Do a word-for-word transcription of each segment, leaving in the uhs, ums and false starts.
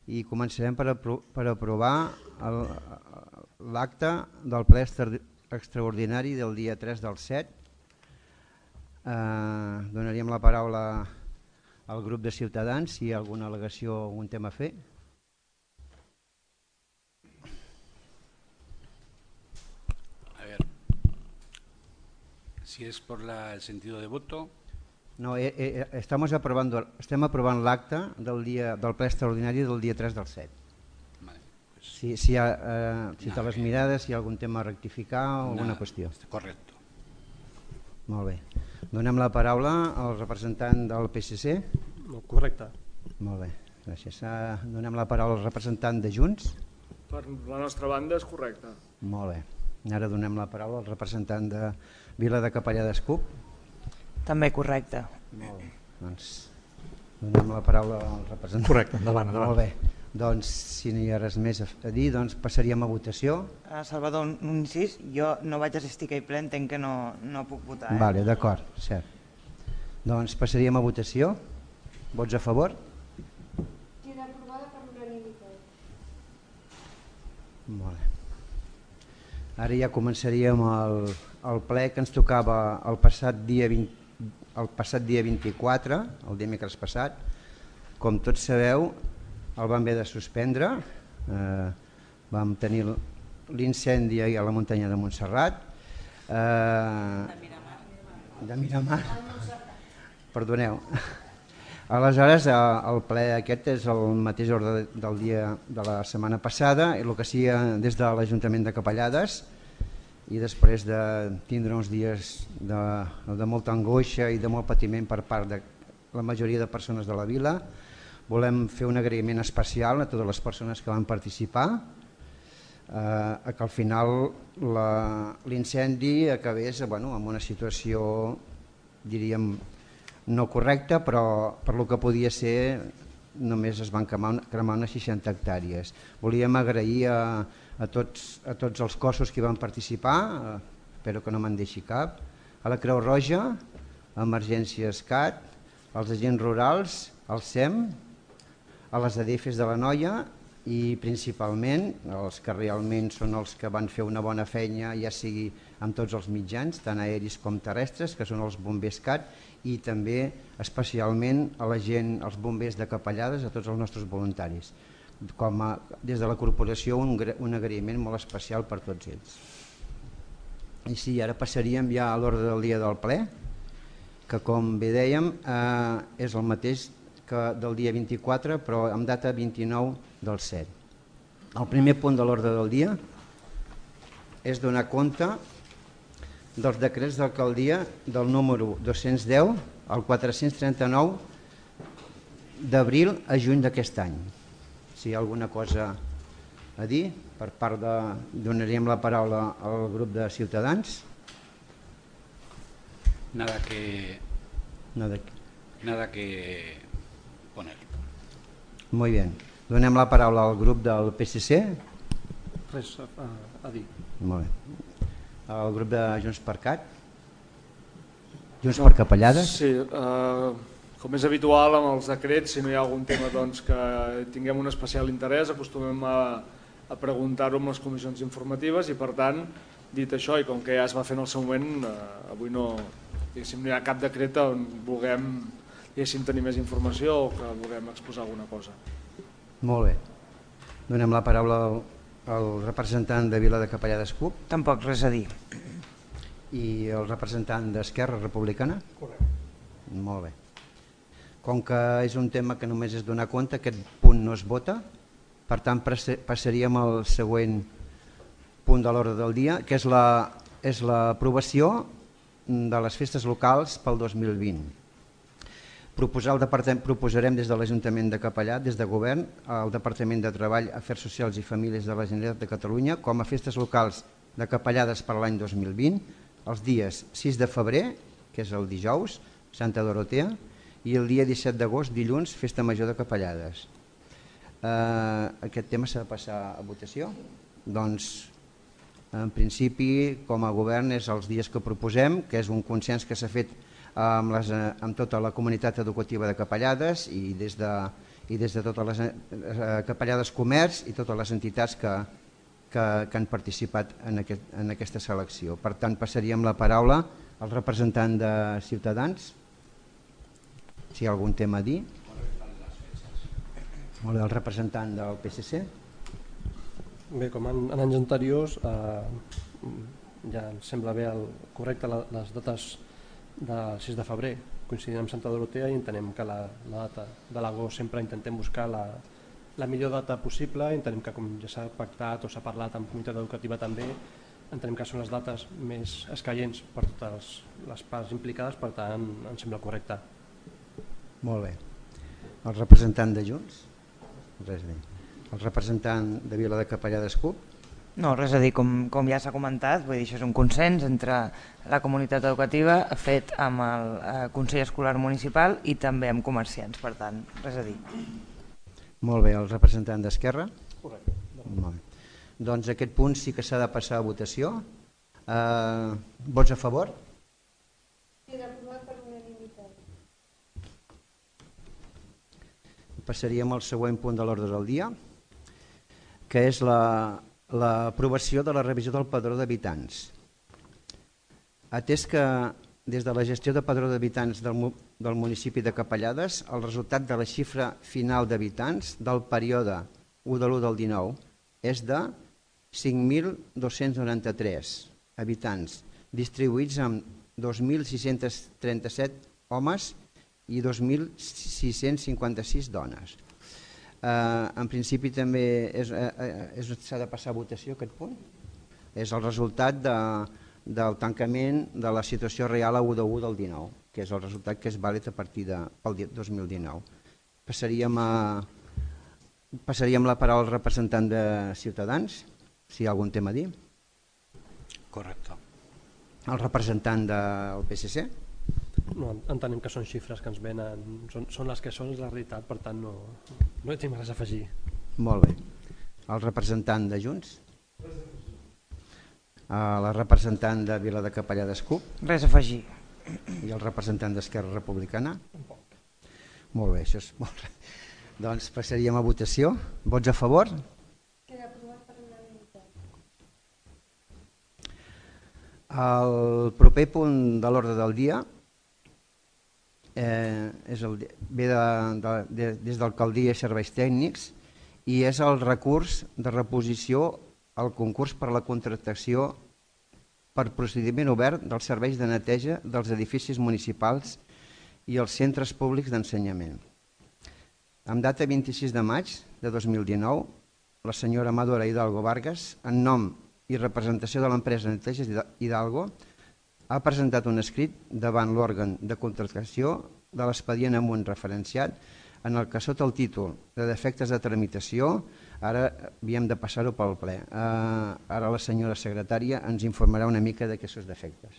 i començarem per, apro per aprovar l'acte del ple extraordinari del dia tres del set. Eh, donaríem la paraula al grup de Ciutadans si hi ha alguna al·legació o algun tema a fer. A ver, si es por la, el sentido de voto... No, eh, eh, estamos aprobando, estem aprovant l'acte del, dia, del ple extraordinari del dia tres del set. Vale, pues si, si, hi ha, eh, si nada, te les mirades, si hi ha algun tema a rectificar o alguna nada, qüestió. correcto. Molt bé. Donem la paraula al representant del P S C. Correcte. Molt bé, gràcies. Donem la paraula al representant de Junts. Per la nostra banda és correcte. Molt bé. Ara donem la paraula al representant de Vila de Capellades C U P. També correcte. Molt bé. Doncs donem la paraula al representant. Correcte, endavant, endavant. Molt bé. Doncs si no hi ha res més a dir, doncs passaríem a votació. Uh, Salvador, un incís, jo no vaig assistir a aquell ple, entenc que no, no puc votar. Eh? Vale, d'acord, cert. Doncs passaríem a votació. Vots a favor? Queda aprovada per unanimitat. Molt bé. Ara ja començaríem el, el ple que ens tocava el passat dia vint, el passat dia vint-i-quatre, el dimecres passat. Com tots sabeu, el vam haver de suspendre. Eh, vam tenir l'incendi a la muntanya de Montserrat. Eh, de Miramar. De Miramar. Perdoneu. Aleshores, el ple aquest és el mateix ordre del dia de la setmana passada, el que sigui des de l'Ajuntament de Capellades, i després de tindre uns dies de, de molta angoixa i de molt patiment per part de la majoria de persones de la vila, volem fer un agraïment especial a totes les persones que van participar, eh, que al final l'incendi acabés bueno, en una situació, diríem, no correcta, però per lo que podia ser només es van cremar, cremar unes seixanta hectàrees. Volíem agrair a, a, tots, a tots els cossos que hi van participar, eh, espero que no me'n deixi cap, a la Creu Roja, a Emergències C A T, als agents rurals, al S E M, a les A D Fs de la Noia i principalment els que realment són els que van fer una bona feina, ja sigui amb tots els mitjans, tant aeris com terrestres, que són els bombers C A T, i també especialment a la gent, als bombers de Capellades, a tots els nostres voluntaris. Com a, des de la corporació un, un agraïment molt especial per tots ells. I sí, ara passaríem ja a l'ordre del dia del ple, que com bé dèiem eh, és el mateix que del dia vint-i-quatre, però amb data vint-i-nou del set. El primer punt de l'ordre del dia és donar compte dels decrets d'alcaldia del número dos-cents deu al quatre-cents trenta-nou d'abril a juny d'aquest any. Si hi ha alguna cosa a dir, per part de... donaríem la paraula al grup de Ciutadans. Nada que... Nada que... Nada que poner. Muy bien. Donem la paraula al grup del P S C. Res a, a dir. Molt bé. El grup de Junts per Cat. Junts per Capellades. Sí, eh, com és habitual amb els decrets, si no hi ha algun tema doncs, que tinguem un especial interès, acostumem a, a preguntar-ho en les comissions informatives i per tant, dit això i com que ja es va fer en el seu moment, eh, avui no, no hi ha cap decret on vulguem tenir més informació o que vulguem exposar alguna cosa. Molt bé. Donem la paraula al, al representant de Vila de Capellades C U P. Tampoc res a dir. I el representant d'Esquerra Republicana? Correcte. Molt bé. Com que és un tema que només és donar compte, aquest punt no es vota, per tant passaríem al següent punt de l'ordre del dia, que és la, és l'aprovació de les festes locals pel dos mil vint. Proposar el departament, proposarem des de l'Ajuntament de Capellà, des de Govern, al Departament de Treball, Afers Socials i Famílies de la Generalitat de Catalunya com a festes locals de Capellades per l'any dos mil vint, els dies sis de febrer, que és el dijous, Santa Dorotea, i el dia disset d'agost, dilluns, Festa Major de Capellades. Eh, aquest tema s'ha de passar a votació? Doncs, en principi, com a govern, és els dies que proposem, que és un consens que s'ha fet amb, les, amb tota la comunitat educativa de Capellades i des de, i des de totes les eh, capellades comerç i totes les entitats que, que, que han participat en, aquest, en aquesta selecció. Per tant, passaríem la paraula al representant de Ciutadans, si hi ha algun tema a dir. Molt bé, el representant del P S C. Bé, com en, en anys anteriors, eh, ja ens sembla bé el, correcte la, les dates del sis de febrer, coincidint amb Santa Dorotea, i entenem que la, la data de l'agost sempre intentem buscar la, la millor data possible. Entenem que, com ja s'ha pactat o s'ha parlat amb comunitat educativa també, entenem que són les dates més escaients per totes les parts implicades, per tant ens sembla correcte. Molt bé. El representant de Junts? Res a dir. El representant de Vila de Capellades C U P? No, res a dir, com, com ja s'ha comentat, vull dir, això és un consens entre la comunitat educativa fet amb el eh, Consell Escolar Municipal i també amb comerciants, per tant, res a dir. Molt bé, el representant d'Esquerra? Correcte. Molt bé. Doncs aquest punt sí que s'ha de passar a votació. Eh, vots a favor? Queda aprovat per unanimitat. Passaríem al següent punt de l'ordre del dia, que és la... l'aprovació de la revisió del padró d'habitants. Atès que des de la gestió de padró d'habitants del, del municipi de Capellades, el resultat de la xifra final d'habitants del període u de l'u del dinou és de cinc mil dos-cents noranta-tres habitants, distribuïts en dos mil sis-cents trenta-set homes i dos mil sis-cents cinquanta-sis dones. Uh, en principi també s'ha de passar a votació aquest punt. És el resultat de, del tancament de la situació real a u de u del dinou, que és el resultat que és vàlid a partir de, pel dos mil dinou. Passaríem, a, passaríem la paraula al representant de Ciutadans, si hi ha algun tema a dir. Correcte. El representant del P S C. No, entenem que són xifres que ens venen, són, són les que són, és la realitat, per tant no, no hi tinc res a afegir. Molt bé. El representant de Junts? La representant de Vila de Capellades C U P? Res a afegir. I el representant d'Esquerra Republicana? Tampoc. Molt bé, això és molt bé. Doncs passaríem a votació. Vots a favor? Queda aprovat per unanimitat. El proper punt de l'ordre del dia eh, és el, ve de, de, de, des d'Alcaldia i Serveis Tècnics i és el recurs de reposició al concurs per la contractació per procediment obert dels serveis de neteja dels edificis municipals i els centres públics d'ensenyament. Amb data vint-i-sis de maig de dos mil dinou, la senyora Amadora Hidalgo Vargas, en nom i representació de l'empresa Neteges Hidalgo, ha presentat un escrit davant l'òrgan de contractació de l'expedient amunt referenciat en el que sota el títol de defectes de tramitació, ara havíem de passar-ho pel ple. Uh, ara la senyora secretària ens informarà una mica d'aquests defectes.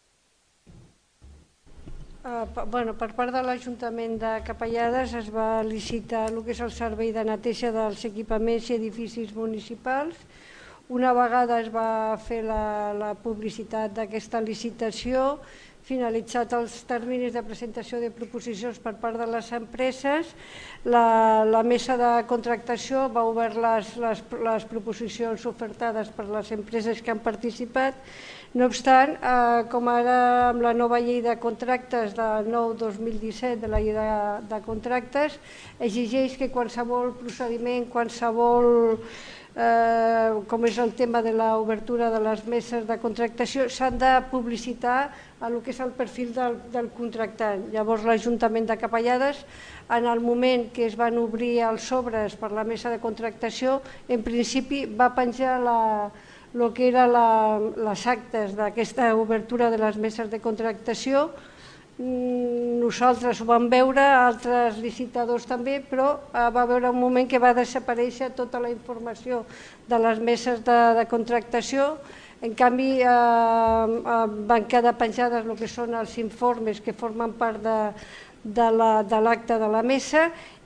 Uh, bueno, per part de l'Ajuntament de Capellades es va licitar el que és el servei de neteja dels equipaments i edificis municipals. Una vegada es va fer la, la publicitat d'aquesta licitació, finalitzat els terminis de presentació de proposicions per part de les empreses, la, la mesa de contractació va obert les, les, les proposicions ofertades per les empreses que han participat. No obstant, eh, com ara amb la nova llei de contractes del nou dos mil disset, de la llei de, de contractes, exigeix que qualsevol procediment, qualsevol Eh, com és el tema de l'obertura de les meses de contractació, s'han de publicitar a el que és el perfil del, del contractant. Llavors l'Ajuntament de Capellades, en el moment que es van obrir els sobres per la mesa de contractació, en principi va penjar la, el que eren les actes d'aquesta obertura de les meses de contractació. Nosaltres ho vam veure, altres licitadors també, però va haver un moment que va desaparèixer tota la informació de les meses de, de contractació. En canvi, eh, van quedar penjades el que són els informes que formen part de, de l'acte la, de, de la mesa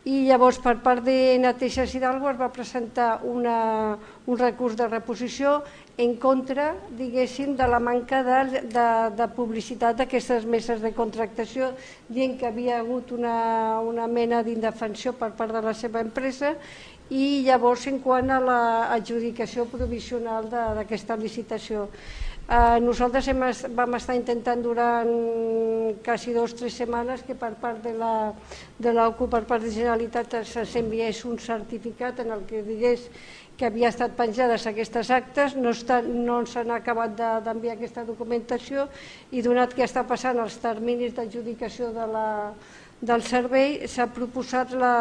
i llavors per part de Neteges Hidalgo es va presentar una, un recurs de reposició en contra, diguéssim, de la manca de, de, de publicitat d'aquestes meses de contractació, dient que havia hagut una, una mena d'indefensió per part de la seva empresa, i llavors en quant a l'adjudicació provisional d'aquesta licitació. Eh, nosaltres hem, vam estar intentant durant quasi dues o tres setmanes que per part de l'OCU, per part de la Generalitat, se'ns enviés un certificat en el que digués que havia estat penjades aquestes actes, no, està, no s'han acabat d'enviar aquesta documentació, i donat que està passant els terminis d'adjudicació de la, del servei, s'ha proposat la,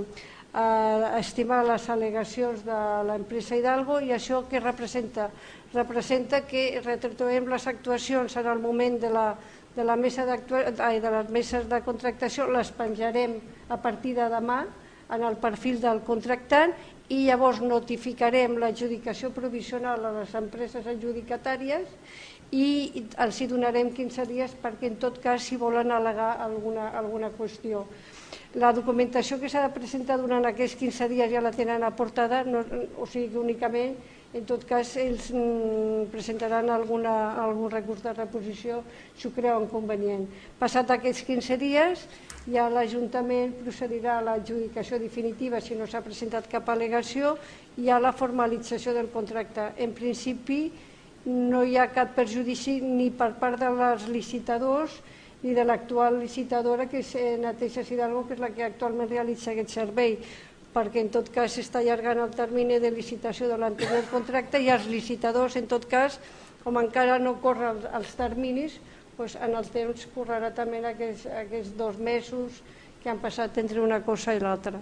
eh, estimar les al·legacions de l'empresa Hidalgo, i això què representa? Representa que retrobem les actuacions en el moment de, la, de, la mesa de les meses de contractació, les penjarem a partir de demà en el perfil del contractant, i llavors notificarem l'adjudicació provisional a les empreses adjudicatàries i els hi donarem quinze dies perquè en tot cas si volen al·legar alguna, alguna qüestió. La documentació que s'ha de presentar durant aquests quinze dies ja la tenen aportada, no, o sigui que únicament en tot cas ells presentaran alguna, algun recurs de reposició si ho creuen convenient. Passat aquests quinze dies ja l'Ajuntament procedirà a l'adjudicació definitiva si no s'ha presentat cap al·legació i a la formalització del contracte. En principi no hi ha cap perjudici ni per part dels licitadors ni de l'actual licitadora, que és Neteges Hidalgo, que és la que actualment realitza aquest servei, perquè en tot cas s'està allargant el termini de licitació de l'anterior contracte i els licitadors, en tot cas, com encara no corren els terminis, doncs en el temps correrà també aquests, aquests dos mesos que han passat entre una cosa i l'altra.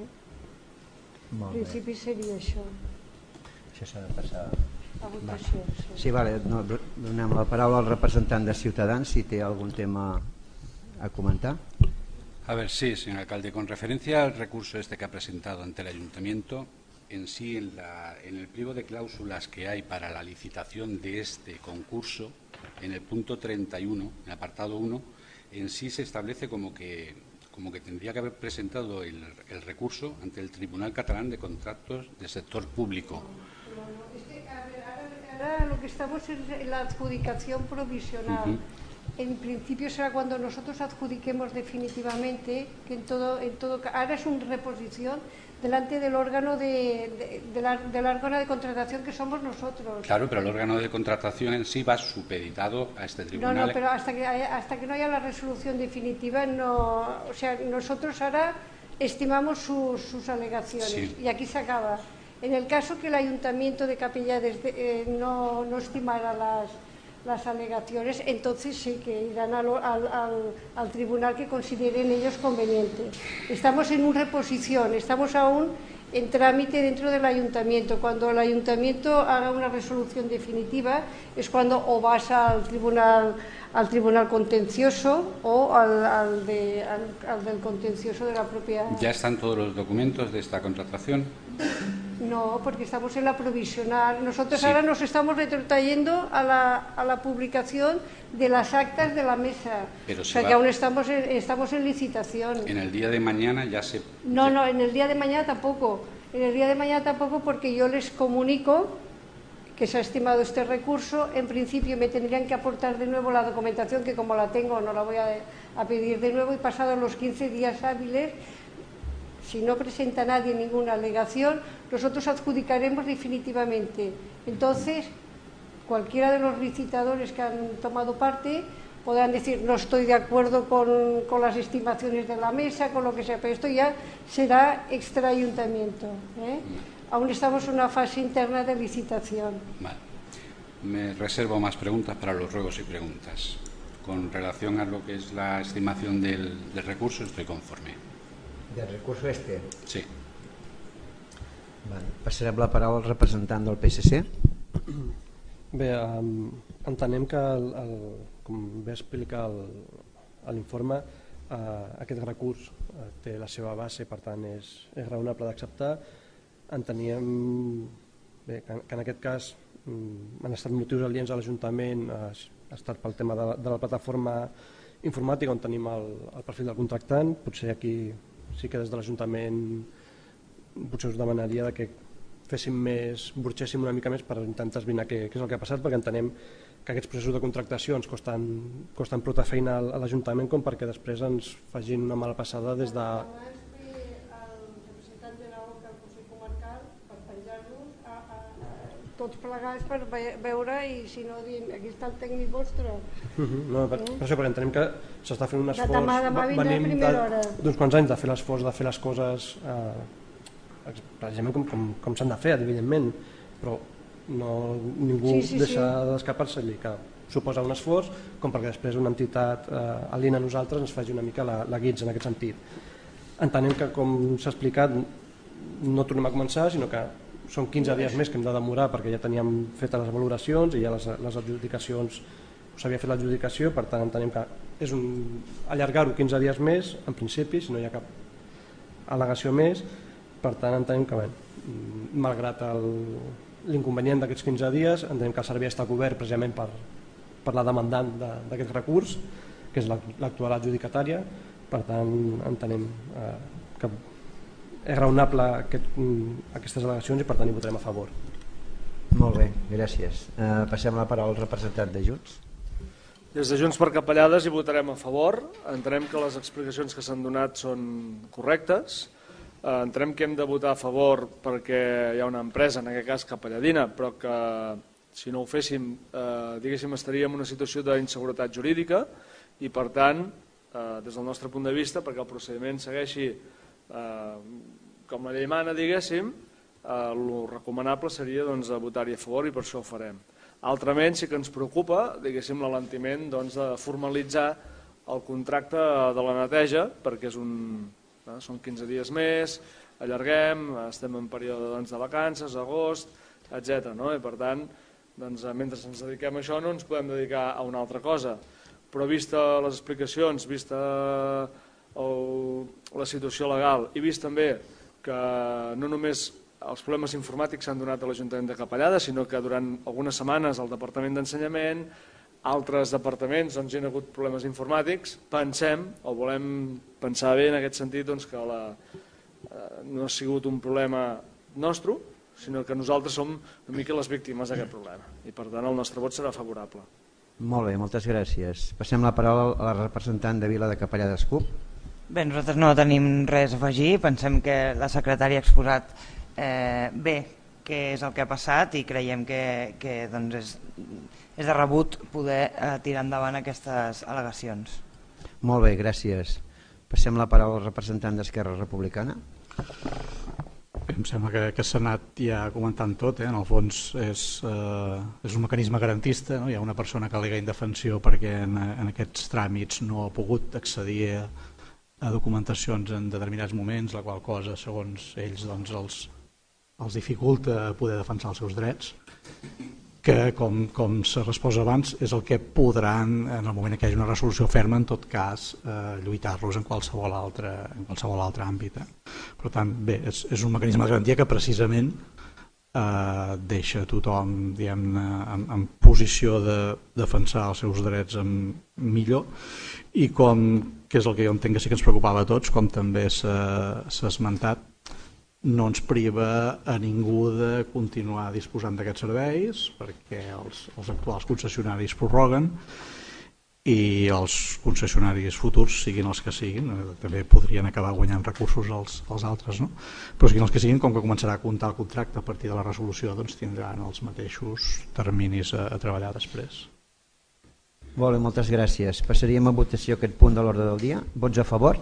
En principi seria això. Això s'ha de passar a votació. Sí, sí, vale, no, donem la paraula al representant de Ciutadans si té algun tema a comentar. A ver, sí, señor alcalde, con referencia al recurso este que ha presentado ante el ayuntamiento, en sí, en, la, en el pliego de cláusulas que hay para la licitación de este concurso, en el punto treinta y uno, en el apartado uno, en sí se establece como que, como que tendría que haber presentado el, el recurso ante el Tribunal Catalán de Contratos del Sector Público. No, no, es que, a ver, ahora, ahora lo que estamos es en la adjudicación provisional. Uh-huh. En principio será cuando nosotros adjudiquemos definitivamente, que en todo, en todo, ahora es una reposición delante del órgano de, de, de la, del órgano de contratación que somos nosotros. Claro, pero el órgano de contratación en sí va supeditado a este tribunal. No, no, pero hasta que, hasta que no haya la resolución definitiva, no, o sea, nosotros ahora estimamos sus, sus alegaciones, sí, y aquí se acaba. En el caso que el Ayuntamiento de Capellades de, eh, no, no estimara las las alegaciones, entonces sí que irán al, al, al, al tribunal que consideren ellos conveniente. Estamos en una reposición, estamos aún en trámite dentro del ayuntamiento. Cuando el ayuntamiento haga una resolución definitiva es cuando o vas al tribunal, al tribunal contencioso o al, al, de, al, al del contencioso de la propia... ¿Ya están todos los documentos de esta contratación? No, porque estamos en la provisional. Nosotros sí. ahora nos estamos retrotrayendo a la, a la publicación de las actas de la mesa. Pero o sea va... que aún estamos en, estamos en licitación. En el día de mañana ya se... No, no, en el día de mañana tampoco. En el día de mañana tampoco porque yo les comunico que se ha estimado este recurso. En principio me tendrían que aportar de nuevo la documentación, que como la tengo no la voy a, a pedir de nuevo, y pasados los quince días hábiles, si no presenta nadie ninguna alegación, nosotros adjudicaremos definitivamente. Entonces, cualquiera de los licitadores que han tomado parte podrán decir no estoy de acuerdo con, con las estimaciones de la mesa, con lo que sea, pero esto ya será extra ayuntamiento, ¿eh? Aún estamos en una fase interna de licitación. Vale. Me reservo más preguntas para los ruegos y preguntas. Con relación a lo que es la estimación del, del recurso, estoy conforme. Del recurso este? Sí. Vale. Passarem la paraula al representant del P S C. Bé, um, entenem que, el, el, com bé explicar l'informe, uh, aquest recurs uh, té la seva base, per tant és, és raonable d'acceptar. Enteníem bé, que, que en aquest cas um, han estat motius aliens a l'Ajuntament, uh, ha estat pel tema de, de la plataforma informàtica on tenim el, el perfil del contractant, potser aquí sí que des de l'Ajuntament potser us demanaria que féssim més, burxéssim una mica més per intentar esbrinar què, què és el que ha passat, perquè entenem que aquests processos de contractació ens costen, costen prou de feina a l'Ajuntament com perquè després ens facin una mala passada des de... tots plegats per veure i si no diem, aquí està el tècnic vostre. Uh -huh. No, per, per això, perquè entenem que s'està fent un esforç, de demà, demà venim d'uns quants anys de fer l'esforç de fer les coses eh, precisament com, com, com s'han de fer, evidentment, però no, ningú sí, sí, deixa sí. d'escapar-se-li que suposa un esforç com perquè després una entitat eh, aliena a nosaltres ens faci una mica la, la guitza en aquest sentit. Entenem que, com s'ha explicat, no tornem a començar, sinó que són quinze dies més que hem de demorar perquè ja teníem fetes les valoracions i ja les, les adjudicacions, s'havia fet l'adjudicació, per tant entenem que és un allargar-ho quinze dies més, en principi, si no hi ha cap al·legació més, per tant entenem que, bé, malgrat l'inconvenient d'aquests quinze dies, entenem que el servei està cobert precisament per, per la demandant d'aquest recurs, que és l'actual adjudicatària, per tant entenem eh, que és raonable aquest, aquestes al·legacions i per tant hi votarem a favor. Molt bé, gràcies. Eh, passem la paraula al representant de Junts. Des de Junts per Capellades hi votarem a favor. Entenem que les explicacions que s'han donat són correctes. Eh, entenem que hem de votar a favor perquè hi ha una empresa, en aquest cas Capelladina, però que si no ho féssim, eh, diguéssim, estaríem en una situació d'inseguretat jurídica i per tant, eh, des del nostre punt de vista, perquè el procediment segueixi eh, com la llei mana, diguéssim, eh, el recomanable seria doncs, votar-hi a favor i per això ho farem. Altrament sí que ens preocupa, diguéssim, l'alentiment doncs, de formalitzar el contracte de la neteja, perquè és un, eh, són quinze dies més, allarguem, estem en període doncs, de vacances, agost, etcètera. No? I per tant, doncs, mentre ens dediquem a això no ens podem dedicar a una altra cosa. Però vista les explicacions, vista el, la situació legal i vist també que no només els problemes informàtics s'han donat a l'Ajuntament de Capellades, sinó que durant algunes setmanes al Departament d'Ensenyament, altres departaments doncs, hi ha hagut problemes informàtics, pensem, o volem pensar bé en aquest sentit, doncs, que la, eh, no ha sigut un problema nostre, sinó que nosaltres som una mica les víctimes d'aquest problema. I per tant el nostre vot serà favorable. Molt bé, moltes gràcies. Passem la paraula a la representant de Vila de Capellades C U P. Bé, nosaltres no tenim res a afegir, pensem que la secretària ha exposat eh, bé què és el que ha passat i creiem que, que doncs és, és de rebut poder eh, tirar endavant aquestes al·legacions. Molt bé, gràcies. Passem la paraula al representant d'Esquerra Republicana. Em sembla que, que s'ha anat ja comentant tot, eh? En el fons és, eh, és un mecanisme garantista, no? Hi ha una persona que al·lega indefensió perquè en, en aquests tràmits no ha pogut accedir a, a documentacions en determinats moments, la qual cosa, segons ells, doncs, els, els dificulta poder defensar els seus drets, que, com, com s'ha respost abans, és el que podran, en el moment que hi hagi una resolució ferma, en tot cas, eh, lluitar-los en qualsevol altre, en qualsevol altre àmbit. Eh? Per tant, bé, és, és un mecanisme de garantia que precisament eh, deixa tothom, diguem-ne, en, en posició de defensar els seus drets en millor, i com, que és el que jo entenc que sí que ens preocupava a tots, com també s'ha esmentat, no ens priva a ningú de continuar disposant d'aquests serveis perquè els, els actuals concessionaris prorroguen i els concessionaris futurs, siguin els que siguin, també podrien acabar guanyant recursos els, els altres, no? Però siguin els que siguin, com que començarà a comptar el contracte a partir de la resolució, doncs tindran els mateixos terminis a, a treballar després. Molt bé, moltes gràcies. Passaríem a votació aquest punt de l'ordre del dia. Vots a favor?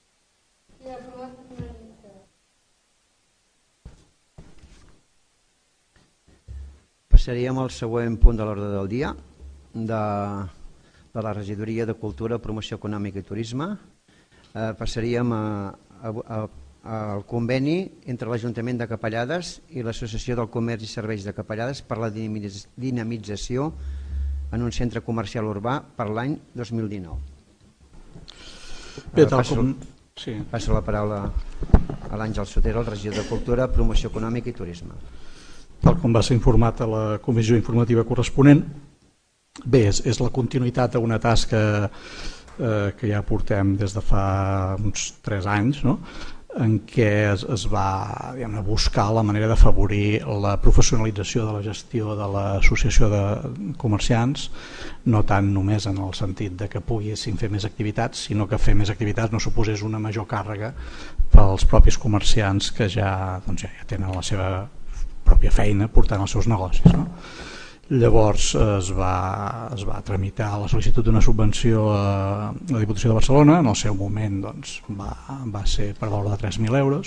Passaríem al següent punt de l'ordre del dia de, de la Regidoria de Cultura, Promoció Econòmica i Turisme. Eh, passaríem a, a, a, al conveni entre l'Ajuntament de Capellades i l'Associació del Comerç i Serveis de Capellades per la dinamització en un centre comercial urbà per l'any dos mil dinou. Bé, tal passo, com... sí. passo la paraula a l'Àngel Sotero, el regidor de Cultura, Promoció Econòmica i Turisme. Tal com va ser informat a la comissió informativa corresponent, bé, és, és la continuïtat d'una tasca eh, que ja portem des de fa uns tres anys, no? En què es, es va diguem-ne, buscar la manera d'afavorir la professionalització de la gestió de l'associació de comerciants, no tant només en el sentit de que poguessin fer més activitats, sinó que fer més activitats no suposés una major càrrega pels propis comerciants que ja, doncs ja, ja tenen la seva pròpia feina portant els seus negocis, no? Llavors es va, es va tramitar la sol·licitud d'una subvenció a la Diputació de Barcelona. En el seu moment doncs, va, va ser per valor de tres mil euros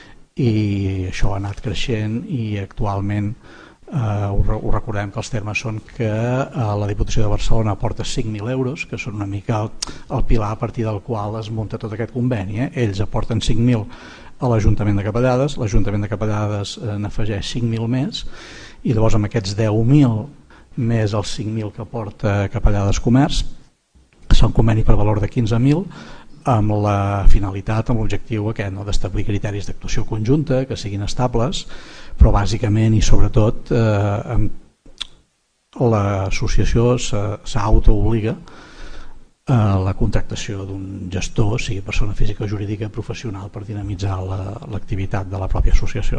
i això ha anat creixent i actualment eh, ho, ho recordem que els termes són que eh, la Diputació de Barcelona aporta cinc mil euros, que són una mica el, el pilar a partir del qual es munta tot aquest conveni. Eh? Ells aporten cinc mil a l'Ajuntament de Capellades, l'Ajuntament de Capellades eh, n'afegeix cinc mil més, i llavors amb aquests deu mil més els cinc mil que aporta Capellades Comerç es fa un conveni per valor de quinze mil amb la finalitat, amb l'objectiu aquest, no? D'establir criteris d'actuació conjunta que siguin estables, però bàsicament i sobretot eh, l'associació s'autoobliga a la contractació d'un gestor, sigui persona física o jurídica professional, per dinamitzar l'activitat de la pròpia associació.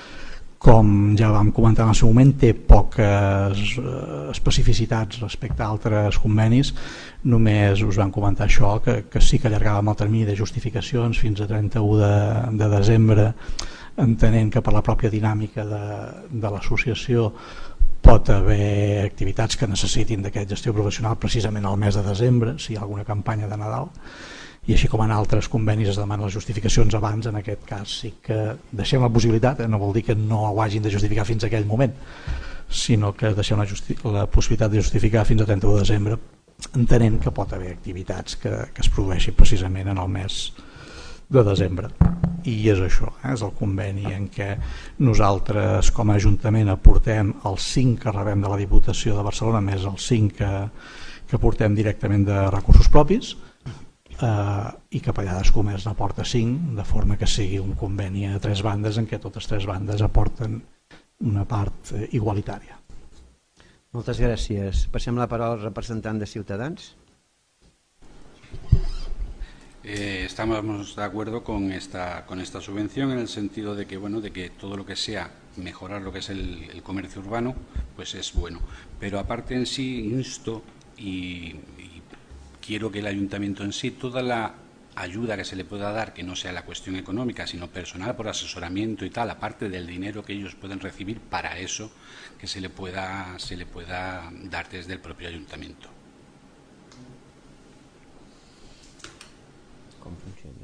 Com ja vam comentar en el seu moment, té poques especificitats respecte a altres convenis. Només us vam comentar això, que, que sí que allargàvem el termini de justificacions fins a trenta-u de, de desembre, entenent que per la pròpia dinàmica de, de l'associació pot haver activitats que necessitin d'aquesta gestió professional precisament al mes de desembre, si hi ha alguna campanya de Nadal. I així com en altres convenis es demanen les justificacions abans, en aquest cas sí que deixem la possibilitat, eh? No vol dir que no ho hagin de justificar fins a aquell moment, sinó que deixem la, la possibilitat de justificar fins a trenta-u de desembre, entenent que pot haver activitats que, que es produeixin precisament en el mes de desembre. I és això, eh? És el conveni en què nosaltres com a Ajuntament aportem els cinc que rebem de la Diputació de Barcelona més els cinc que, que aportem directament de recursos propis, Uh, i Capellades Comerç n'aporta cinc, de forma que sigui un conveni a tres bandes en què totes tres bandes aporten una part uh, igualitària. Moltes gràcies. Passem la paraula al representant de Ciutadans. Eh, estamos de acuerdo con esta, con esta subvención en el sentido de que, bueno, de que todo lo que sea mejorar lo que es el, el comercio urbano, pues es bueno. Pero aparte en sí insto y, y quiero que el ayuntamiento en sí, toda la ayuda que se le pueda dar, que no sea la cuestión económica, sino personal por asesoramiento y tal, aparte del dinero que ellos pueden recibir para eso, que se le pueda, se le pueda dar desde el propio ayuntamiento. Com funciona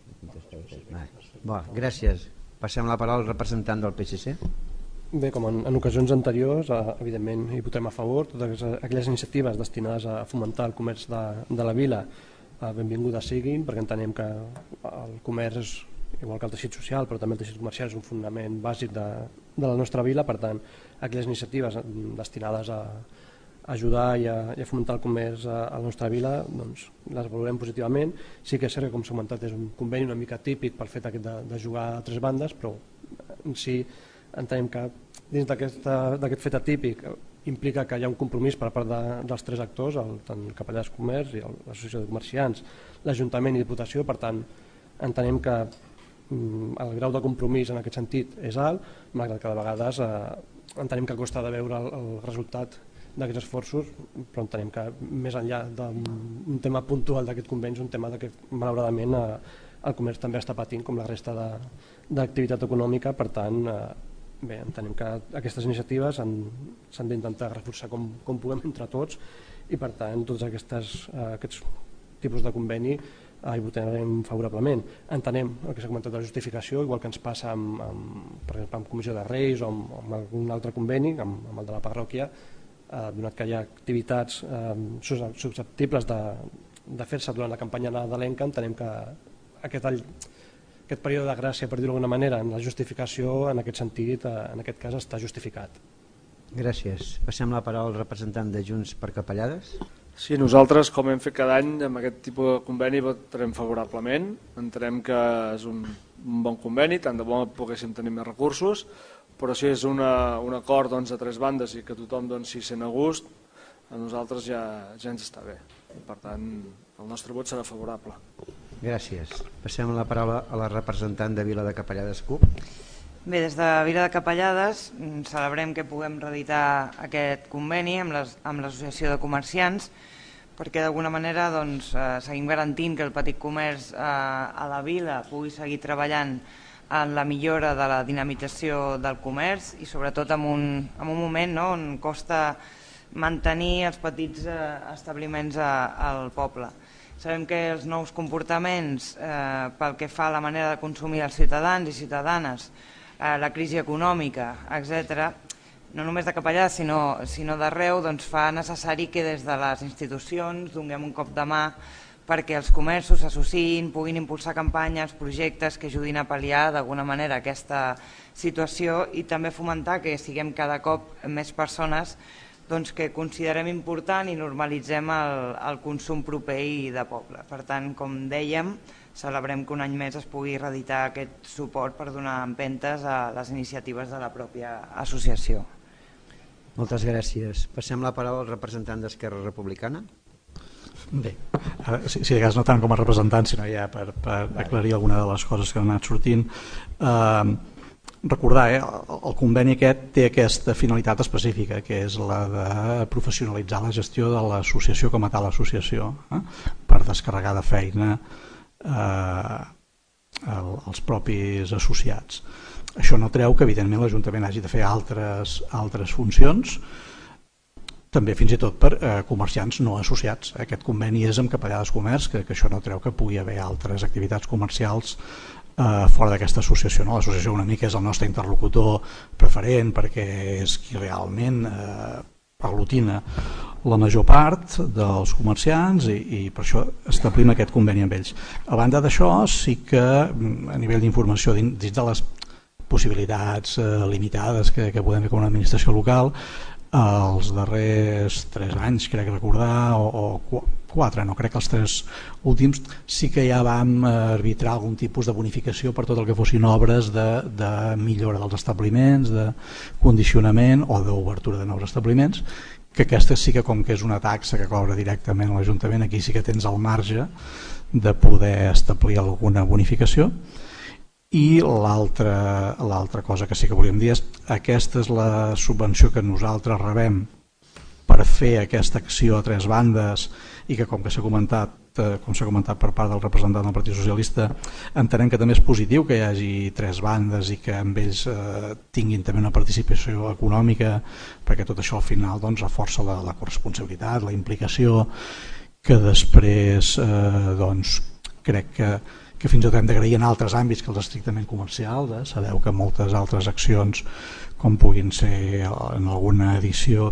això? Bé, gràcies. Passem la paraula al representant del P S C. Bé, com en, en ocasions anteriors, eh, evidentment hi votem a favor. Totes aquelles iniciatives destinades a fomentar el comerç de, de la vila, eh, benvingudes siguin, perquè entenem que el comerç és igual que el teixit social, però també el teixit comercial és un fonament bàsic de, de la nostra vila. Per tant, aquelles iniciatives destinades a ajudar i a, i a fomentar el comerç a, a la nostra vila, doncs les valorem positivament. Sí que és cert que, com s'ha comentat, és un conveni una mica típic pel fet de, de jugar a tres bandes, però en si entenem que dins d'aquest fet atípic implica que hi ha un compromís per part de, dels tres actors, el, tant el Capellades Comerç i l'Associació de Comerciants, l'Ajuntament i Diputació. Per tant, entenem que mm, el grau de compromís en aquest sentit és alt, malgrat que de vegades eh, entenem que costa de veure el, el resultat d'aquests esforços, però entenem que més enllà d'un tema puntual d'aquest conveni és un tema que malauradament eh, el comerç també està patint com la resta d'activitat econòmica. Per tant, eh, bé, entenem que aquestes iniciatives s'han d'intentar reforçar com, com puguem entre tots i per tant tots aquestes, eh, aquests tipus de conveni eh, hi votarem favorablement. Entenem el que s'ha comentat de la justificació, igual que ens passa amb, amb, per exemple, amb Comissió de Reis o amb, amb algun altre conveni, amb, amb el de la parròquia, eh, donat que hi ha activitats eh, susceptibles de, de fer-se durant la campanya nadalenca, entenem que aquest all Aquest període de gràcia, per dir-ho d'alguna manera, en la justificació, en aquest sentit, en aquest cas, està justificat. Gràcies. Passem la paraula al representant de Junts per Capellades. Sí, nosaltres, com hem fet cada any, amb aquest tipus de conveni votarem favorablement. Entenem que és un, un bon conveni, tant de bo poguéssim tenir més recursos, però si és una, un acord doncs, a tres bandes i que tothom doncs, s'hi sent a gust, a nosaltres ja, ja ens està bé. I, per tant, el nostre vot serà favorable. Gràcies. Passem la paraula a la representant de Vila de Capellades C U P. Bé, des de Vila de Capellades celebrem que puguem reeditar aquest conveni amb l'Associació de Comerciants, perquè d'alguna manera doncs, eh, seguim garantint que el petit comerç eh, a la vila pugui seguir treballant en la millora de la dinamització del comerç i sobretot en un, en un moment no, on costa mantenir els petits eh, establiments a, al poble. Sabem que els nous comportaments eh, pel que fa a la manera de consumir els ciutadans i ciutadanes, eh, la crisi econòmica, etcètera, no només de Capellades sinó, sinó d'arreu, doncs fa necessari que des de les institucions donem un cop de mà perquè els comerços s'associïn, puguin impulsar campanyes, projectes que ajudin a pal·liar d'alguna manera aquesta situació i també fomentar que siguem cada cop més persones doncs, que considerem important i normalitzem el, el consum proper i de poble. Per tant, com dèiem, celebrem que un any més es pugui reeditar aquest suport per donar empentes a les iniciatives de la pròpia associació. Moltes gràcies. Passem la paraula al representant d'Esquerra Republicana. Bé, ara, si, si de cas no tant com a representant, sinó ja per, per aclarir alguna de les coses que han anat sortint. Eh, recordar, eh, el conveni aquest té aquesta finalitat específica, que és la de professionalitzar la gestió de l'associació com a tal associació, eh, per descarregar de feina eh, el, els propis associats. Això no treu que evidentment l'Ajuntament hagi de fer altres, altres funcions, també fins i tot per eh, comerciants no associats. Aquest conveni és amb Capellades Comerç, que, que això no treu que pugui haver altres activitats comercials eh, fora d'aquesta associació. No? L'associació una mica és el nostre interlocutor preferent perquè és qui realment eh, aglutina la major part dels comerciants i, i per això establim aquest conveni amb ells. A banda d'això, sí que a nivell d'informació dins de les possibilitats eh, limitades que, que podem fer com una administració local, els darrers tres anys, crec recordar, o, o quatre, no crec que els tres últims, sí que ja vam arbitrar algun tipus de bonificació per tot el que fossin obres de, de millora dels establiments, de condicionament o d'obertura de nous establiments, que aquesta sí que com que és una taxa que cobra directament a l'Ajuntament, aquí sí que tens el marge de poder establir alguna bonificació. I l'altra l'altra cosa que sí que volíem dir és aquesta és la subvenció que nosaltres rebem per fer aquesta acció a tres bandes i que com que s'ha comentat eh, com s'ha comentat per part del representant del Partit Socialista, entenem que també és positiu que hi hagi tres bandes i que amb ells eh, tinguin també una participació econòmica, perquè tot això al final doncs, reforça la, la corresponsabilitat, la implicació, que després eh, doncs, crec que que fins i tot hem d'agrair en altres àmbits que els estrictament comercials. Eh? Sabeu que moltes altres accions, com puguin ser en alguna edició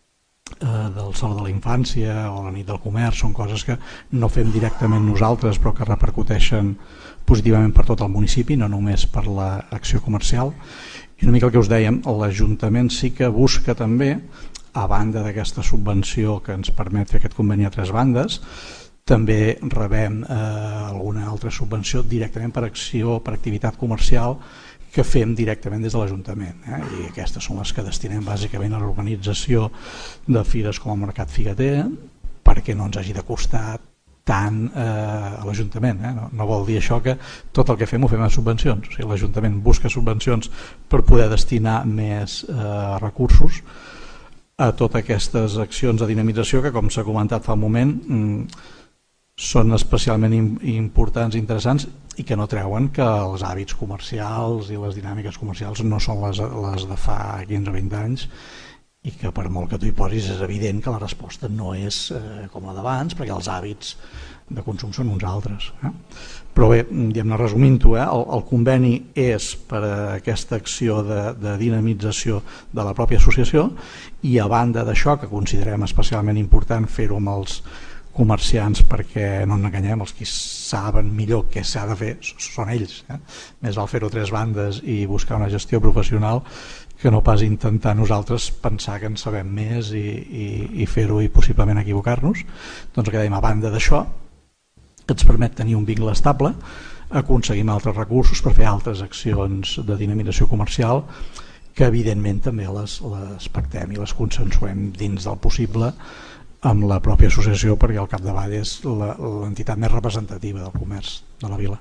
eh, del Saló de la Infància o la Nit del Comerç, són coses que no fem directament nosaltres però que repercuteixen positivament per tot el municipi, no només per l'acció comercial. I una mica el que us dèiem, l'Ajuntament sí que busca també, a banda d'aquesta subvenció que ens permet fer aquest conveni a tres bandes, també rebem eh, alguna altra subvenció directament per acció, per activitat comercial que fem directament des de l'Ajuntament, eh? I aquestes són les que destinem bàsicament a l'organització de fires com el Mercat Figueter, perquè no ens hagi de costar tant eh, a l'Ajuntament, eh? no, no vol dir això que tot el que fem ho fem a subvencions, o sigui, l'Ajuntament busca subvencions per poder destinar més eh, recursos a totes aquestes accions de dinamització que, com s'ha comentat fa un moment, mm, són especialment importants i interessants i que no treuen que els hàbits comercials i les dinàmiques comercials no són les, les de fa quinze o vint anys i que per molt que tu hi posis és evident que la resposta no és eh, com la d'abans, perquè els hàbits de consum són uns altres. Eh? Però bé, diguem-ne, resumint-ho, eh, el, el conveni és per a aquesta acció de, de dinamització de la pròpia associació i a banda d'això, que considerem especialment important fer-ho amb els comerciants perquè no ens enganyem, els que saben millor què s'ha de fer són ells, eh? Més val fer-ho tres bandes i buscar una gestió professional que no pas intentar nosaltres pensar que en sabem més i, i, i fer-ho i possiblement equivocar-nos. Doncs el que dèiem, a banda d'això, que ens permet tenir un vincle estable, aconseguim altres recursos per fer altres accions de dinamització comercial que evidentment també les, les pactem i les consensuem dins del possible amb la pròpia associació, perquè al capdavall és l'entitat més representativa del comerç de la vila.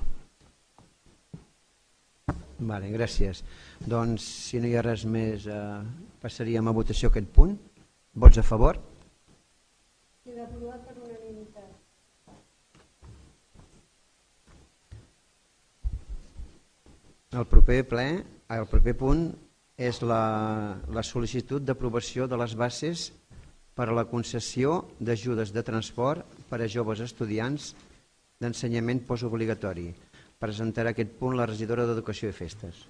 Vale, gràcies. Doncs si no hi ha res més, eh, passaríem a votació aquest punt. Vots a favor? Queda aprovat per unanimitat. El proper ple, el proper punt és la, la sol·licitud d'aprovació de les bases per a la concessió d'ajudes de transport per a joves estudiants d'ensenyament postobligatori. Presentarà aquest punt la regidora d'Educació i Festes.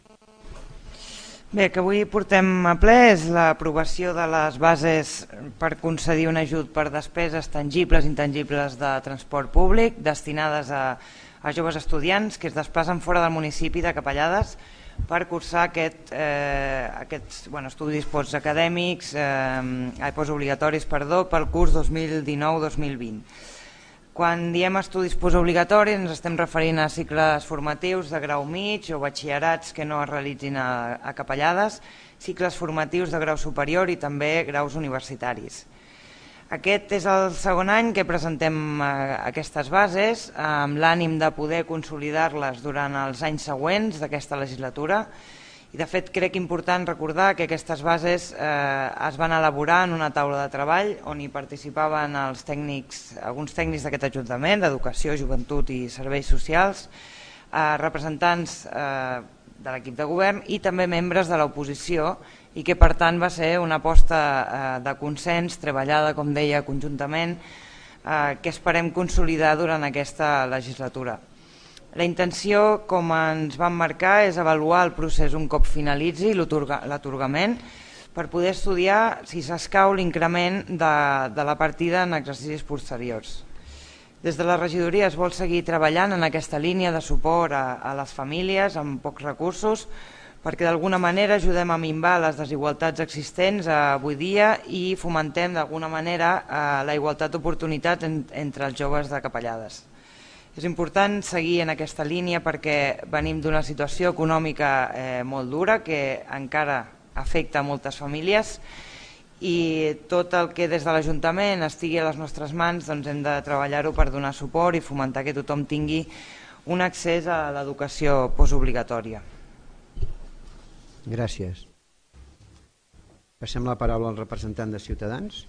Bé, que avui portem a ple és l'aprovació de les bases per concedir un ajut per despeses tangibles i intangibles de transport públic destinades a, a joves estudiants que es desplacen fora del municipi de Capellades per cursar aquest, eh, aquests bueno, estudis postacadèmics, eh, postobligatoris, perdó, pel curs dos mil dinou dos mil vint. Quan diem estudis postobligatoris ens estem referint a cicles formatius de grau mig o batxillerats que no es realitzin a, a Capellades, cicles formatius de grau superior i també graus universitaris. Aquest és el segon any que presentem eh, aquestes bases amb l'ànim de poder consolidar-les durant els anys següents d'aquesta legislatura. I de fet crec important recordar que aquestes bases eh, es van elaborar en una taula de treball on hi participaven els tècnics, alguns tècnics d'aquest Ajuntament, d'Educació, Joventut i Serveis Socials, eh, representants eh, de l'equip de govern i també membres de l'oposició i que per tant va ser una aposta eh, de consens treballada, com deia, conjuntament, eh, que esperem consolidar durant aquesta legislatura. La intenció, com ens vam marcar, és avaluar el procés un cop finalitzi l'atorgament per poder estudiar si s'escau l'increment de, de la partida en exercicis posteriors. Des de la regidoria es vol seguir treballant en aquesta línia de suport a, a les famílies amb pocs recursos perquè d'alguna manera ajudem a minvar les desigualtats existents avui dia i fomentem d'alguna manera la igualtat d'oportunitats en, entre els joves de Capellades. És important seguir en aquesta línia perquè venim d'una situació econòmica eh, molt dura que encara afecta a moltes famílies i tot el que des de l'Ajuntament estigui a les nostres mans doncs hem de treballar-ho per donar suport i fomentar que tothom tingui un accés a l'educació postobligatòria. Gràcies. Passem la paraula al representant de Ciutadans.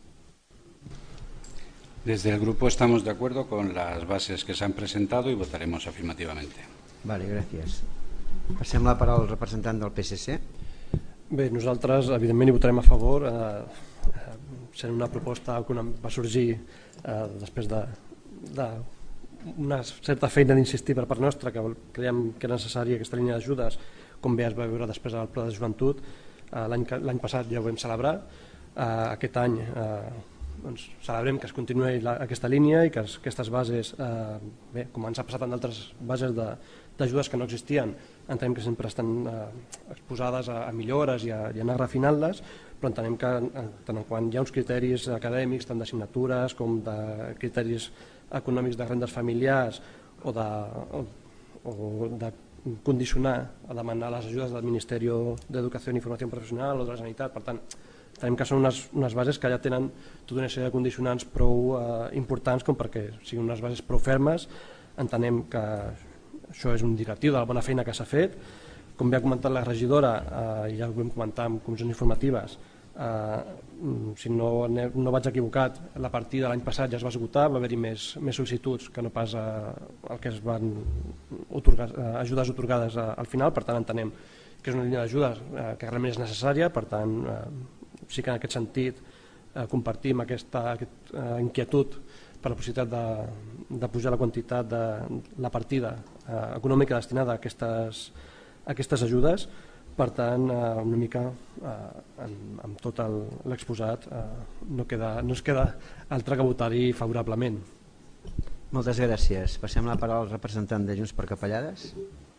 Desde el grupo estamos de acuerdo con las bases que se han presentado y votaremos afirmativamente. Vale, gràcies. Passem la paraula al representant del P S C. Bé, nosaltres evidentment hi votarem a favor, eh, sent una proposta que va sorgir eh, després de, de una certa feina d'insistir per part nostra, que creiem que era necessària aquesta línia d'ajudes, com bé es va veure després del Pla de Joventut. Eh, l'any passat ja ho vam celebrar, eh, aquest any eh, doncs celebrem que es continuï la, aquesta línia i que es, aquestes bases, eh, bé, com ens ha passat en d'altres bases d'ajudes que no existien, entenem que sempre estan eh, exposades a, a millores i a, i a anar refinant-les, però entenem que tant quan hi ha uns criteris acadèmics, tant d'assignatures com de criteris econòmics de rendes familiars o de, o, o de condicionar a demanar les ajudes del Ministeri d'Educació i Formació Professional o de la Generalitat, per tant, tenim que són unes, unes bases que ja tenen tota una sèrie de condicionants prou eh, importants com perquè siguin unes bases prou fermes. Entenem que això és un indicatiu de la bona feina que s'ha fet. Com bé ha comentat la regidora, eh, ja ho vam comentar en comissions informatives, eh, si no, no vaig equivocat, la partida l'any passat ja es va esgotar, va haver-hi més, més sol·licituds que no pas eh, el que es van otorgar, eh, ajudes otorgades eh, al final, per tant entenem que és una línia d'ajudes eh, que realment és necessària, per tant eh, sí que en aquest sentit eh, compartim aquesta, aquesta eh, inquietud per la possibilitat de, de pujar la quantitat de la partida eh, econòmica destinada a aquestes, a aquestes ajudes. Per tant, eh, una mica eh, amb, amb tot l'exposat eh, no, queda, no es queda altre que votar-hi favorablement. Moltes gràcies. Passem la paraula al representant de Junts per Capellades.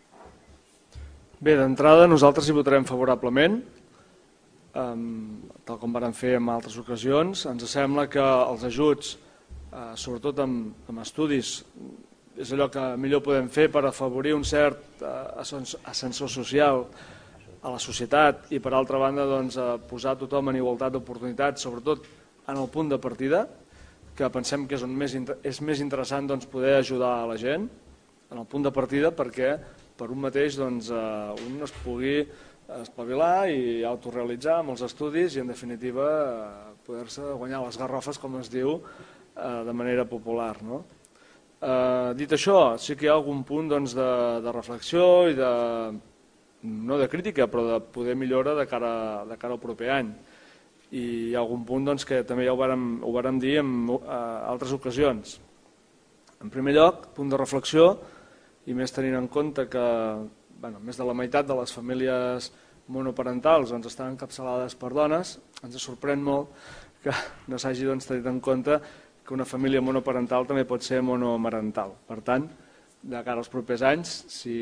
Bé, d'entrada nosaltres hi votarem favorablement. Um, tal com vam fer en altres ocasions, ens sembla que els ajuts, uh, sobretot amb, amb estudis, és allò que millor podem fer per afavorir un cert uh, ascensor social a la societat i per altra banda doncs, uh, posar tothom en igualtat d'oportunitats, sobretot en el punt de partida, que pensem que és, on més, és més interessant doncs, poder ajudar a la gent en el punt de partida perquè per un mateix doncs, eh, un es pugui espavilar i autorealitzar amb els estudis i en definitiva eh, poder-se guanyar les garrofes, com es diu, eh, de manera popular. No? Eh, dit això, sí que hi ha algun punt doncs, de, de reflexió i de, no de crítica, però de poder millora de cara, de cara al proper any. I hi ha algun punt doncs, que també ja ho vàrem, ho vàrem dir en eh, altres ocasions. En primer lloc, punt de reflexió, i més tenint en compte que bueno, més de la meitat de les famílies monoparentals doncs, estan encapçalades per dones, ens sorprèn molt que no s'hagi doncs, tenit en compte que una família monoparental també pot ser monomarental. Per tant, de cara als propers anys, si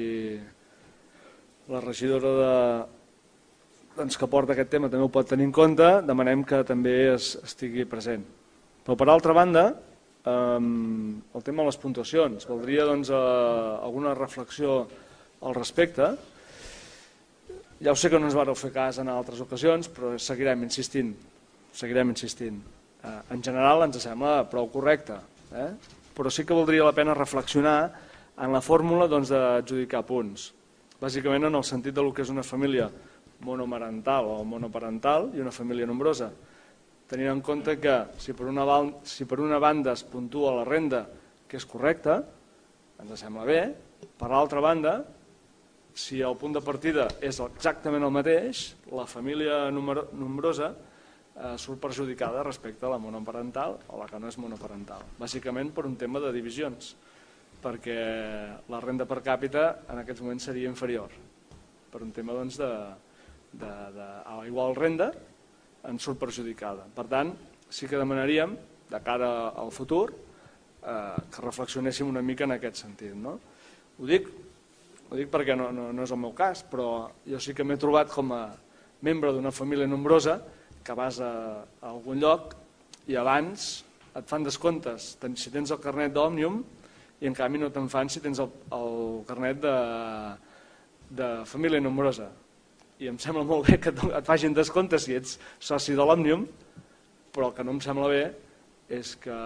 la regidora de, doncs, que porta aquest tema també ho pot tenir en compte, demanem que també es, estigui present. Però per altra banda, Um, el tema de les puntuacions. Valdria doncs, uh, alguna reflexió al respecte. Ja ho sé que no ens vareu fer cas en altres ocasions, però seguirem insistint. Seguirem insistint. Uh, en general ens sembla prou correcte, eh? Però sí que valdria la pena reflexionar en la fórmula doncs, d'adjudicar punts. Bàsicament en el sentit del que és una família monomarental o monoparental i una família nombrosa. Tenint en compte que si per, una, si per una banda es puntua la renda, que és correcta, ens sembla bé. Per l'altra banda, si el punt de partida és exactament el mateix, la família numero, nombrosa eh, surt perjudicada respecte a la monoparental o la que no és monoparental. Bàsicament per un tema de divisions, perquè la renda per càpita en aquests moments seria inferior. Per un tema doncs, de, de, de, a la igual renda, en surt perjudicada. Per tant, sí que demanaríem, de cara al futur, eh, que reflexionéssim una mica en aquest sentit. No? Ho dic, ho dic perquè no, no, no és el meu cas, però jo sí que m'he trobat com a membre d'una família nombrosa que vas a, a algun lloc i abans et fan descomptes si tens el carnet d'Òmnium i en canvi no te'n fan si tens el, el carnet de, de família nombrosa. I em sembla molt bé que et facin descompte si ets soci de l'Òmnium, però el que no em sembla bé és que,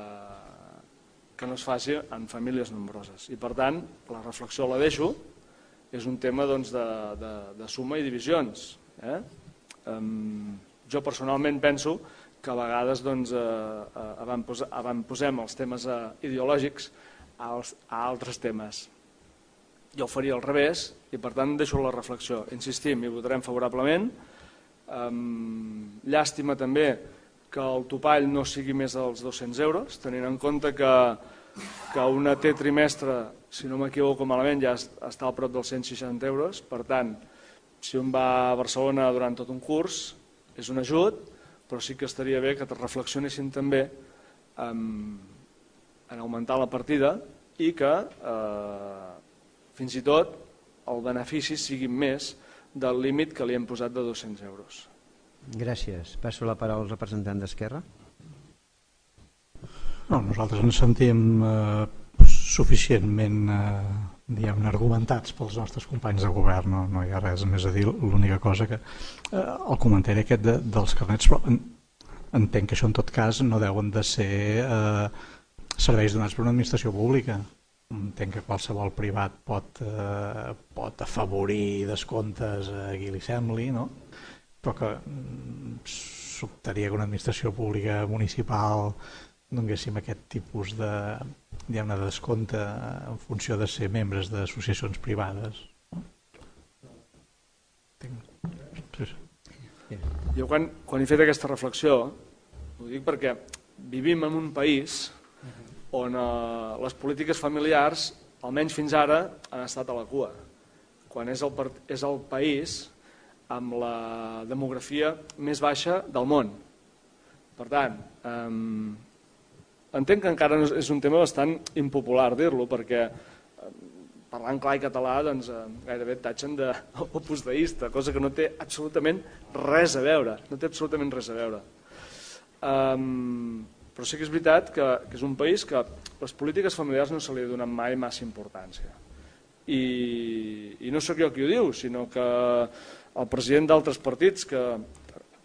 que no es faci en famílies nombroses. I per tant, la reflexió la deixo, és un tema doncs, de, de, de suma i divisions. Eh? Um, jo personalment penso que a vegades doncs, eh, avantposem els temes eh, ideològics als, a altres temes. Jo ho faria al revés i per tant deixo la reflexió. Insistim, hi votarem favorablement. Um, llàstima també que el topall no sigui més dels dos-cents euros, tenint en compte que, que una té trimestre, si no m'equivoco malament, ja està al prop dels cent seixanta euros. Per tant, si un va a Barcelona durant tot un curs, és un ajut, però sí que estaria bé que reflexionessin també um, en augmentar la partida i que eh, fins i tot el benefici sigui més del límit que li hem posat de dos-cents euros. Gràcies. Passo la paraula al representant d'Esquerra. No, nosaltres ens sentim eh, suficientment eh, argumentats pels nostres companys de govern, no, no hi ha res més a dir. L'única cosa que eh, el comentari aquest de, dels carnets, però entenc que això en tot cas no deuen de ser eh, serveis donats per una administració pública. Entenc que qualsevol privat pot, eh, pot afavorir descomptes a qui li sembli, no? Però que mm, sobtaria que una administració pública municipal donéssim aquest tipus de, de descompte en funció de ser membres d'associacions privades. No? Sí, sí. Jo quan, quan he fet aquesta reflexió ho dic perquè vivim en un país on eh, les polítiques familiars, almenys fins ara, han estat a la cua, quan és el, és el país amb la demografia més baixa del món. Per tant, eh, entenc que encara és un tema bastant impopular dir-lo, perquè eh, parlant clar i català doncs, eh, gairebé et tatxen d'opus deista, cosa que no té absolutament res a veure, no té absolutament res a veure. Eh, però sí que és veritat que, que és un país que les polítiques familiars no se li donen mai massa importància. I, i no sóc jo qui ho diu, sinó que el president d'altres partits que,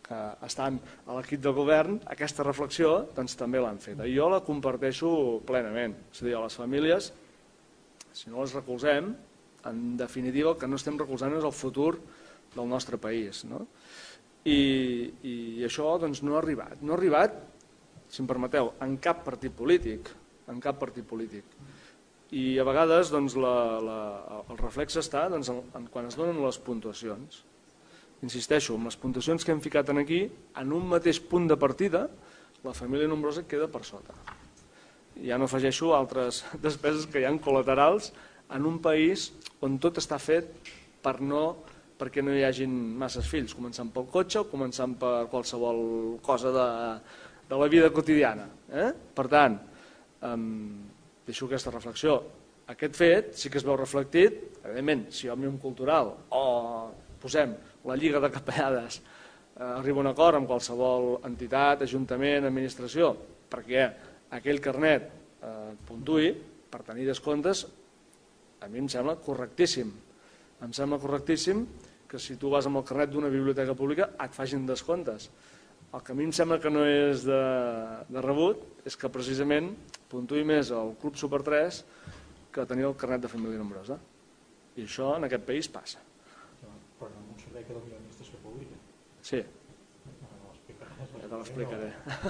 que estan a l'equip del govern, aquesta reflexió doncs, també l'han fet. I jo la comparteixo plenament. És a dir, a les famílies, si no les recolzem, en definitiva el que no estem recolzant és el futur del nostre país. No? I, i això doncs, no ha arribat. No ha arribat, si em permeteu, en cap partit polític. En cap partit polític. I a vegades doncs, la, la, el reflex està doncs, en, en quan es donen les puntuacions. Insisteixo, amb les puntuacions que hem ficat aquí, en un mateix punt de partida, la família nombrosa queda per sota. Ja no afegeixo altres despeses que hi ha col·laterals en un país on tot està fet per no, perquè no hi hagin masses fills, començant pel cotxe o començant per qualsevol cosa de, de la vida quotidiana. Eh? Per tant, um, deixo aquesta reflexió. Aquest fet sí que es veu reflectit, evidentment, si Òmnium Cultural o posem la Lliga de Capellades eh, arriba a un acord amb qualsevol entitat, ajuntament, administració, perquè aquell carnet eh, puntui per tenir descomptes, a mi em sembla correctíssim. Em sembla correctíssim que si tu vas amb el carnet d'una biblioteca pública et facin descomptes. El que a mi em sembla que no és de, de rebut és que precisament puntui més el Club Super tres que tenir el carnet de família nombrosa. I això en aquest país passa. Però no un servei que doni l'administració pública. Sí. Ja te l'explicaré.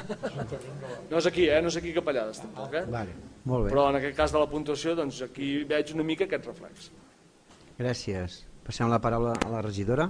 No és aquí, eh? No és aquí Capellades, tampoc. Eh? Vale, molt bé. Però en aquest cas de la puntuació, doncs aquí veig una mica aquest reflex. Gràcies. Passem la paraula a la regidora.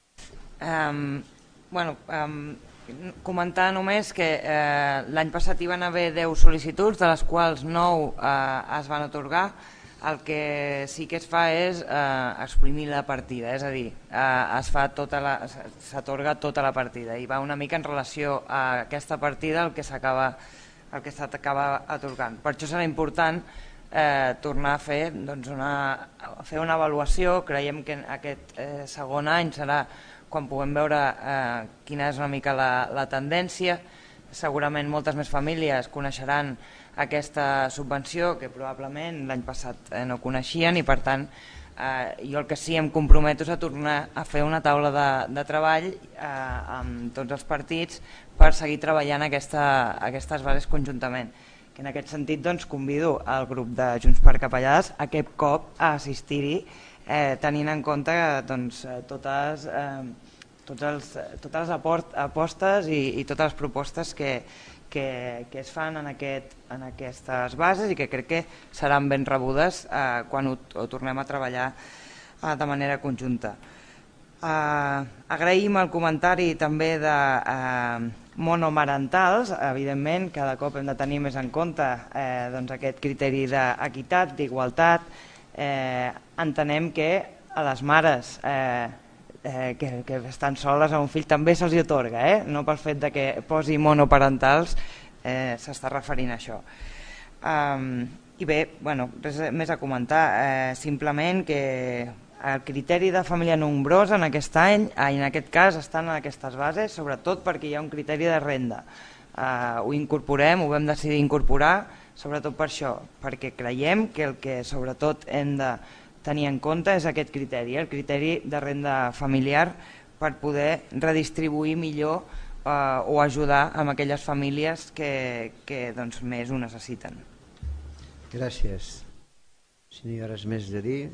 Um, bueno, um, comentar només que eh, l'any passat hi van haver deu sol·licituds, de les quals nou eh, es van atorgar. El que sí que es fa és eh, exprimir la partida, és a dir, eh, es fa tota la, s'atorga tota la partida i va una mica en relació a aquesta partida el que s'acaba el que s'acaba atorgant. Per això serà important eh, tornar a fer, doncs una, a fer una avaluació. Creiem que aquest eh, segon any serà quan puguem veure eh, quina és una mica la, la tendència. Segurament moltes més famílies coneixeran aquesta subvenció que probablement l'any passat eh, no coneixien i per tant eh, jo el que sí em comprometo és a tornar a fer una taula de, de treball eh, amb tots els partits per seguir treballant aquesta, aquestes bases conjuntament. Que en aquest sentit doncs, convido al grup de Junts per Capellades aquest cop a assistir-hi eh, tenint en compte doncs, totes, eh, tots els, totes les aport, apostes i, i totes les propostes que Que, que es fan en, aquest, en aquestes bases i que crec que seran ben rebudes eh, quan ho, ho tornem a treballar eh, de manera conjunta. Eh, agraïm el comentari també de eh, monomarentals. Evidentment, cada cop hem de tenir més en compte eh, doncs aquest criteri d'equitat, d'igualtat. Eh, entenem que a les mares eh, Eh, que, que estan soles a un fill també se'ls atorga, eh? No pel fet de que posi monoparentals eh, s'està referint a això. Um, I bé, bueno, res més a comentar, eh, simplement que el criteri de família nombrosa en aquest any, en aquest cas estan en aquestes bases, sobretot perquè hi ha un criteri de renda. Eh, ho incorporem, ho vam decidir incorporar, sobretot per això, perquè creiem que el que sobretot hem de tenir en compte és aquest criteri, el criteri de renda familiar per poder redistribuir millor eh, o ajudar amb aquelles famílies que, que doncs, més ho necessiten. Gràcies. Si no hi ha res més de dir...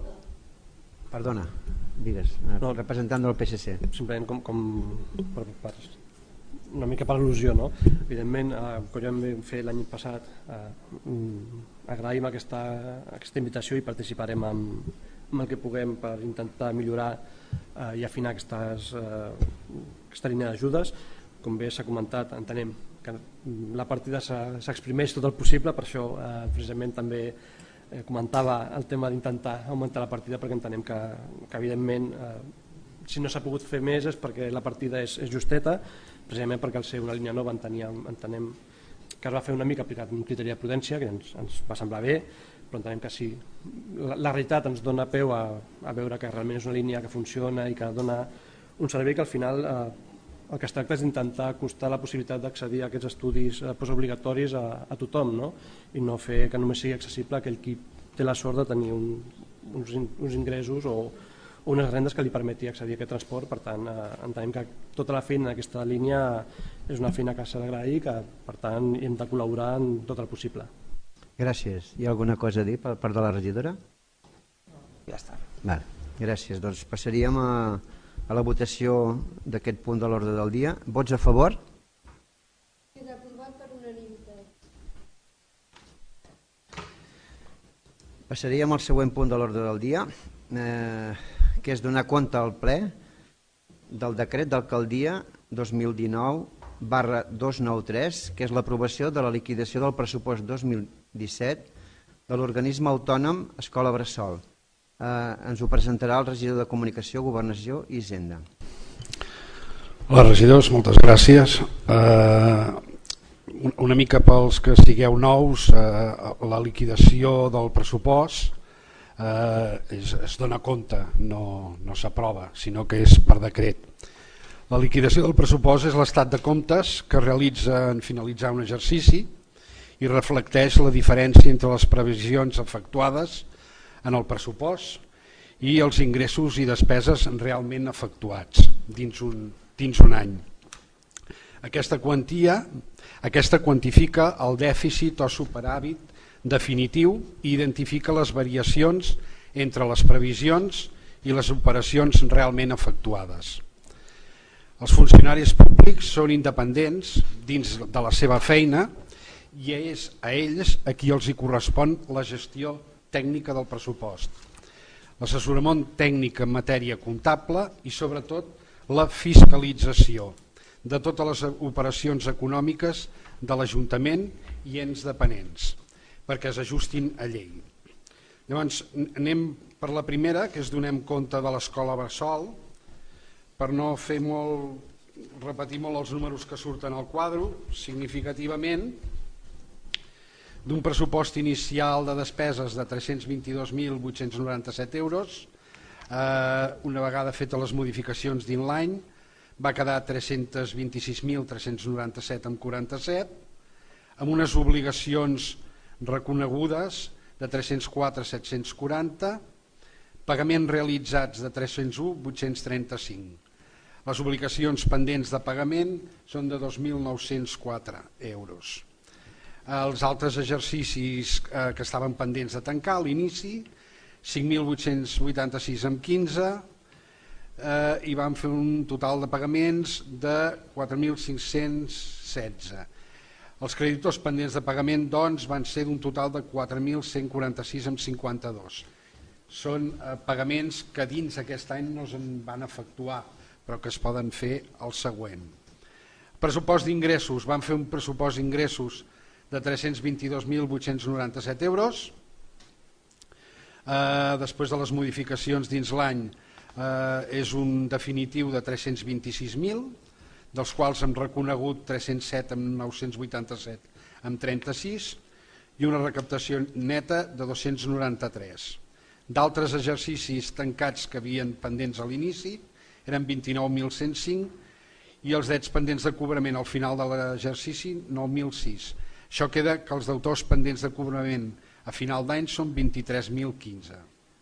Perdona, digues, no, representant del P S C. Simplement com, com per, per, una mica per al·lusió, no? Evidentment, eh, com ja vam fer l'any passat, eh, agraïm aquesta, aquesta invitació i participarem amb, amb el que puguem per intentar millorar eh, i afinar aquestes, eh, aquesta línia d'ajudes. Com bé s'ha comentat, entenem que la partida s'exprimeix tot el possible, per això eh, precisament també eh, comentava el tema d'intentar augmentar la partida, perquè entenem que, que evidentment eh, si no s'ha pogut fer més és perquè la partida és, és justeta, precisament perquè al ser una línia nova enteníem, entenem que es va fer una mica aplicat un criteri de prudència que ens, ens va semblar bé, però entenem que sí, la, la realitat ens dona peu a, a veure que realment és una línia que funciona i que dona un servei que al final eh, el que es tracta és d'intentar acostar la possibilitat d'accedir a aquests estudis eh, postobligatoris a, a tothom, no? I no fer que només sigui accessible a aquell qui té la sort de tenir un, uns, uns ingressos o, unes rendes que li permeti accedir a aquest transport. Per tant, eh, entenem que tota la feina en aquesta línia és una feina que s'ha d'agrair i que, per tant, hem de col·laborar en tot el possible. Gràcies. Hi ha alguna cosa a dir per part de la regidora? Ja està. Vale. Gràcies. Doncs passaríem a, a la votació d'aquest punt de l'ordre del dia. Vots a favor? Queda aprovat per unanimitat. Passaríem al següent punt de l'ordre del dia, eh, que és donar compte al ple del decret d'alcaldia dos mil dinou barra dos cents i noranta tres, que és l'aprovació de la liquidació del pressupost dos mil disset de l'organisme autònom Escola Bressol. Eh, ens ho presentarà el regidor de Comunicació, Governació i Hisenda. Hola regidors, moltes gràcies. Eh, una mica pels que sigueu nous, eh, la liquidació del pressupost eh, es, es dona compte, no, no s'aprova, sinó que és per decret. La liquidació del pressupost és l'estat de comptes que realitza en finalitzar un exercici i reflecteix la diferència entre les previsions efectuades en el pressupost i els ingressos i despeses realment efectuats dins un, dins un any. Aquesta quantia, aquesta quantifica el dèficit o superàvit definitiu i identifica les variacions entre les previsions i les operacions realment efectuades. Els funcionaris públics són independents dins de la seva feina i és a ells a qui els hi correspon la gestió tècnica del pressupost, l'assessorament tècnic en matèria comptable i sobretot la fiscalització de totes les operacions econòmiques de l'Ajuntament i ens dependents perquè s'ajustin a llei. Llavors anem per la primera, que és donem compte de l'Escola Bressol, per no fer molt, repetir molt els números que surten al quadre. Significativament, d'un pressupost inicial de despeses de tres-cents vint-i-dos mil vuit-cents noranta-set euros, eh, una vegada fetes les modificacions dins l'any, va quedar tres-cents vint-i-sis mil tres-cents noranta-set coma quaranta-set, amb unes obligacions reconegudes de tres-cents quatre mil set-cents quaranta, pagaments realitzats de tres-cents un mil vuit-cents trenta-cinc. Les obligacions pendents de pagament són de dos mil nou-cents quatre euros. Els altres exercicis eh, que estaven pendents de tancar a l'inici, cinc mil vuit-cents vuitanta-sis coma quinze, eh, i vam fer un total de pagaments de quatre mil cinc-cents setze. Els creditors pendents de pagament doncs, van ser d'un total de quatre mil cent quaranta-sis coma cinquanta-dos. Són eh, pagaments que dins aquest any no se'n van efectuar, però que es poden fer al següent. Pressupost d'ingressos, vam fer un pressupost d'ingressos de tres-cents vint-i-dos mil vuit-cents noranta-set euros. Eh, després de les modificacions dins l'any eh, és un definitiu de tres-cents vint-i-sis mil, dels quals hem reconegut tres-cents set amb nou-cents vuitanta-set amb trenta-sis i una recaptació neta de dos-cents noranta-tres. D'altres exercicis tancats que havien pendents a l'inici eren vint-i-nou mil cent cinc i els drets pendents de cobrament al final de l'exercici nou mil sis. Això queda que els deutors pendents de cobrament a final d'any són vint-i-tres mil quinze.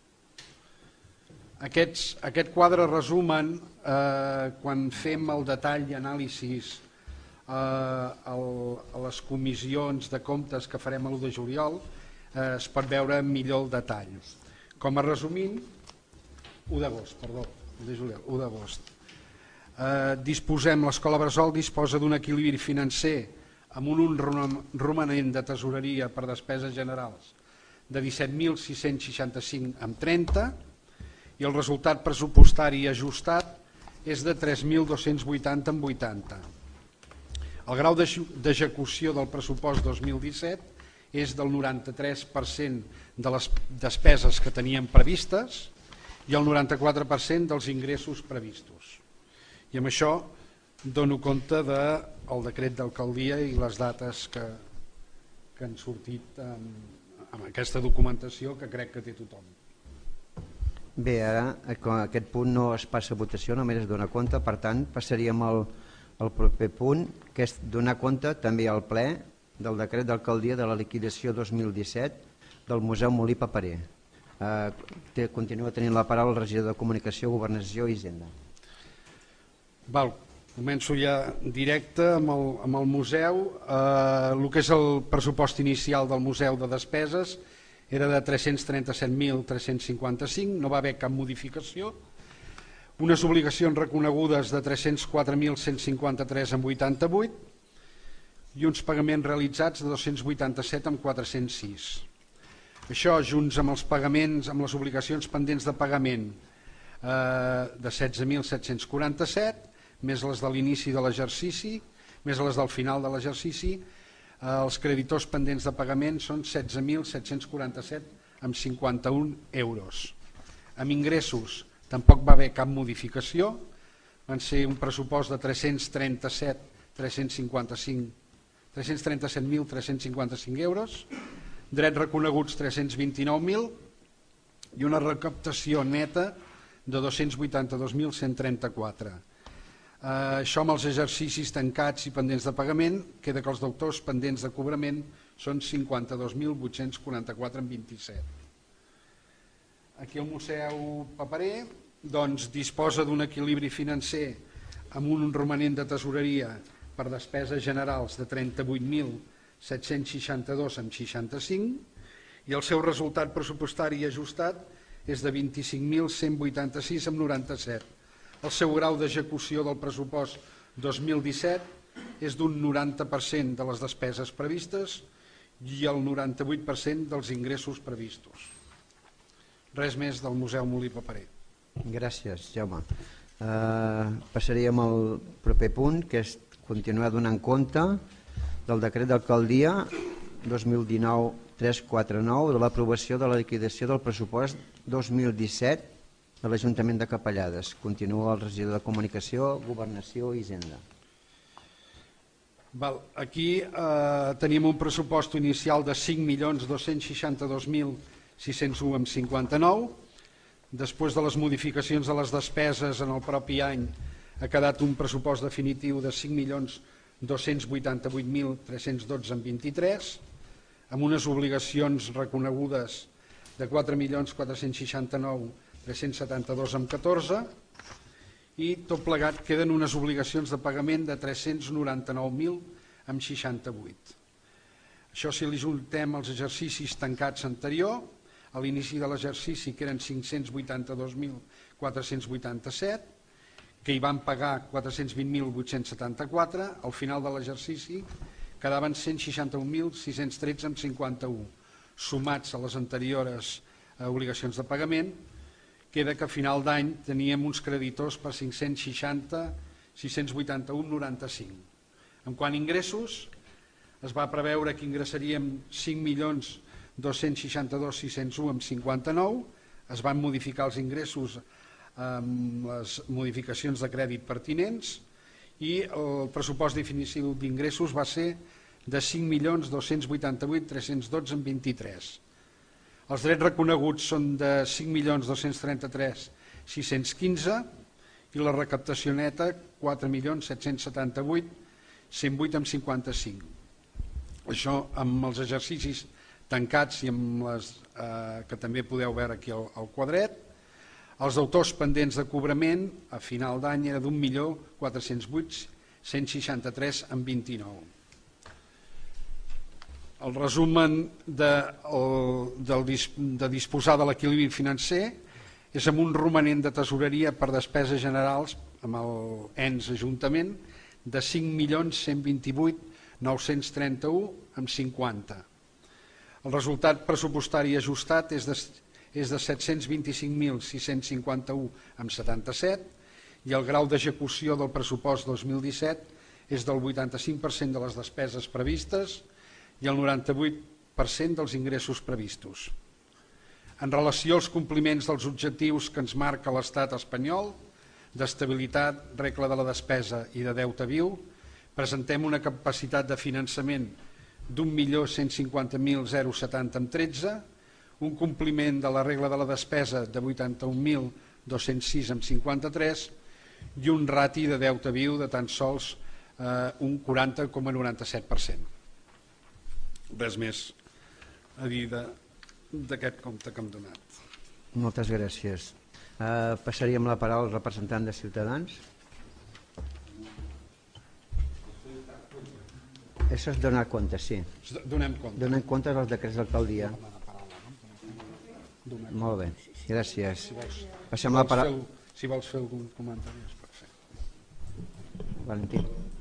Aquests, aquest quadre resumen eh, quan fem el detall i anàlisis eh, el, a les comissions de comptes que farem l'u de juliol eh, es pot veure millor el detall. Com a resumint, u d'agost, perdó, de juliol, u d'agost. Eh, disposem, l'Escola Bressol disposa d'un equilibri financer amb un romanent de tesoreria per despeses generals de disset mil sis-cents seixanta-cinc coma trenta i el resultat pressupostari ajustat és de tres mil dos-cents vuitanta coma vuitanta. El grau d'execució del pressupost dos mil disset és del noranta-tres per cent de les despeses que teníem previstes i el noranta-quatre per cent dels ingressos previstos. I amb això dono compte del decret d'alcaldia i les dates que, que han sortit amb, amb aquesta documentació que crec que té tothom. Bé, ara aquest punt no es passa a votació, només es dona compte, per tant passaríem al, al proper punt, que és donar compte també al ple del decret d'alcaldia de la liquidació dos mil disset del Museu Molí Paperer. Eh, continua tenint la paraula el regidor de Comunicació, Governació i Hisenda. Val, començo ja directe amb el, amb el museu. Eh, el que és el pressupost inicial del museu de despeses era de tres-cents trenta-set mil tres-cents cinquanta-cinc, no va haver cap modificació. Unes obligacions reconegudes de tres-cents quatre mil cent cinquanta-tres coma vuitanta-vuit i uns pagaments realitzats de dos-cents vuitanta-set coma quatre-cents sis. Això, junts amb els pagaments, amb les obligacions pendents de pagament eh, de setze mil set-cents quaranta-set, més les de l'inici de l'exercici, més les del final de l'exercici, eh, els creditors pendents de pagament són setze mil set-cents quaranta-set coma cinquanta-un euros. Amb ingressos tampoc va haver cap modificació, van ser un pressupost de tres-cents trenta-set mil tres-cents cinquanta-cinc tres-cents trenta-set mil tres-cents cinquanta-cinc euros, drets reconeguts tres-cents vint-i-nou mil i una recaptació neta de dos-cents vuitanta-dos mil cent trenta-quatre. Eh, això amb els exercicis tancats i pendents de pagament, queda que els deutors pendents de cobrament són cinquanta-dos mil vuit-cents quaranta-quatre coma vint-i-set. Aquí el Museu Paperer doncs, disposa d'un equilibri financer amb un romanent de tesoreria per despeses generals de trenta-vuit mil set-cents seixanta-dos coma seixanta-cinc i el seu resultat pressupostari ajustat és de vint-i-cinc mil cent vuitanta-sis coma noranta-set. El seu grau d'execució del pressupost dos mil disset és d'un noranta per cent de les despeses previstes i el noranta-vuit per cent dels ingressos previstos. Res més del Museu Molí Paperer. Gràcies, Jaume. Uh, passaríem al proper punt, que és continuar donant compte del decret d'alcaldia dos mil dinou tres cents quaranta-nou de l'aprovació de la liquidació del pressupost dos mil disset de l'Ajuntament de Capellades. Continua el regidor de Comunicació, Governació i Hisenda. Val, aquí eh, tenim un pressupost inicial de cinc milions dos-cents seixanta-dos mil sis-cents un coma cinquanta-nou. Després de les modificacions de les despeses en el propi any ha quedat un pressupost definitiu de cinc milions dos-cents vuitanta-vuit mil tres-cents dotze coma vint-i-tres, amb unes obligacions reconegudes de quatre milions quatre-cents seixanta-nou mil tres-cents setanta-dos coma catorze i tot plegat queden unes obligacions de pagament de tres-cents noranta-nou mil seixanta-vuit. Això si li juntem els exercicis tancats anterior, a l'inici de l'exercici que eren cinc-cents vuitanta-dos mil quatre-cents vuitanta-set, que hi van pagar quatre-cents vint mil vuit-cents setanta-quatre, al final de l'exercici quedaven cent seixanta-un mil sis-cents tretze coma cinquanta-u. Sumats a les anteriors obligacions de pagament, queda que a final d'any teníem uns creditors per cinc-cents seixanta mil sis-cents vuitanta-un coma noranta-cinc. En quant a ingressos, es va preveure que ingressaríem cinc milions dos-cents seixanta-dos mil sis-cents un coma cinquanta-nou, es van modificar els ingressos amb les modificacions de crèdit pertinents i el pressupost definitiu d'ingressos va ser de cinc milions dos-cents vuitanta-vuit mil tres-cents dotze coma vint-i-tres. Els drets reconeguts són de cinc milions dos-cents trenta-tres mil sis-cents quinze i la recaptació neta quatre milions set-cents setanta-vuit mil cent vuit coma cinquanta-cinc. Això amb els exercicis tancats i amb les eh, que també podeu veure aquí al, al quadret. Els deutors pendents de cobrament a final d'any era d'un milió quatre-cents vuit mil cent seixanta-tres coma vint-i-nou. El resumen de, el, del, de disposar de l'equilibri financer és amb un romanent de tesoreria per despeses generals amb l'ens Ajuntament de cinc milions cent vint-i-vuit mil nou-cents trenta-u coma cinquanta. El resultat pressupostari ajustat és de, és de set-cents vint-i-cinc mil sis-cents cinquanta-u coma setanta-set i el grau d'execució del pressupost dos mil disset és del vuitanta-cinc per cent de les despeses previstes i el noranta-vuit per cent dels ingressos previstos. En relació als compliments dels objectius que ens marca l'Estat espanyol, d'estabilitat, regla de la despesa i de deute viu, presentem una capacitat de finançament d'un milió cent cinquanta mil setanta coma tretze, un compliment de la regla de la despesa de vuitanta-un mil dos-cents sis coma cinquanta-tres i un rati de deute viu de tan sols eh, un quaranta coma noranta-set per cent. Res més a dir d'aquest compte que hem donat. Moltes gràcies. Uh, passaríem la paraula al representant de Ciutadans. Això és donar compte, sí. Donem compte. Donem compte dels decrets d'alcaldia. Molt bé, gràcies. Passem la paraula. Si vols fer algun comentari, és perfecte. Valentí.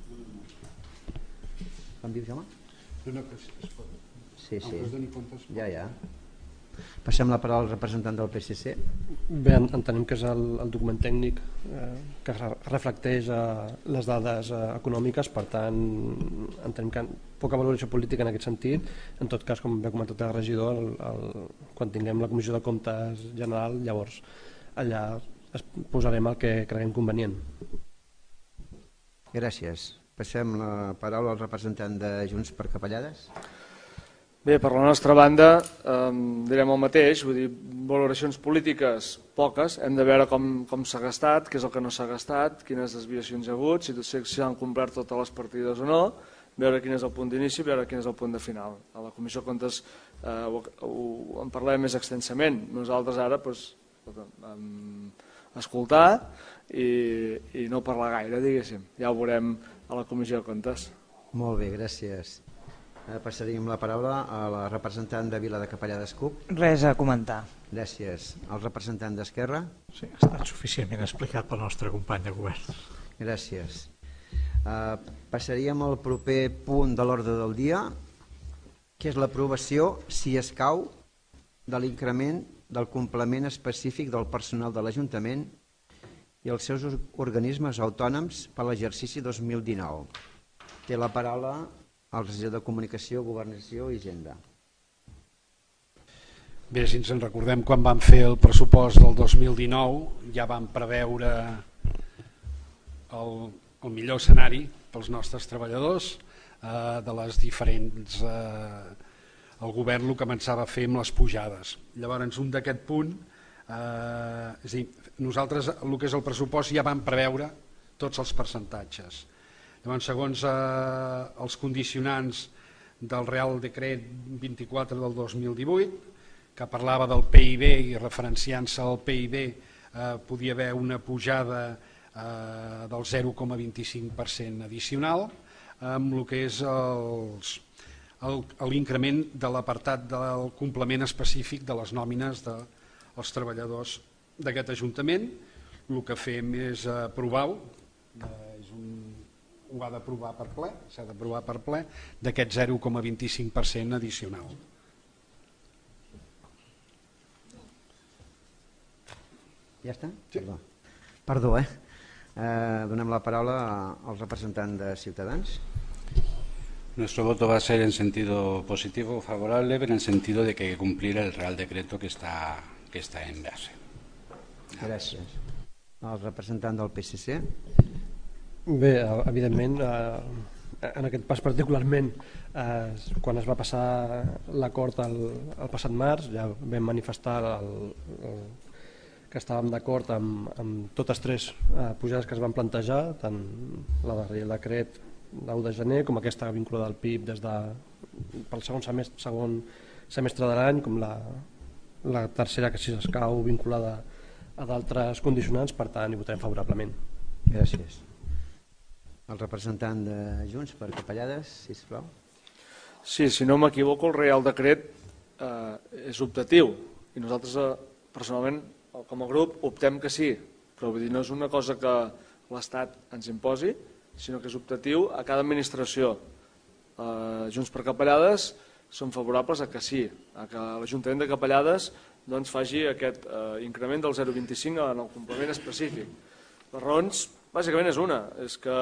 Com dius, home? No, no, que es pot. Sí, sí. Es doni compte. Ja, ja. Passem la paraula al representant del P S C. Bé, entenem que és el, el document tècnic eh, que reflecteix eh, les dades eh, econòmiques, per tant entenem que poca valoració política en aquest sentit. En tot cas, com ha comentat el regidor, el, el, quan tinguem la comissió de comptes general, llavors allà es posarem el que creguem convenient. Gràcies. Passem la paraula al representant de Junts per Capellades. Bé, per la nostra banda eh, direm el mateix, vull dir, valoracions polítiques poques, hem de veure com, com s'ha gastat, què és el que no s'ha gastat, quines desviacions hi ha hagut, si s'han complert totes les partides o no, veure quin és el punt d'inici, veure quin és el punt de final. A la Comissió de Comptes eh, ho, ho, en parlem més extensament. Nosaltres ara doncs, um, escoltar i, i no parlar gaire, diguéssim. Ja ho veurem a la Comissió de Comptes. Molt bé, gràcies. Passaríem la paraula a la representant de Vila de Capellades C U P. Res a comentar. Gràcies. El representant d'Esquerra. Sí, ha estat suficientment explicat pel nostre company de govern. Gràcies. Uh, passaríem al proper punt de l'ordre del dia, que és l'aprovació, si escau, de l'increment del complement específic del personal de l'Ajuntament i els seus organismes autònoms per l'exercici dos mil dinou. Té la paraula el regidor de Comunicació, Governació i Hisenda. Bé, si ens en recordem quan vam fer el pressupost del dos mil dinou, ja vam preveure el, el millor escenari pels nostres treballadors, eh, de les diferents... Eh, el govern el començava a fer amb les pujades. Llavors, un d'aquest punt, eh, és a dir, nosaltres el que és el pressupost ja vam preveure tots els percentatges. Llavors, segons eh, els condicionants del Real Decret vint-i-quatre del dos mil divuit, que parlava del P I B i referenciant-se al P I B eh, podia haver una pujada eh, del zero coma vint-i-cinc per cent addicional amb el que és l'increment de l'apartat del complement específic de les nòmines dels treballadors d'aquest Ajuntament. El que fem és aprovar-ho, és un ho ha d'aprovar per ple, s'ha d'aprovar per ple, d'aquest zero coma vint-i-cinc per cent addicional. Ja està? Sí. Perdó, Perdó eh? eh? Donem la paraula al representant de Ciutadans. Nuestro voto va a ser en sentido positivo, favorable, pero en el sentido de que hay que cumplir el Real Decreto que está, que está en base. Gràcies. El representant del P S C. Bé, evidentment, eh, en aquest pas particularment, eh, quan es va passar l'acord el, el passat març, ja vam manifestar el, el, que estàvem d'acord amb, amb totes tres eh, pujades que es van plantejar, tant la del decret d'u de gener com aquesta vinculada al P I B des de, pel segon semestre, segon semestre de l'any, com la, la tercera que si s'escau vinculada a d'altres condicionants, per tant hi votarem favorablement. Gràcies. El representant de Junts per Capellades, sisplau. Sí, si no m'equivoco, el Real Decret eh, és optatiu i nosaltres eh, personalment com a grup optem que sí, però vull dir, no és una cosa que l'Estat ens imposi, sinó que és optatiu a cada administració. Eh, Junts per Capellades són favorables a que sí, a que l'Ajuntament de Capellades doncs, faci aquest eh, increment del zero coma vint-i-cinc en el complement específic. Les raons bàsicament és una, és que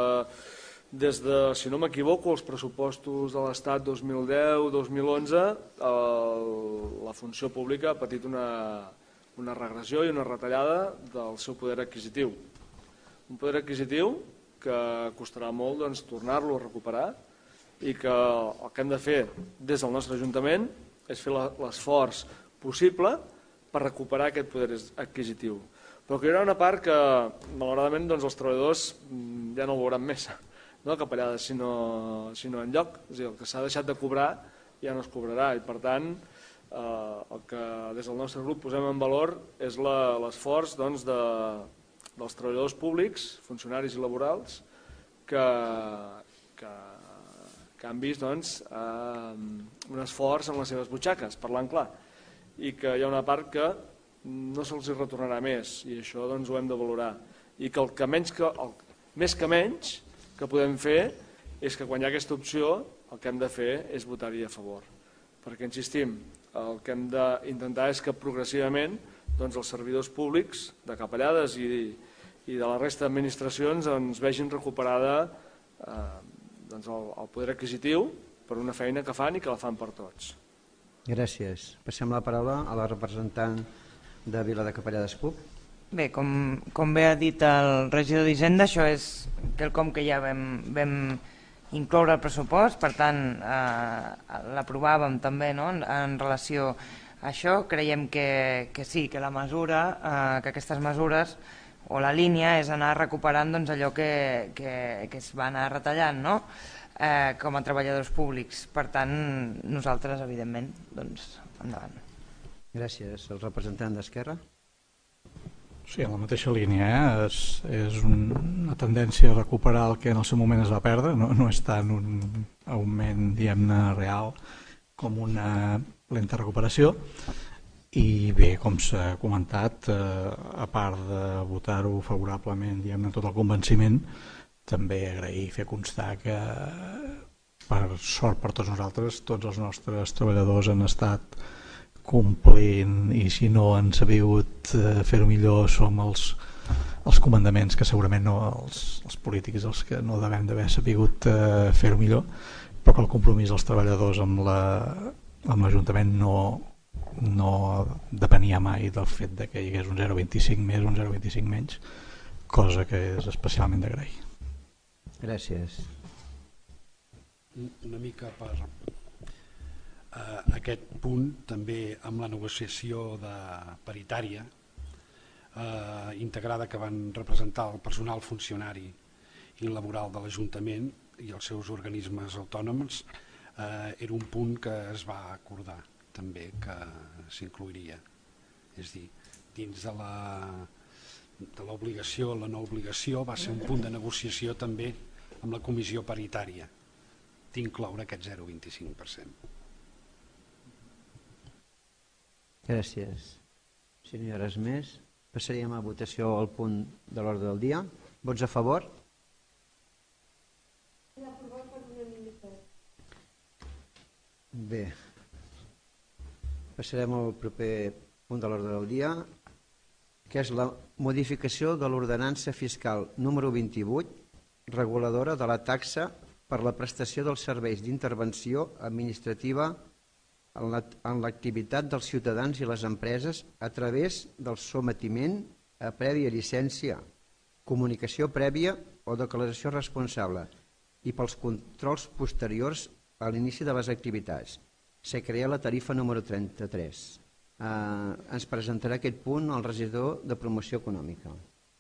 des de, si no m'equivoco, els pressupostos de l'Estat dos mil deu dos mil onze, el, la funció pública ha patit una, una regressió i una retallada del seu poder adquisitiu. Un poder adquisitiu que costarà molt doncs, tornar-lo a recuperar i que el que hem de fer des del nostre Ajuntament és fer l'esforç possible per recuperar aquest poder adquisitiu. Però que hi haurà una part que, malauradament, doncs, els treballadors ja no ho veuran més, no a Capellades, sinó, sinó en lloc. És a dir, el que s'ha deixat de cobrar ja no es cobrarà i, per tant, el que des del nostre grup posem en valor és l'esforç doncs, de, dels treballadors públics, funcionaris i laborals, que, que, que han vist doncs, eh, un esforç en les seves butxaques, parlant clar, i que hi ha una part que no se'ls retornarà més, i això doncs, ho hem de valorar. I que el que menys que, el, més que menys que podem fer és que quan hi ha aquesta opció el que hem de fer és votar-hi a favor. Perquè, insistim, el que hem d'intentar és que progressivament doncs, els servidors públics de Capellades i, i de la resta d'administracions ens vegin recuperada eh, doncs el, el poder adquisitiu per una feina que fan i que la fan per tots. Gràcies. Passem la paraula a la representant de Vila de Capellades C U P. Bé, com, com bé ha dit el regidor d'Hisenda, això és quelcom que ja vam, vam incloure el pressupost, per tant eh, l'aprovàvem també, no? en, en relació a això. Creiem que, que sí, que la mesura, eh, que aquestes mesures o la línia és anar recuperant doncs, allò que, que, que es va anar retallant, no? eh, com a treballadors públics. Per tant, nosaltres, evidentment, doncs, endavant. Gràcies. El representant d'Esquerra. Sí, en la mateixa línia, eh? és, és una tendència a recuperar el que en el seu moment es va perdre, no, no és tant un augment, diguem-ne, real com una lenta recuperació. I bé, com s'ha comentat, eh, a part de votar-ho favorablement, diguem-ne, tot el convenciment, també agrair i fer constar que, per sort per tots nosaltres, tots els nostres treballadors han estat complint, i si no han sabut eh, fer-ho millor som els, els comandaments, que segurament no els, els polítics els que no devem d'haver sabut eh, fer-ho millor, però que el compromís dels treballadors amb la, amb l'Ajuntament no, no depenia mai del fet de que hi hagués un zero coma vint-i-cinc més o un zero coma vint-i-cinc menys, cosa que és especialment d'agrair. Gràcies. Una mica per Uh, aquest punt, també amb la negociació de paritària uh, integrada que van representar el personal funcionari i laboral de l'Ajuntament i els seus organismes autònoms, uh, era un punt que es va acordar també que s'incluiria. És dir, dins de la de l'obligació, la no obligació, va ser un punt de negociació també amb la comissió paritària d'incloure aquest zero coma vint-i-cinc per cent. Gràcies. Si no hi ha res més, passaríem a votació al punt de l'ordre del dia. Vots a favor? Bé. Passarem al proper punt de l'ordre del dia, que és la modificació de l'ordenança fiscal número vint-i-vuit, reguladora de la taxa per la prestació dels serveis d'intervenció administrativa en l'activitat dels ciutadans i les empreses a través del sometiment a prèvia llicència, comunicació prèvia o declaració responsable i pels controls posteriors a l'inici de les activitats. Se crea la tarifa número trenta-tres. Eh, ens presentarà aquest punt el regidor de Promoció Econòmica.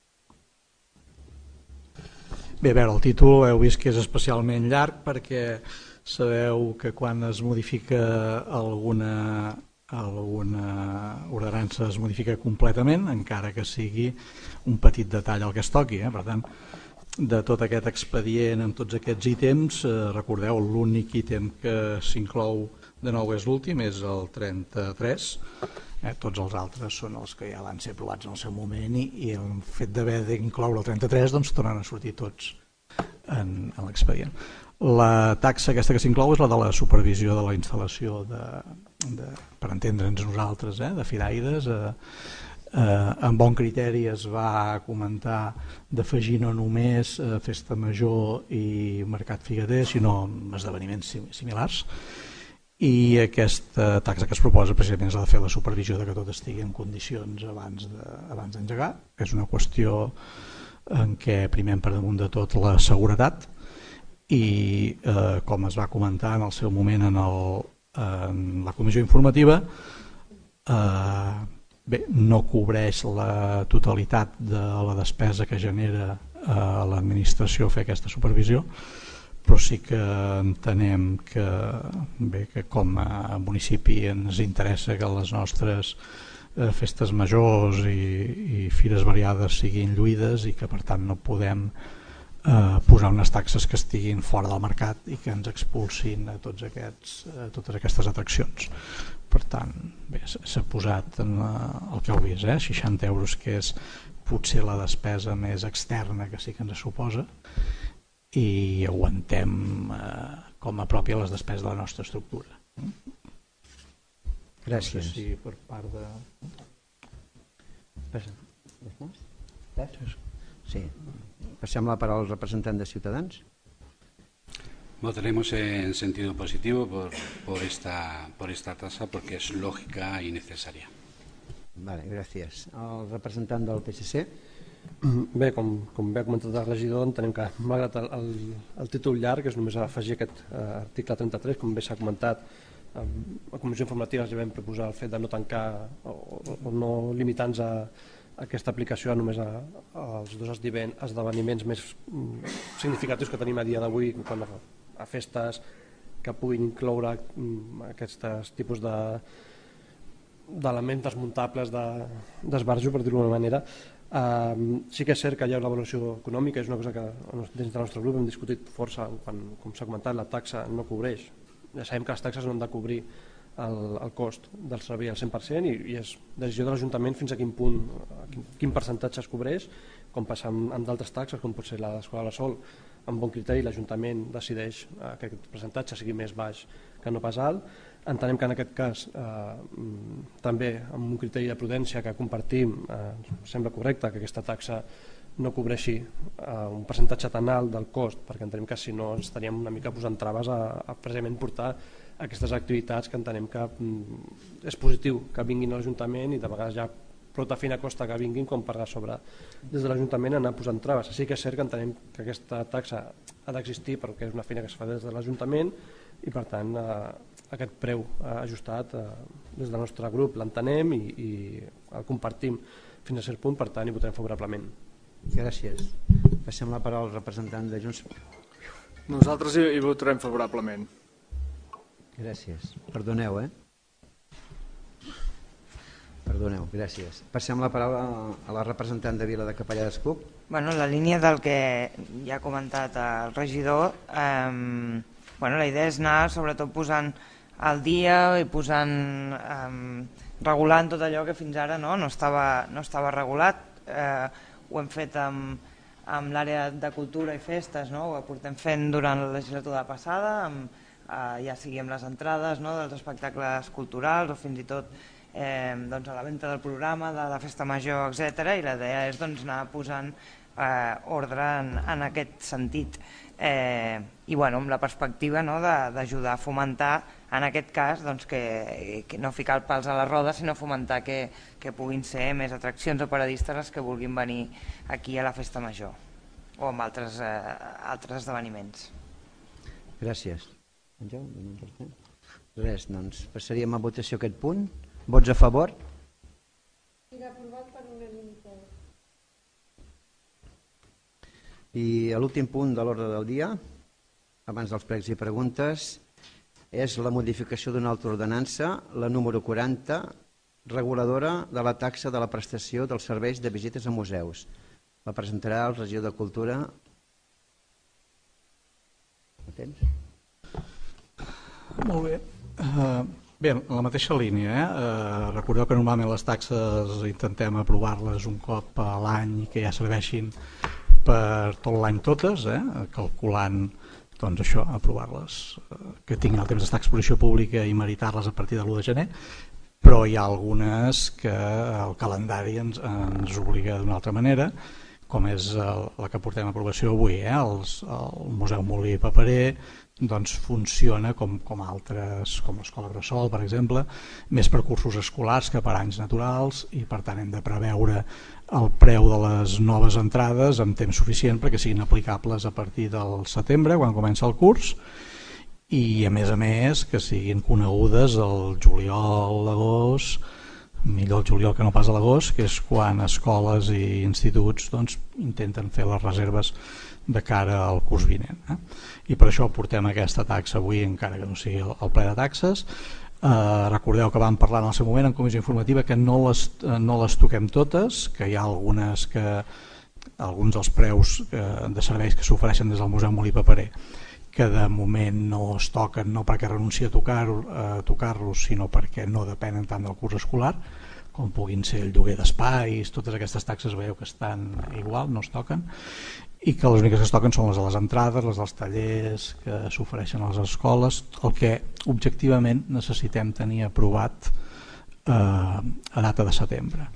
Bé, a veure, el títol heu vist que és especialment llarg perquè sabeu que quan es modifica alguna, alguna ordenança es modifica completament, encara que sigui un petit detall el que es toqui. Eh? Per tant, de tot aquest expedient amb tots aquests ítems, eh, recordeu, l'únic ítem que s'inclou de nou és l'últim, és el trenta-tres. Eh, tots els altres són els que ja van ser aprovats en el seu moment i, i el fet d'haver d'incloure el trenta-tres doncs tornen a sortir tots en, en l'expedient. La taxa aquesta que s'inclou és la de la supervisió de la instal·lació de, de, per entendre'ns nosaltres, eh, de firaires. Eh, eh, amb bon criteri es va comentar d'afegir no només eh, festa major i mercat figuerer, sinó esdeveniments sim similars. I aquesta taxa que es proposa precisament és la de fer la supervisió de que tot estigui en condicions abans d'engegar. De, és una qüestió en què primem per damunt de tot la seguretat i eh, com es va comentar en el seu moment en, el, en la comissió informativa, eh, bé, no cobreix la totalitat de la despesa que genera eh, l'administració fer aquesta supervisió, però sí que entenem que, bé, que com a municipi ens interessa que les nostres eh, festes majors i, i fires variades siguin lluïdes i que per tant no podem eh, posar unes taxes que estiguin fora del mercat i que ens expulsin a, tots aquests, a totes aquestes atraccions. Per tant, bé, s'ha posat en la, el que heu vist, eh, seixanta euros, que és potser la despesa més externa que sí que ens suposa, i aguantem eh, com a pròpia les despeses de la nostra estructura. Gràcies. No sé si per part de... Sí. Passem la paraula al representant de Ciutadans. Votaremos en sentido positivo por, por, esta, por esta tasa porque es lógica y necesaria. Vale, gràcies. El representant del P S C. Bé, com, com bé ha comentat el regidor, entenem que malgrat el, el, el títol llarg és només afegir aquest eh, article trenta-tres, com bé s'ha comentat, eh, a Comissió Informativa ja vam proposar el fet de no tancar o, o no limitar-nos a, a aquesta aplicació a només a, als dos esdeveniments més mm, significatius que tenim a dia d'avui quan a, a festes que puguin incloure mm, aquests tipus de d'elements desmuntables d'esbarjo, per dir-ho d'una manera. Uh, sí que és cert que hi ha una valoració econòmica, és una cosa que dins del nostre grup hem discutit força quan, com s'ha comentat, la taxa no cobreix. Ja sabem que les taxes no han de cobrir el, el cost del servei al cent per cent i, i és decisió de l'Ajuntament fins a quin punt, a quin, quin percentatge es cobreix, com passa amb, amb d'altres taxes, com pot ser la d'Escola de Sol. Amb bon criteri l'Ajuntament decideix que aquest percentatge sigui més baix que no pas alt. Entenem que en aquest cas eh, també amb un criteri de prudència que compartim eh, sembla correcte que aquesta taxa no cobreixi eh, un percentatge tan alt del cost, perquè entenem que si no ens estaríem una mica posant traves a, a precisament portar aquestes activitats que entenem que mm, és positiu que vinguin a l'Ajuntament i de vegades ja prou de feina costa que vinguin com per a sobre des de l'Ajuntament anar posant traves. Sí que és cert que entenem que aquesta taxa ha d'existir perquè és una feina que es fa des de l'Ajuntament i per tant eh, aquest preu ajustat eh, des del nostre grup l'entenem i, i el compartim fins a cert punt, per tant hi votarem favorablement. Gràcies. Passem la paraula al representant de Junts. Nosaltres hi, hi votarem favorablement. Gràcies. Perdoneu, eh? Perdoneu, gràcies. Passem la paraula a la representant de Vila de Capellades Club. Bueno, en la línia del que ja ha comentat el regidor, eh, bueno, la idea és anar sobretot posant al dia i posant, eh, regulant tot allò que fins ara no, no, estava, no estava regulat. Eh, ho hem fet amb, amb l'àrea de cultura i festes, no? Ho portem fent durant la legislatura passada, amb, eh, ja sigui amb les entrades, no? Dels espectacles culturals o fins i tot eh, doncs a la venda del programa, de la festa major, etcètera. I la idea és doncs, anar posant eh, ordre en, en aquest sentit. Eh, i bueno, amb la perspectiva no, d'ajudar a fomentar en aquest cas doncs, que, que no ficar els pals a la roda sinó fomentar que, que puguin ser més atraccions o paradistes les que vulguin venir aquí a la festa major o amb altres, eh, altres esdeveniments. Gràcies. Res, doncs passaríem a votació aquest punt. Vots a favor? Era aprovat per unanimitat. I l'últim punt de l'ordre del dia, abans dels pregs i preguntes, és la modificació d'una altra ordenança, la número quaranta, reguladora de la taxa de la prestació dels serveis de visites a museus. La presentarà el regidor de Cultura. Tens? Molt bé. Uh, bé, en la mateixa línia, eh? Uh, recordeu que normalment les taxes intentem aprovar-les un cop a l'any i que ja serveixin per tot l'any totes, eh? Calculant doncs això, aprovar-les, que tinguin el temps d'estar a exposició pública i meritar-les a partir de l'u de gener, però hi ha algunes que el calendari ens, ens obliga d'una altra manera, com és el, la que portem a aprovació avui, eh? Els, el Museu Molí i Paperer doncs funciona com, com altres, com l'Escola Bressol, per exemple, més per cursos escolars que per anys naturals i per tant hem de preveure el preu de les noves entrades amb temps suficient perquè siguin aplicables a partir del setembre, quan comença el curs, i a més a més que siguin conegudes el juliol, l'agost, millor el juliol que no pas a l'agost, que és quan escoles i instituts doncs, intenten fer les reserves de cara al curs vinent, eh? I per això portem aquesta taxa avui, encara que no sigui el, el ple de taxes. Eh, recordeu que vam parlar en el seu moment en comissió informativa que no les, no les toquem totes, que hi ha algunes que alguns dels preus eh, de serveis que s'ofereixen des del Museu Molí Paperer que de moment no es toquen, no perquè renuncia a tocar-los, a tocar-los, sinó perquè no depenen tant del curs escolar, com puguin ser el lloguer d'espais, totes aquestes taxes veieu que estan igual, no es toquen, i que les úniques que es toquen són les de les entrades, les dels tallers que s'ofereixen a les escoles, el que objectivament necessitem tenir aprovat eh, a data de setembre.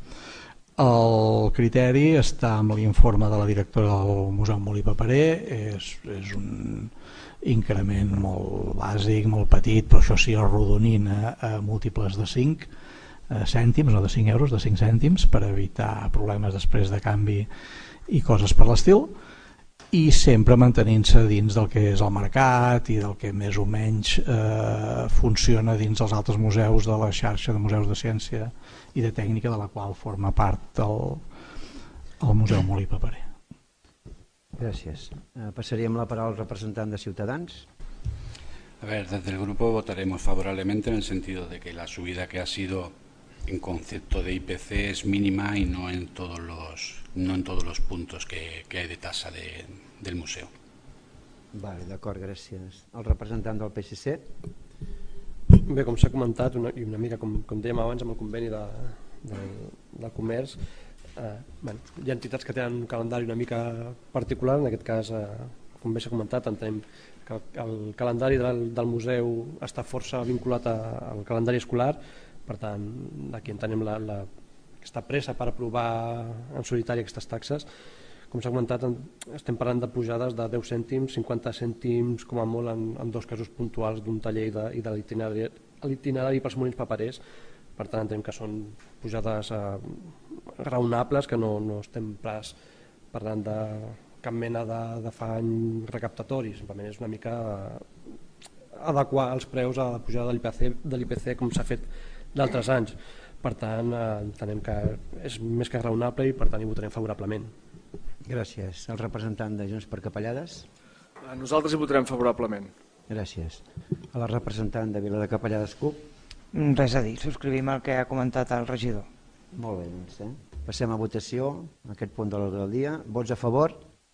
El criteri està amb l'informe de la directora del Museu Molí Paperer, és, és un increment molt bàsic, molt petit, però això sí, arrodonint a, a múltiples de cinc eh, cèntims, no de cinc euros, de cinc cèntims, per evitar problemes després de canvi i coses per l'estil, i sempre mantenint-se dins del que és el mercat i del que més o menys eh, funciona dins dels altres museus de la xarxa de museus de ciència i de tècnica de la qual forma part el, el Museu Molí Paperer. Gracias. Eh, pasaríamos la palabra al representante de Ciutadans. A ver, desde el grupo votaremos favorablemente en el sentido de que la subida que ha sido en concepto de I P C es mínima y no en todos los, no en todos los puntos que, que hay de tasa de, del museo. Vale, d'acord, gràcies. El representant del P S C. Bé, com s'ha comentat, una, i una mica com, com dèiem abans amb el conveni de, de, del comerç, eh, bueno, hi ha entitats que tenen un calendari una mica particular, en aquest cas, eh, com bé s'ha comentat, entenem que el, el calendari del, del museu està força vinculat a, al calendari escolar, per tant, aquí entenem la, la, aquesta pressa per aprovar en solitari aquestes taxes. Com s'ha comentat, estem parlant de pujades de deu cèntims, cinquanta cèntims com a molt en, en dos casos puntuals d'un taller i de, i de l'itinerari, l'itinerari pels molins paperers. Per tant, entenem que són pujades eh, raonables, que no, no estem pas parlant de cap mena d'afany recaptatori, simplement és una mica eh, adequar els preus a la pujada de l'I P C, de l'I P C com s'ha fet d'altres anys. Per tant, eh, entenem que és més que raonable i per tant hi votarem favorablement. Gràcies. El representant de Junts per Capellades. Nosaltres hi votarem favorablement. Gràcies. A la representant de Vila de Capellades C U P. Res a dir, subscrivim el que ha comentat el regidor. Molt bé, doncs, eh? Passem a votació, a aquest punt de l'ordre del dia. Vots a favor?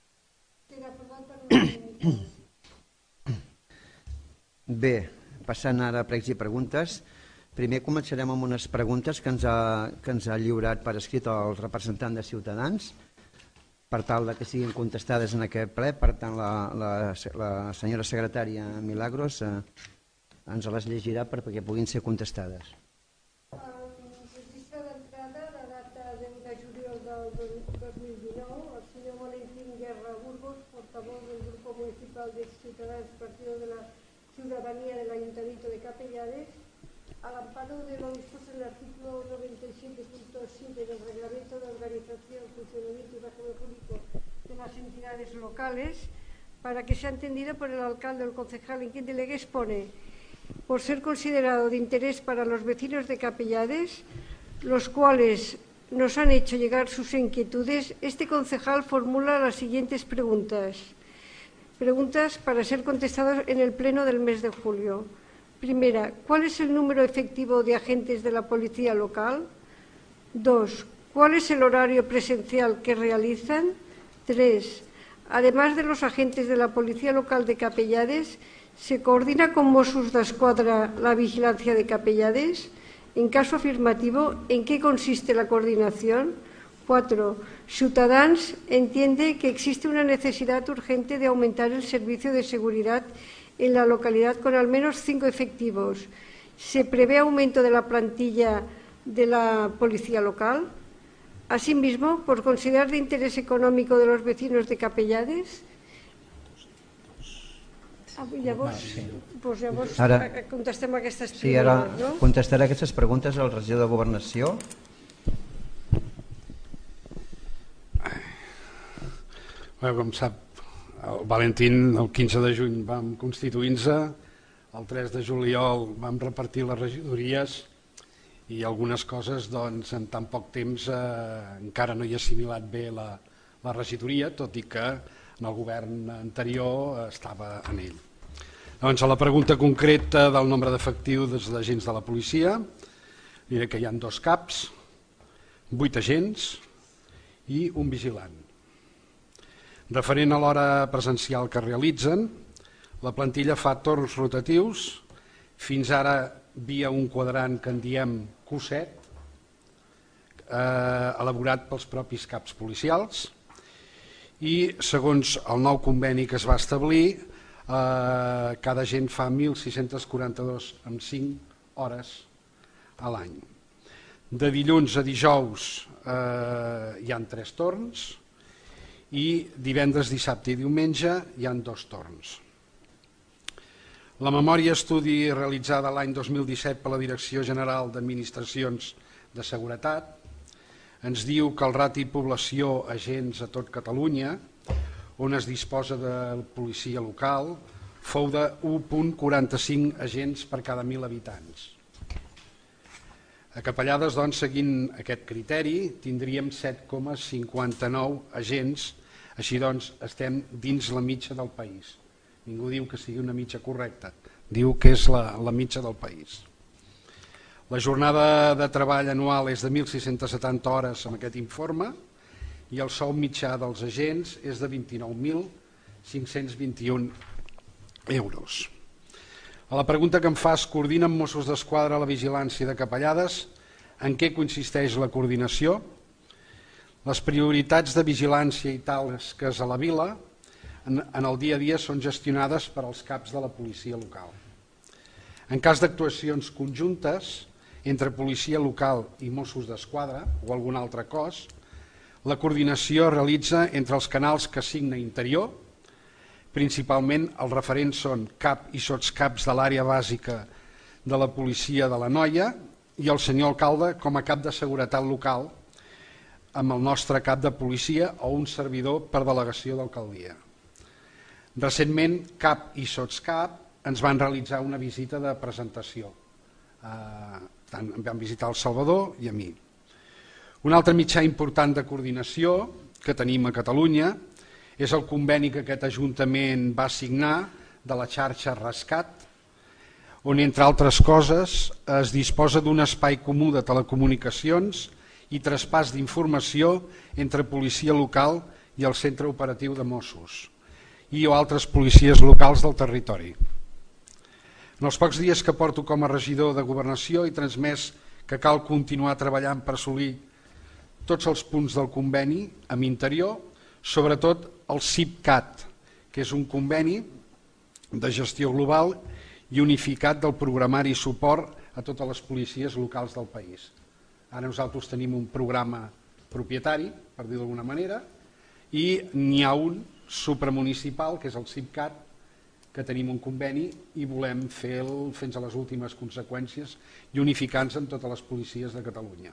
Bé, passant ara a pregs i preguntes. Primer començarem amb unes preguntes que ens ha, que ens ha lliurat per escrit el representant de Ciutadans, per tal que siguin contestades en aquest ple. Per tant, la, la, la senyora secretària Milagros eh, ens les llegirà perquè puguin ser contestades. El registre d'entrada, la data deu de juliol del dos mil dinou, el senyor Valentín Guerra Burgos, portavoz del Grupo Municipal de Ciutadans, Partido de la Ciudadanía del Ayuntamiento de Capellades, al amparo de lo dispuesto en el artículo noventa y siete punto siete del Reglamento de Organización, Funcionamiento y Régimen Jurídico de las Entidades Locales, para que sea entendido por el alcalde o el concejal en quien delegue, expone, por ser considerado de interés para los vecinos de Capellades, los cuales nos han hecho llegar sus inquietudes, este concejal formula las siguientes preguntas. Preguntas para ser contestadas en el pleno del mes de julio. Primera, ¿cuál es el número efectivo de agentes de la policía local? Dos, ¿cuál es el horario presencial que realizan? Tres, además de los agentes de la policía local de Capellades, ¿se coordina con Mossos d'Esquadra la vigilancia de Capellades? En caso afirmativo, ¿en qué consiste la coordinación? Cuatro, Ciutadans entiende que existe una necesidad urgente de aumentar el servicio de seguridad en la localidad con al menos cinco efectivos. ¿Se prevé aumento de la plantilla de la policía local? Asimismo, por considerar de interés económico de los vecinos de Capellades, ah, llavors, sí. Doncs llavors ara, contestem aquestes preguntes. Sí, ara no? Contestaré aquestes preguntes al regidor de Governació. Bé, com sap, el Valentín el quinze de juny vam constituir-nos, el tres de juliol vam repartir les regidories i algunes coses doncs, en tan poc temps eh, encara no hi ha assimilat bé la, la regidoria, tot i que en el govern anterior estava en ell. Doncs a la pregunta concreta del nombre d'efectius dels agents de la policia, diré que hi ha dos caps, vuit agents i un vigilant. Referent a l'hora presencial que realitzen, la plantilla fa torns rotatius, fins ara via un quadrant que en diem Q set, eh, elaborat pels propis caps policials, i segons el nou conveni que es va establir, eh, cada agent fa mil sis-cents quaranta-dos amb cinc hores a l'any. De dilluns a dijous eh, hi ha tres torns i divendres, dissabte i diumenge hi ha dos torns. La memòria estudi realitzada l'any dos mil disset per la Direcció General d'Administracions de Seguretat ens diu que el rati població agents a tot Catalunya, on es disposa de policia local, fou de u coma quaranta-cinc agents per cada mil habitants. A Capellades, doncs, seguint aquest criteri, tindríem set coma cinquanta-nou agents, així doncs estem dins la mitja del país. Ningú diu que sigui una mitja correcta, diu que és la, la mitja del país. La jornada de treball anual és de mil sis-cents setanta hores amb aquest informe i el sou mitjà dels agents és de vint-i-nou mil cinc-cents vint-i-un euros. A la pregunta que em fa, es coordina amb Mossos d'Esquadra la vigilància de Capellades? En què consisteix la coordinació? Les prioritats de vigilància i tasques a la vila en, en el dia a dia són gestionades per als caps de la policia local. En cas d'actuacions conjuntes entre policia local i Mossos d'Esquadra o algun altre cos, la coordinació es realitza entre els canals que assigna Interior. Principalment els referents són cap i sotscaps de l'àrea bàsica de la policia de l'Anoia i el senyor alcalde com a cap de seguretat local amb el nostre cap de policia o un servidor per delegació d'alcaldia. Recentment, cap i sotscap ens van realitzar una visita de presentació. Eh, tant em van visitar el Salvador i a mi. Un altre mitjà important de coordinació que tenim a Catalunya és el conveni que aquest Ajuntament va signar de la xarxa Rescat, on, entre altres coses, es disposa d'un espai comú de telecomunicacions i traspàs d'informació entre policia local i el centre operatiu de Mossos i o altres policies locals del territori. En els pocs dies que porto com a regidor de Governació he transmès que cal continuar treballant per assolir tots els punts del conveni amb Interior, sobretot el CIPCAT, que és un conveni de gestió global i unificat del programari i suport a totes les policies locals del país. Ara nosaltres tenim un programa propietari, per dir-ho d'alguna manera, i n'hi ha un supramunicipal, que és el CIPCAT, que tenim un conveni i volem fer-lo fins a les últimes conseqüències i unificar-nos amb totes les policies de Catalunya.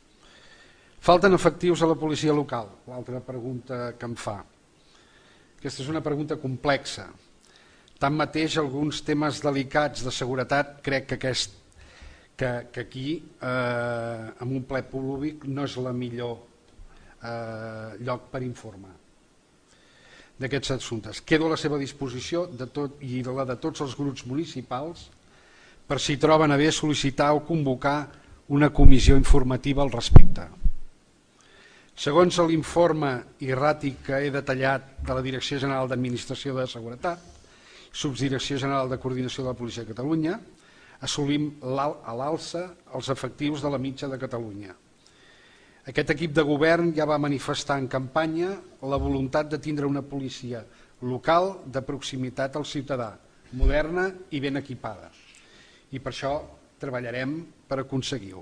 Falten efectius a la policia local? L'altra pregunta que em fa. Aquesta és una pregunta complexa. Tanmateix, alguns temes delicats de seguretat crec que, aquest, que, que aquí, eh, en un ple públic, no és la millor eh, lloc per informar d'aquests assumptes. Quedo a la seva disposició de tot, i la de tots els grups municipals per si troben a bé sol·licitar o convocar una comissió informativa al respecte. Segons l'informe erràtic que he detallat de la Direcció General d'Administració de Seguretat, Subdirecció General de Coordinació de la Policia de Catalunya, assolim a l'alça els efectius de la mitja de Catalunya. Aquest equip de govern ja va manifestar en campanya la voluntat de tindre una policia local de proximitat al ciutadà, moderna i ben equipada. I per això treballarem per aconseguir-ho.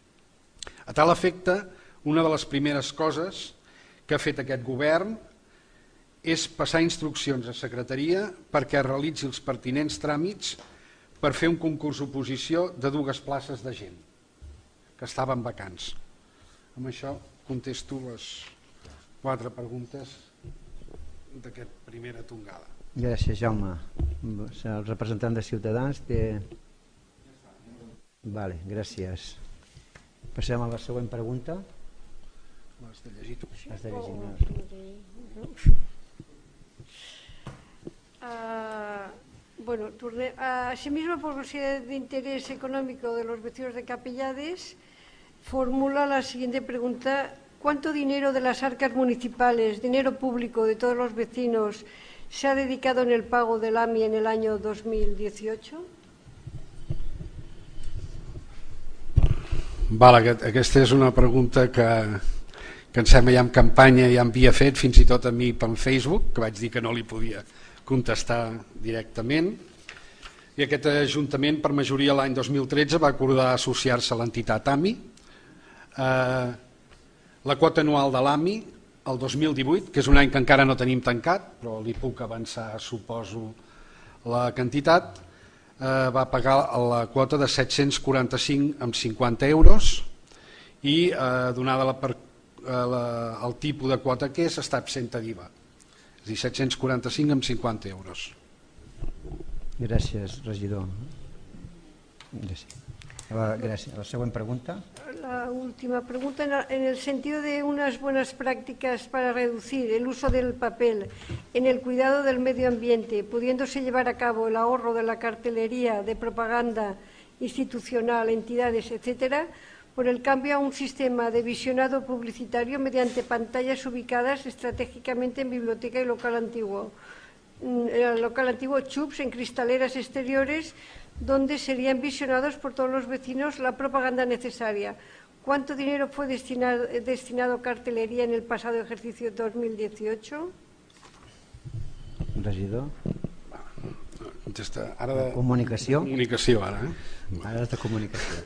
A tal efecte, una de les primeres coses que ha fet aquest govern és passar instruccions a secretaria perquè realitzi els pertinents tràmits per fer un concurs oposició de dues places de gent que estaven vacants. Amb això contesto les quatre preguntes d'aquesta primera tongada. Gràcies, Jaume. El representant de Ciutadans té... Vale, gràcies. Passem a la següent pregunta. L'has de llegir tu. Has de llegir, no. Uh, bueno, torne, uh, asimismo, por considerar de interés económico de los vecinos de Capellades, formula la siguiente pregunta: ¿cuánto dinero de las arcas municipales, dinero público de todos los vecinos, se ha dedicado en el pago del A M I en el año dos mil dieciocho? Val, aquesta és una pregunta que, que em sembla ja en campanya ja havia fet, fins i tot a mi per Facebook, que vaig dir que no li podia contestar directament. I aquest Ajuntament, per majoria l'any dos mil tretze, va acordar associar-se a l'entitat A M I. Eh, la quota anual de l'A M I, el dos mil divuit, que és un any que encara no tenim tancat, però li puc avançar, suposo, la quantitat, eh, va pagar la quota de set-cents quaranta-cinc coma cinquanta euros i, eh, donada la, per, eh, la, el tipus de quota que és, està absenta d'I V A. És a dir, set-cents quaranta-cinc coma cinquanta euros. Gràcies, regidor. Gràcies. La, gràcies. La següent pregunta. La última pregunta, en el sentido de unas buenas prácticas para reducir el uso del papel en el cuidado del medio ambiente, pudiéndose llevar a cabo el ahorro de la cartelería de propaganda institucional, entidades, etcétera, por el cambio a un sistema de visionado publicitario mediante pantallas ubicadas estratégicamente en biblioteca y local antiguo. El local antiguo Chups, en cristaleras exteriores, donde serían visionados por todos los vecinos la propaganda necesaria. ¿Cuánto dinero fue destinado, destinado a cartelería en el pasado ejercicio dos mil dieciocho? Regidor. Contesta. Ara de... Comunicació. Comunicació, ara. Eh? Ara és de comunicació.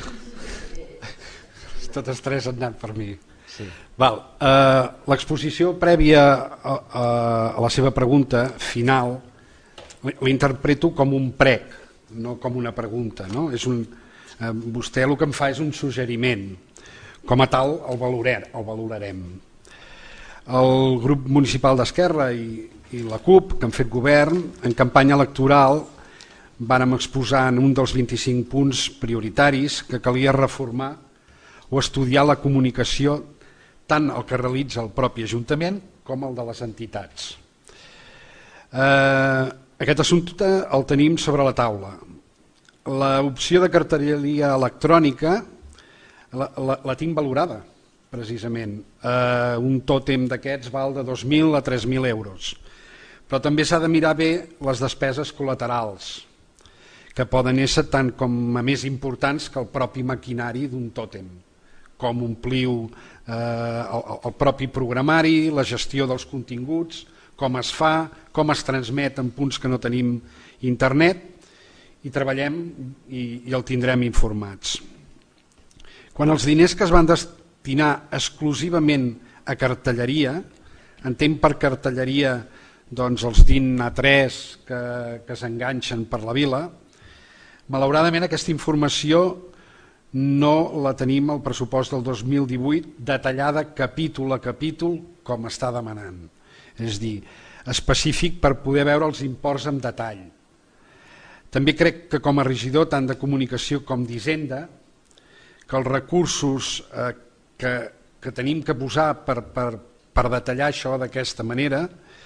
Totes tres han anat per mi. Sí. Val. Uh, l'exposició prèvia a, a, a la seva pregunta final l'interpreto com un prec, no com una pregunta, no? És un, uh, vostè el que em fa és un suggeriment. Com a tal el, valorer, el valorarem. El grup municipal d'Esquerra i, i la CUP, que han fet govern, en campanya electoral vàrem exposar en un dels vint-i-cinc punts prioritaris que calia reformar o estudiar la comunicació, tant el que realitza el propi Ajuntament com el de les entitats. Eh, aquest assumpte el tenim sobre la taula. L'opció de cartelleria electrònica la, la, la tinc valorada, precisament. Eh, un tòtem d'aquests val de dos mil a tres mil euros. Però també s'ha de mirar bé les despeses col·laterals, que poden ésser tant com a més importants que el propi maquinari d'un tòtem, com ompliu eh, el, el propi programari, la gestió dels continguts, com es fa, com es transmet en punts que no tenim internet, i treballem i, i el tindrem informats. Quan els diners que es van destinar exclusivament a cartelleria, entenc per cartelleria doncs, els D I N A tres que, que s'enganxen per la vila, malauradament aquesta informació no la tenim al pressupost del dos mil divuit detallada capítol a capítol com està demanant. És a dir, específic per poder veure els imports en detall. També crec que com a regidor tant de comunicació com d'Hisenda, que els recursos eh, que, que tenim que posar per, per, per detallar això d'aquesta manera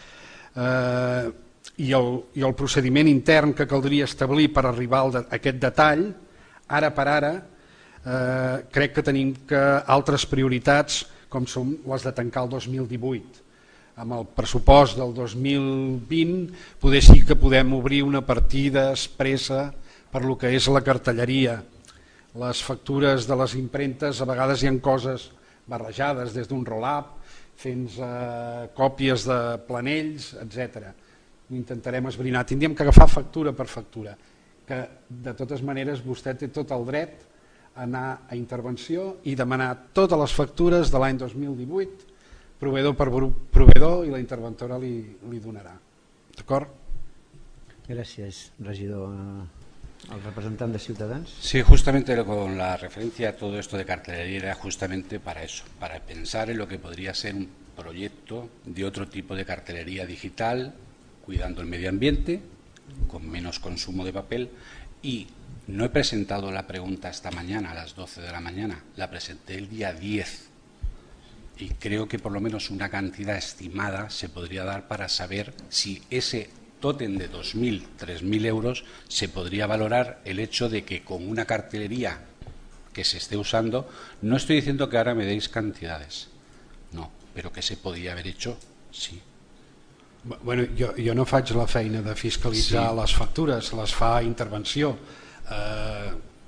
eh, i, el, i el procediment intern que caldria establir per arribar a aquest detall, ara per ara, Eh, crec que tenim que altres prioritats com són les de tancar el dos mil divuit. Amb el pressupost del dos mil vint poder sí que podem obrir una partida expressa per lo que és la cartelleria. Les factures de les impremtes a vegades hi ha coses barrejades des d'un roll-up fins a còpies de planells, etcètera. Ho intentarem esbrinar. Tindríem que agafar factura per factura, que de totes maneres vostè té tot el dret anar a intervenció i demanar totes les factures de l'any dos mil divuit, proveedor per proveedor, i la interventora li, li donarà. D'acord? Gràcies, regidor. ¿El representante de Ciudadanos? Sí, justamente con la referencia a todo esto de cartelería era justamente para eso, para pensar en lo que podría ser un proyecto de otro tipo de cartelería digital, cuidando el medio ambiente, con menos consumo de papel Y no he presentado la pregunta esta mañana a las doce de la mañana, la presenté el día diez. Y creo que por lo menos una cantidad estimada se podría dar para saber si ese tótem de dos mil, tres mil euros se podría valorar el hecho de que con una cartelería que se esté usando, no estoy diciendo que ahora me deis cantidades, no, però que se podria haver hecho, sí. Bueno, jo, jo no faig la feina de fiscalitzar sí. les factures, les fa intervenció. Eh,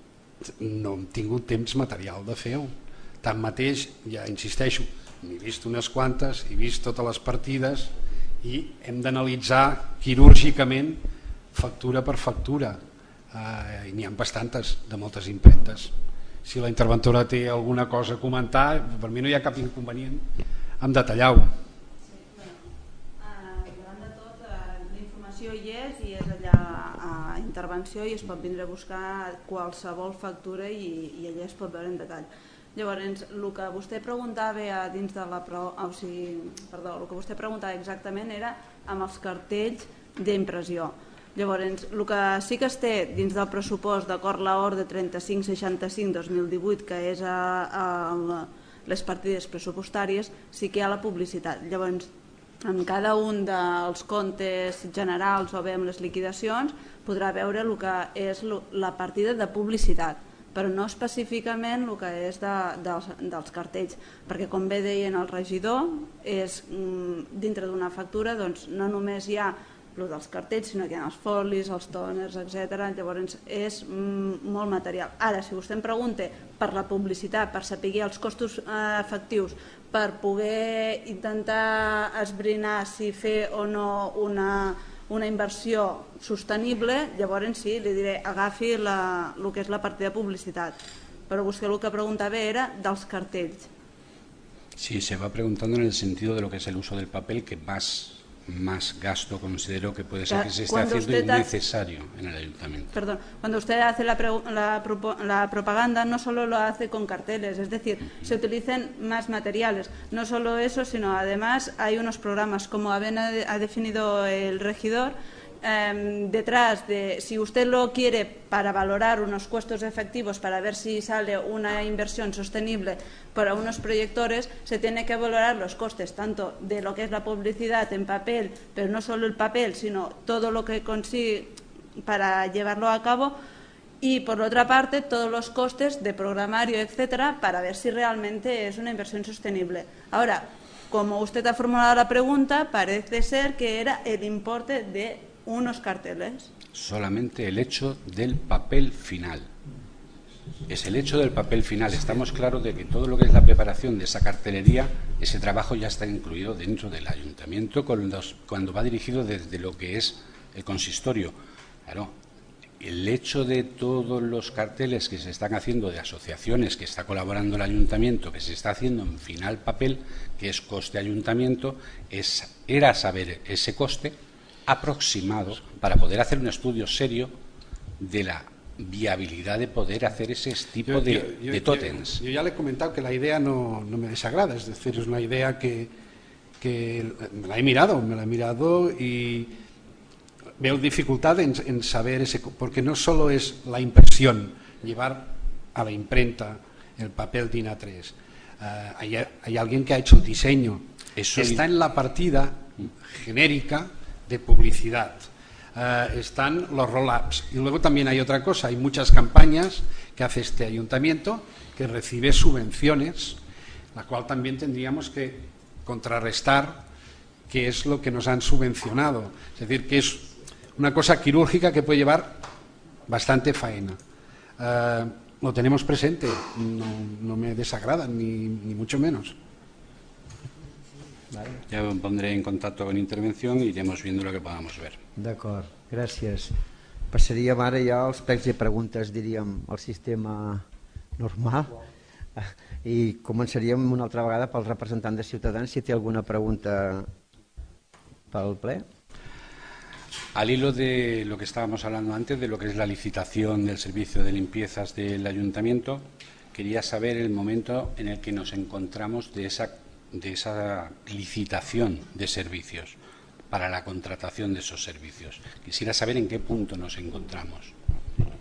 no hem tingut temps material de fer-ho. Tanmateix, ja insisteixo, n'he vist unes quantes, he vist totes les partides i hem d'analitzar quirúrgicament factura per factura. Eh, N'hi ha bastantes de moltes impremtes. Si la interventora té alguna cosa a comentar, per mi no hi ha cap inconvenient en detallar-ho. Sí, bueno, davant de tot, la informació hi és i és allà a intervenció i es pot vindre a buscar qualsevol factura i, i allà es pot veure en detall. Llavors, el que vostè preguntava dins de la pro... o sigui, perdó, el que vostè preguntava exactament era amb els cartells d'impressió. Llavors, el que sí que es té dins del pressupost d'acord a l'ordre trenta-cinc seixanta-cinc dos mil divuit, que és a, a les partides pressupostàries, sí que hi ha la publicitat. Llavors, en cada un dels comptes generals o bé amb les liquidacions podrà veure el que és la partida de publicitat, però no específicament el que és de, dels, dels cartells, perquè com bé deien el regidor, és, dintre d'una factura doncs, no només hi ha el dels cartells, sinó que hi ha els folis, els tòners, etcètera. Llavors és mm, molt material. Ara, si vostè em pregunta per la publicitat, per saber els costos eh, efectius, per poder intentar esbrinar si fer o no una, una inversió sostenible, llavors sí, li diré, agafi la, el que és la partida de publicitat. Però vostè el que preguntava era dels cartells. Sí, se va preguntando en el sentido de lo que es el uso del papel, que más... más gasto considero que puede ser que se esté haciendo innecesario en el ayuntamiento. Perdón, cuando usted hace la, la, la propaganda no solo lo hace con carteles, es decir, uh-huh. se utilizan más materiales. No solo eso, sino además hay unos programas, como ha definido el regidor, eh, detrás de, si usted lo quiere para valorar unos costos efectivos, para ver si sale una inversión sostenible para unos proyectores, se tiene que valorar los costes tanto de lo que es la publicidad en papel, pero no solo el papel, sino todo lo que consigue para llevarlo a cabo, y por otra parte todos los costes de programario, etcétera, para ver si realmente es una inversión sostenible. Ahora, como usted ha formulado la pregunta, parece ser que era el importe de unos carteles. Solamente el hecho del papel final. Es el hecho del papel final. Estamos claros de que todo lo que es la preparación de esa cartelería, ese trabajo ya está incluido dentro del ayuntamiento cuando, cuando va dirigido desde lo que es el consistorio. Claro, el hecho de todos los carteles que se están haciendo de asociaciones que está colaborando el ayuntamiento, que se está haciendo en final papel, que es coste ayuntamiento, es, era saber ese coste aproximado para poder hacer un estudio serio de la viabilidad de poder hacer ese tipo de, yo, yo, de tótems. Yo, yo ya le he comentado que la idea no, no me desagrada, es decir, es una idea que, que me la he mirado, me la he mirado y veo dificultad en, en saber ese, porque no solo es la impresión, llevar a la imprenta el papel DIN A tres, uh, hay, hay alguien que ha hecho el diseño, eso está en la partida genérica de publicidad. Uh, están los roll-ups y luego también hay otra cosa, hay muchas campañas que hace este ayuntamiento que recibe subvenciones, la cual también tendríamos que contrarrestar qué es lo que nos han subvencionado, es decir, que es una cosa quirúrgica que puede llevar bastante faena. Uh, lo tenemos presente, no, no me desagrada ni, ni mucho menos. Vale. Ya me pondré en contacto con intervención i iremos viendo lo que podamos ver. D'acord, gràcies. Passaríem ara ja als plecs i preguntes, diríem, al sistema normal i començaríem una altra vegada pel representant de Ciutadans si té alguna pregunta pel ple. Al hilo de lo que estábamos hablando antes, de lo que es la licitación del servicio de limpiezas del ayuntamiento, quería saber el momento en el que nos encontramos de esa de esa licitación de servicios para la contratación de esos servicios. Quisiera saber en qué punto nos encontramos.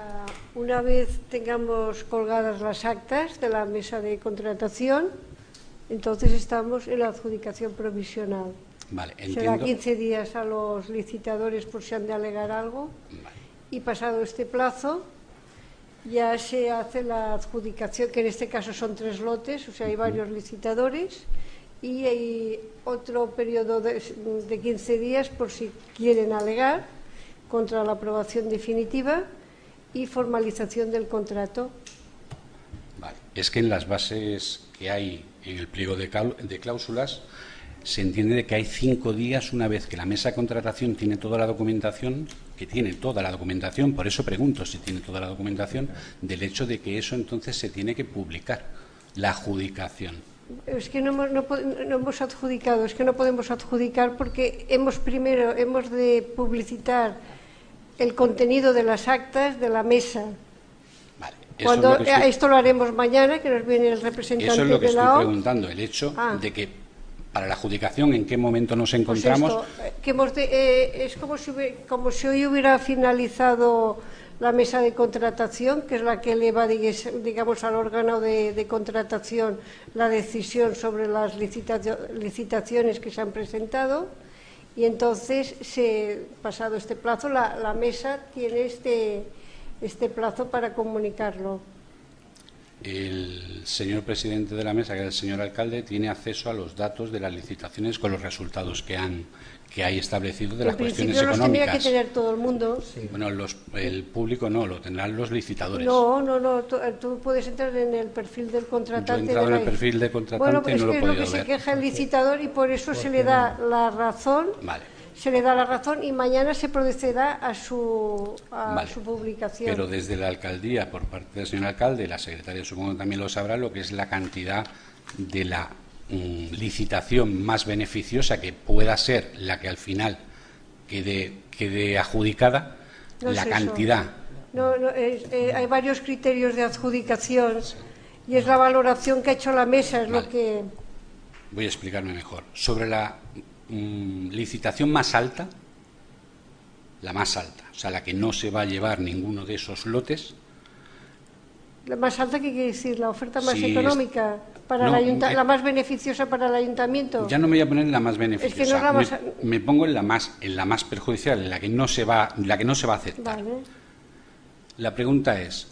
Una vez tengamos colgadas las actas de la mesa de contratación, entonces estamos en la adjudicación provisional. Vale, entiendo. Será quince días a los licitadores por si han de alegar algo. Vale. Y pasado este plazo ya se hace la adjudicación, que en este caso son tres lotes, o sea, hay varios licitadores, y hay otro periodo de, de quince días por si quieren alegar contra la aprobación definitiva y formalización del contrato. Vale. Es que en las bases que hay en el pliego de, de cláusulas se entiende de que hay cinco días una vez que la mesa de contratación tiene toda la documentación, que tiene toda la documentación, por eso pregunto si tiene toda la documentación, del hecho de que eso entonces se tiene que publicar, la adjudicación. Es que no hemos, no, no hemos adjudicado, es que no podemos adjudicar porque hemos primero hemos de publicitar el contenido de las actas de la mesa. Vale, eso Cuando es lo que estoy, esto lo haremos mañana, que nos viene el representante eso es lo que de la estoy O. preguntando, el hecho Ah. de que para la adjudicación en qué momento nos Pues encontramos. esto, que hemos de, eh, es como si, hubiera- como si hoy hubiera finalizado la mesa de contratación, que es la que eleva, digues- digamos, al órgano de, de contratación la decisión sobre las licitacio- licitaciones que se han presentado, y entonces, se, pasado este plazo, la, la mesa tiene este, este plazo para comunicarlo. El señor presidente de la mesa, que es el señor alcalde, tiene acceso a los datos de las licitaciones con los resultados que han que hay establecido de las En cuestiones principio los tendría económicas. que tener todo el mundo. Bueno, los, el público no, lo tendrán los licitadores. No, no, no, tú, tú puedes entrar en el perfil del Yo contratante. he entrado de en la- el perfil de contratante Bueno, y pues no lo he es que es lo podido que se ver. queja el licitador y por eso se le da la razón, Vale, se le da la razón y mañana se procederá a su, a Vale. su publicación. pero desde la alcaldía, por parte del señor alcalde, la secretaria supongo que también lo sabrá, lo que es la cantidad de la mm, licitación más beneficiosa que pueda ser la que al final quede, quede adjudicada, No la es eso. cantidad. No, no, es- eh, hay varios criterios de adjudicación y es la valoración que ha hecho la mesa, es Vale. lo que... Voy a explicarme mejor. Sobre la mm, licitación más alta, la más alta, o sea, la que no se va a llevar ninguno de esos lotes, La más alta, ¿qué quiere decir? ¿La oferta más Sí, económica? Para no, el ayunta- eh, ¿La más beneficiosa para el ayuntamiento? ya no me voy a poner en la más beneficiosa, Es que no es la más- me, me pongo en la más, en la más perjudicial, en la que no se va, la que no se va a aceptar. Vale. La pregunta es,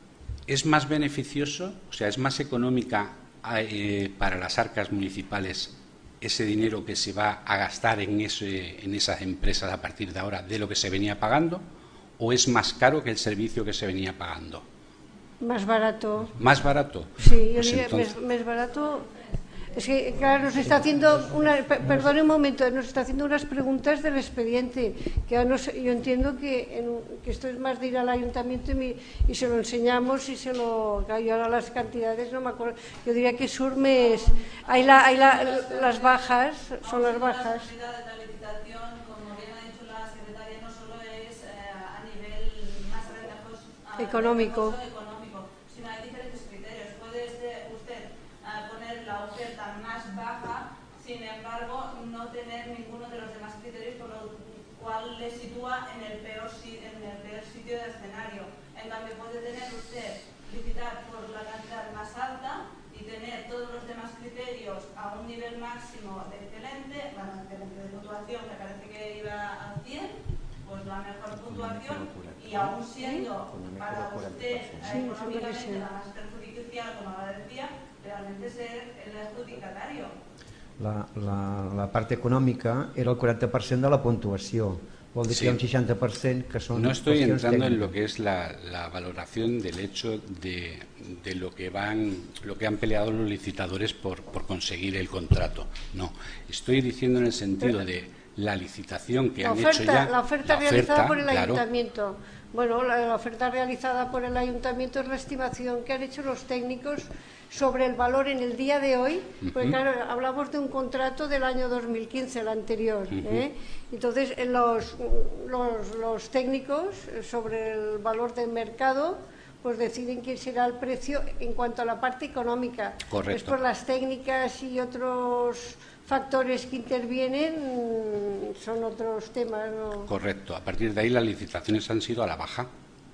¿es más beneficioso, o sea, es más económica eh, para las arcas municipales ese dinero que se va a gastar en, ese, en esas empresas a partir de ahora de lo que se venía pagando, o es más caro que el servicio que se venía pagando? Más barato. ¿Más barato? Sí, yo Pues diría entonces- más, más barato. Es que, claro, nos está haciendo una, per- perdone un momento, nos está haciendo unas preguntas del expediente, que yo, no sé- yo entiendo que, en un- que esto es más de ir al ayuntamiento y, mi- y se lo enseñamos y se lo, claro, yo ahora las cantidades no me acuerdo, yo diría que Surmes, hay, la, hay la, las bajas, son las bajas. La de la licitación, como bien ha dicho la secretaria, no solo es eh, a nivel más ventajoso, a- Económico. ventajoso económico, sino hay diferentes criterios. Puede este- usted eh, poner la oferta más baja, sin embargo, no tener ninguno de los demás criterios, por lo cual le sitúa en el peor, si- en el peor sitio del escenario. En cambio, puede tener usted, licitar por la cantidad más alta y tener todos los demás criterios a un nivel máximo de excelente, bueno, excelente de puntuación, que parece que iba al cien, pues la mejor puntuación, y aún siendo para usted eh, Sí, eso puede económicamente ser. la más perjudicial, como ahora decía, realmente ser el adjudicatario. La, la, la part econòmica era el quaranta per cent de la puntuació. Vol dir Sí. que hi ha un seixanta per cent que són No estoy qüestions entrando en tècniques. lo que es la, la valoración del hecho de, de lo que van, lo que han peleado los licitadores por, por conseguir el contrato. No, estoy diciendo en el sentido de la licitación que La han oferta, hecho ya. la oferta la realizada oferta, por el claro. ayuntamiento. Bueno, la, la oferta realizada por el ayuntamiento es la estimación que han hecho los técnicos sobre el valor en el día de hoy, porque Ujú. claro, hablamos de un contrato del año dos mil quince, el anterior. ¿eh? Entonces, eh, los, los, los técnicos, eh, sobre el valor del mercado, pues deciden quién será el precio en cuanto a la parte económica. Correcto. Después las técnicas y otros factores que intervienen mm, son otros temas, ¿no? Correcto. A partir de ahí las licitaciones han sido a la baja.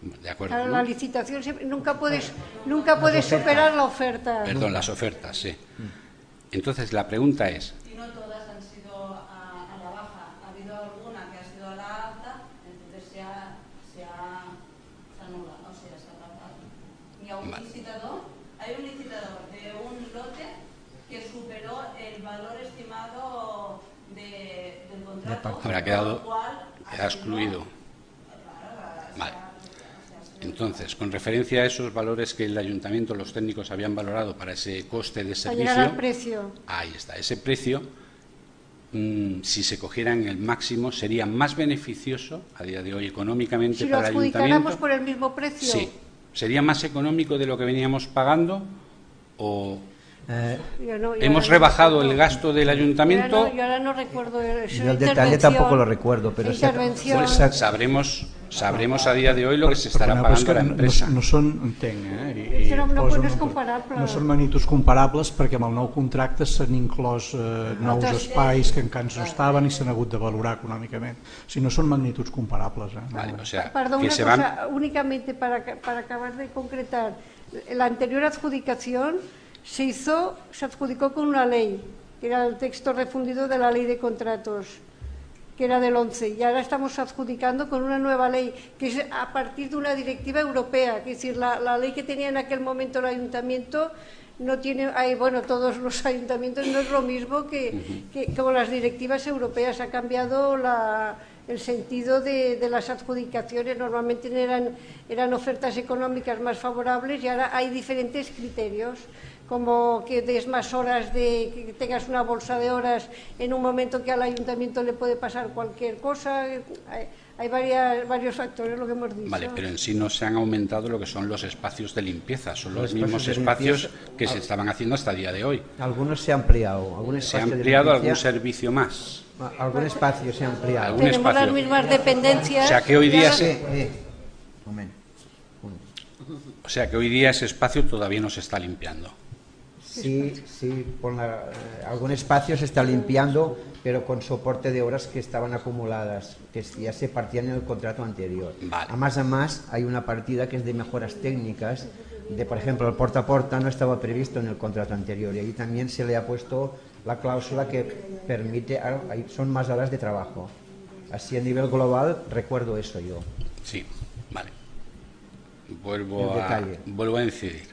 De acuerdo, La, ¿no? la licitación siempre- nunca puedes, nunca puedes superar la oferta. Perdón, las ofertas, sí. Entonces, la pregunta es, Y no todas han sido a, a la baja. Ha habido alguna que ha sido a la alta, entonces se ha, se ha, se anula, o sea, se ha tratado. Y a un Vale. licitador, hay un licitador de un lote que superó el valor estimado de, del contrato. habrá quedado, por lo cual queda ha excluido. sido- claro, se Vale. ha- se ha- Entonces, con referencia a esos valores que el ayuntamiento, los técnicos habían valorado para ese coste de Para llegar al servicio, precio. ahí está, ese precio, mm, si se cogiera en el máximo, sería más beneficioso a día de hoy económicamente Si lo para el adjudicáramos ayuntamiento. por el mismo precio. Sí, sería más económico de lo que veníamos pagando o Eh, Yo no- yo hemos ahora no rebajado recuerdo. el gasto del Yo ahora ayuntamiento. no, yo ahora no recuerdo. Es yo una el detalle intervención- tampoco lo recuerdo, pero una sé- intervención. Pues Sa- sabremos, sabremos a día de hoy lo que se estarà Perdoneu, però és pagando a la que no, empresa. no, no són, entenc, eh? I, És que no- no- poso no és una cosa. comparable. No són magnituds comparables perquè amb el nou contracte s'han inclòs eh, nous Altres- espais que encara no estaven i s'han hagut de valorar econòmicament. O sigui, no són magnituds comparables. Eh? Vale, o sea, Perdón, que una se cosa, van. únicamente para, para acabar de concretar. La anterior adjudicación se hizo, se adjudicó con una ley, que era el texto refundido de la ley de contratos, que era del once, y ahora estamos adjudicando con una nueva ley, que es a partir de una directiva europea, que es decir, la, la ley que tenía en aquel momento el ayuntamiento no tiene, hay, bueno, todos los ayuntamientos no es lo mismo que, que como las directivas europeas, ha cambiado la, el sentido de, de las adjudicaciones, normalmente eran, eran ofertas económicas más favorables y ahora hay diferentes criterios, como que des más horas, de que tengas una bolsa de horas en un momento que al ayuntamiento le puede pasar cualquier cosa, hay, hay varias, varios factores, lo que hemos dicho. Vale, pero en sí no se han aumentado lo que son los espacios de limpieza, son los, Los mismos espacios de espacios limpieza. que se estaban haciendo hasta el día de hoy. algunos se ha ampliado. Algún Se ha espacio de ampliado algún limpieza- servicio más. Algún espacio se ha ampliado. Algún Tenemos espacio. las mismas dependencias. O sea que hoy y día ahora- se- Eh, eh, moment. O sea que hoy día ese espacio todavía no se está limpiando. Sí, sí, por la- eh, algún espacio se está limpiando, pero con soporte de horas que estaban acumuladas, que ya se partían en el contrato anterior. Vale. A más a más, hay una partida que es de mejoras técnicas, de por ejemplo, el porta a porta no estaba previsto en el contrato anterior y ahí también se le ha puesto la cláusula que permite, ah, ahí son más horas de trabajo. Así a nivel global recuerdo eso yo. Sí, vale. Vuelvo El a, detalle. vuelvo a incidir.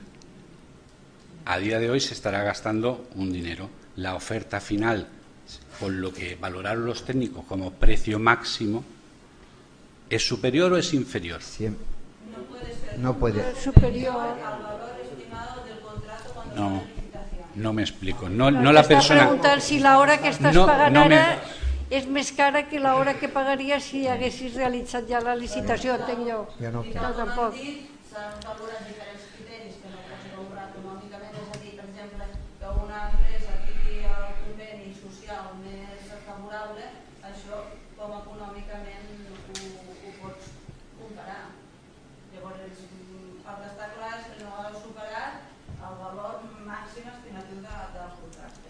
A día de hoy se estará gastando un dinero. La oferta final, con lo que valoraron los técnicos como precio máximo, ¿es superior o es inferior? Siem- no puede. superior. al valor estimado del contrato cuando No, se hace la licitación. no me explico. No, no Te la està persona. preguntant si l'hora que estàs No, pagant no me- ara és més cara que l'hora que pagaries si haguessis realitzat ja la licitació, entenc jo. Jo no. No, tampoc. S'han valorat diferents criteris que no pots valorar econòmicament, és a dir, per exemple, que una empresa tingui el conveni social més favorable, això com econòmicament ho, ho pots comparar. Llavors, el que està clar és que no ha superat el valor màxim estimatiu de, del contracte.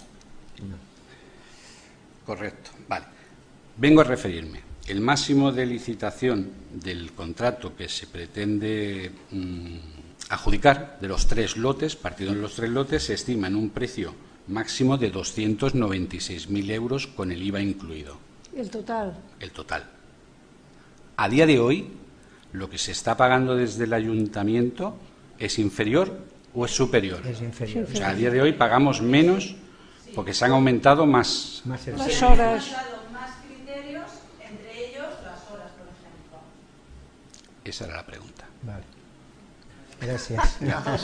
Correcto, vale. Vengo a referirme. El máximo de licitación del contrato que se pretende mm, adjudicar de los tres lotes, partido en los tres lotes, se estima en un precio máximo de doscientos noventa y seis mil euros con el I V A incluido, El total. el total. A día de hoy, lo que se está pagando desde el ayuntamiento es inferior o es superior. Es inferior. O sea, a día de hoy pagamos menos porque se han aumentado más. Más el- Les hores. Han dado más criterios, entre ellos las horas, por ejemplo. Esa era la pregunta. Vale. Gracias.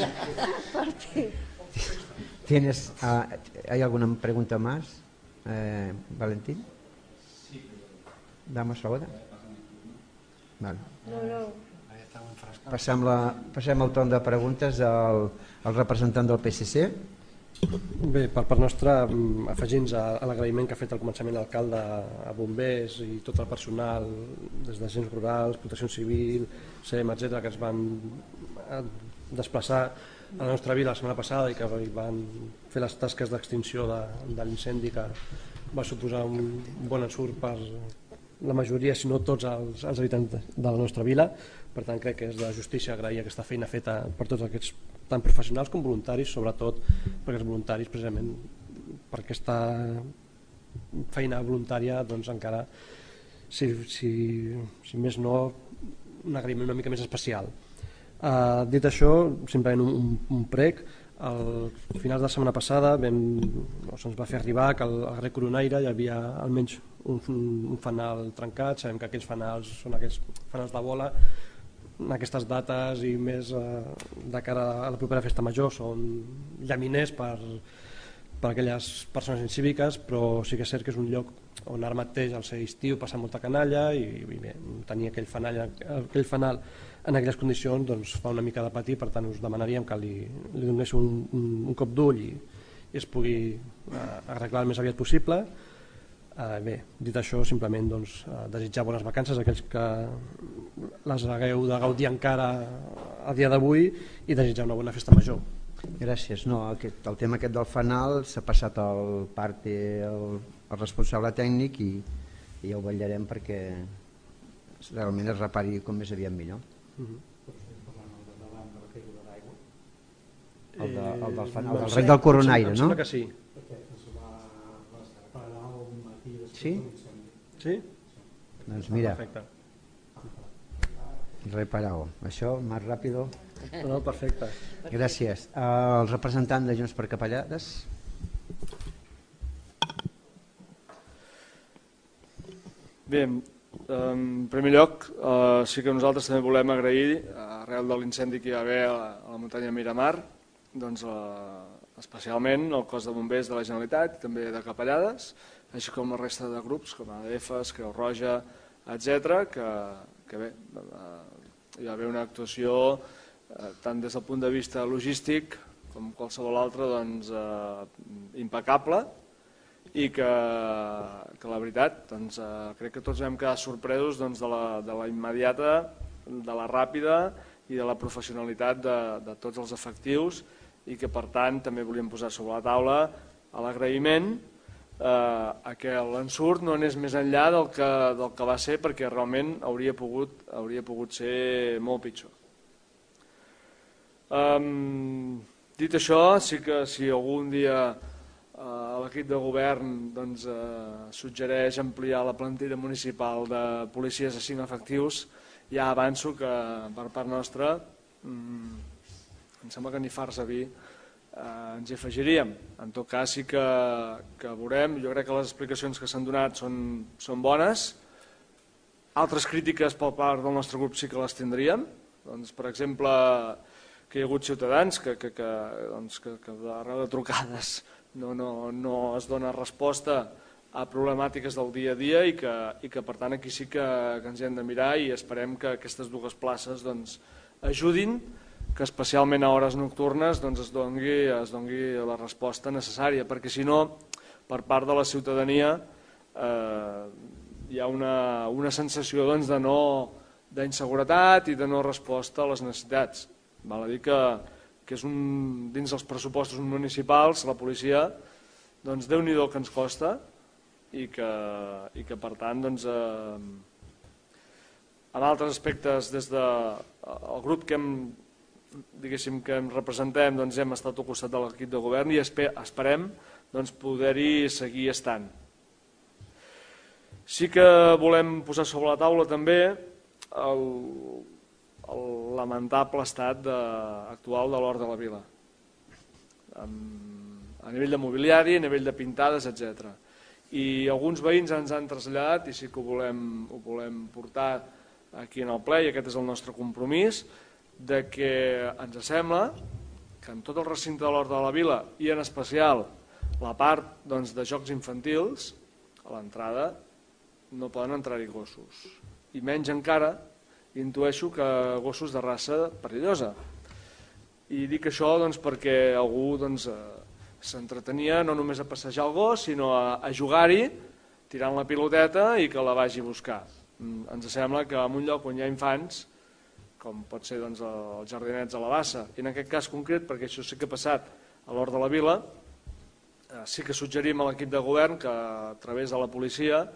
¿Tienes, ah, ¿Hay alguna pregunta más, eh, Valentín? Damos ahora? Vale. No, no. Passem, la, passem el torn de preguntes al, al representant del P S C. Bé, per part nostra, mm, afegint-nos a, a l'agraïment que ha fet al començament l'alcalde a bombers i tot el personal, des d'agents rurals, protecció civil, S E M, etcètera, que es van eh, desplaçar a la nostra vila la setmana passada i que van fer les tasques d'extinció de, de l'incendi, que va suposar un bon ensurt per, la majoria, si no tots els, els habitants de la nostra vila. Per tant, crec que és de justícia agrair aquesta feina feta per tots aquests, tant professionals com voluntaris, sobretot perquè els voluntaris, precisament per aquesta feina voluntària, doncs encara, si, si, si més no, un agraïment una mica més especial. Uh, dit això, simplement un, un, un prec. Al final de la setmana passada vam, no, se'ns va fer arribar que al, al carrer Coronaire hi havia almenys un, un fanal trencat. Sabem que aquells fanals són aquells fanals de bola. En aquestes dates i més eh, de cara a la propera festa major són llaminers per, per aquelles persones incíviques, però sí que és cert que és un lloc on ara mateix al ser estiu passa molta canalla i, i bé, tenir aquell fanal, aquell fanal en aquelles condicions doncs, fa una mica de patir. Per tant us demanaríem que li, li donéssiu un, un, un cop d'ull i, i es pugui eh, arreglar el més aviat possible. Eh, bé, dit això, simplement doncs, eh, desitjar bones vacances a aquells que les hagueu de gaudir encara a dia d'avui i desitjar una bona festa major. Gràcies. No, aquest, el tema aquest del fanal s'ha passat al parte el, el responsable tècnic i, i ja ho vetllarem perquè realment es repari com més aviat millor. Uh-huh. El, de, el del fanal, el del rec del Coronaire, no? Em sembla que sí. Sí? Sí? Doncs mira, perfecte. Reparau. Això, més ràpido. No, perfecte. Gràcies. El representant de Junts per Capellades. Bé, en primer lloc, eh, sí que nosaltres també volem agrair, arrel de l'incendi que hi va haver a la, a la muntanya Miramar, doncs, eh, especialment el cos de bombers de la Generalitat, també de Capellades, així com la resta de grups, com A D Fs, Creu Roja, etcètera, que, que bé, hi va haver una actuació eh, tant des del punt de vista logístic com qualsevol altre, doncs, eh, impecable, i que, que la veritat, doncs, eh, crec que tots vam quedar sorpresos doncs, de, la, de la immediata, de la ràpida i de la professionalitat de, de tots els efectius, i que per tant també volíem posar sobre la taula l'agraïment eh, a que l'ensurt no anés més enllà del que, del que va ser, perquè realment hauria pogut, hauria pogut ser molt pitjor. Um, dit això, sí que si algun dia uh, l'equip de govern doncs, uh, suggereix ampliar la plantilla municipal de policies a cinc efectius, ja avanço que per part nostra um, em sembla que ni farts a vi eh, ens hi afegiríem. En tot cas sí que, que veurem, jo crec que les explicacions que s'han donat són, són bones. Altres crítiques per part del nostre grup sí que les tindríem. Doncs, per exemple, que hi ha hagut ciutadans que, que, que, doncs, que, que arreu de trucades no, no, no es dona resposta a problemàtiques del dia a dia i que, i que per tant aquí sí que, que ens hi hem de mirar i esperem que aquestes dues places doncs, ajudin que especialment a hores nocturnes doncs, es, dongui, es dongui la resposta necessària, perquè si no, per part de la ciutadania eh, hi ha una, una sensació doncs, de no, d'inseguretat i de no resposta a les necessitats. Val a dir que, que és un, dins dels pressupostos municipals, la policia, doncs Déu-n'hi-do que ens costa i que, i que per tant, doncs, eh, en altres aspectes, des del de, grup que hem diguéssim que em representem, doncs hem estat al costat de l'equip de govern i esperem doncs, poder-hi seguir estant. Sí que volem posar sobre la taula també el, el lamentable estat de, actual de l'Hort de la Vila, a nivell de mobiliari, a nivell de pintades, etcètera. I alguns veïns ens han traslladat, i sí que ho volem, ho volem portar aquí en el ple, i aquest és el nostre compromís, de que ens sembla que en tot el recinte de l'Hort de la Vila i en especial la part doncs, de jocs infantils, a l'entrada no poden entrar-hi gossos. I menys encara, intueixo que gossos de raça perillosa. I dic això doncs, perquè algú doncs, s'entretenia no només a passejar el gos, sinó a, a jugar-hi, tirant la piloteta i que la vagi a buscar. Ens sembla que en un lloc on hi ha infants, com pot ser doncs, els jardinets a la Bassa, i en aquest cas concret, perquè això sí que ha passat a l'Hort de la Vila, eh, sí que suggerim a l'equip de govern que a través de la policia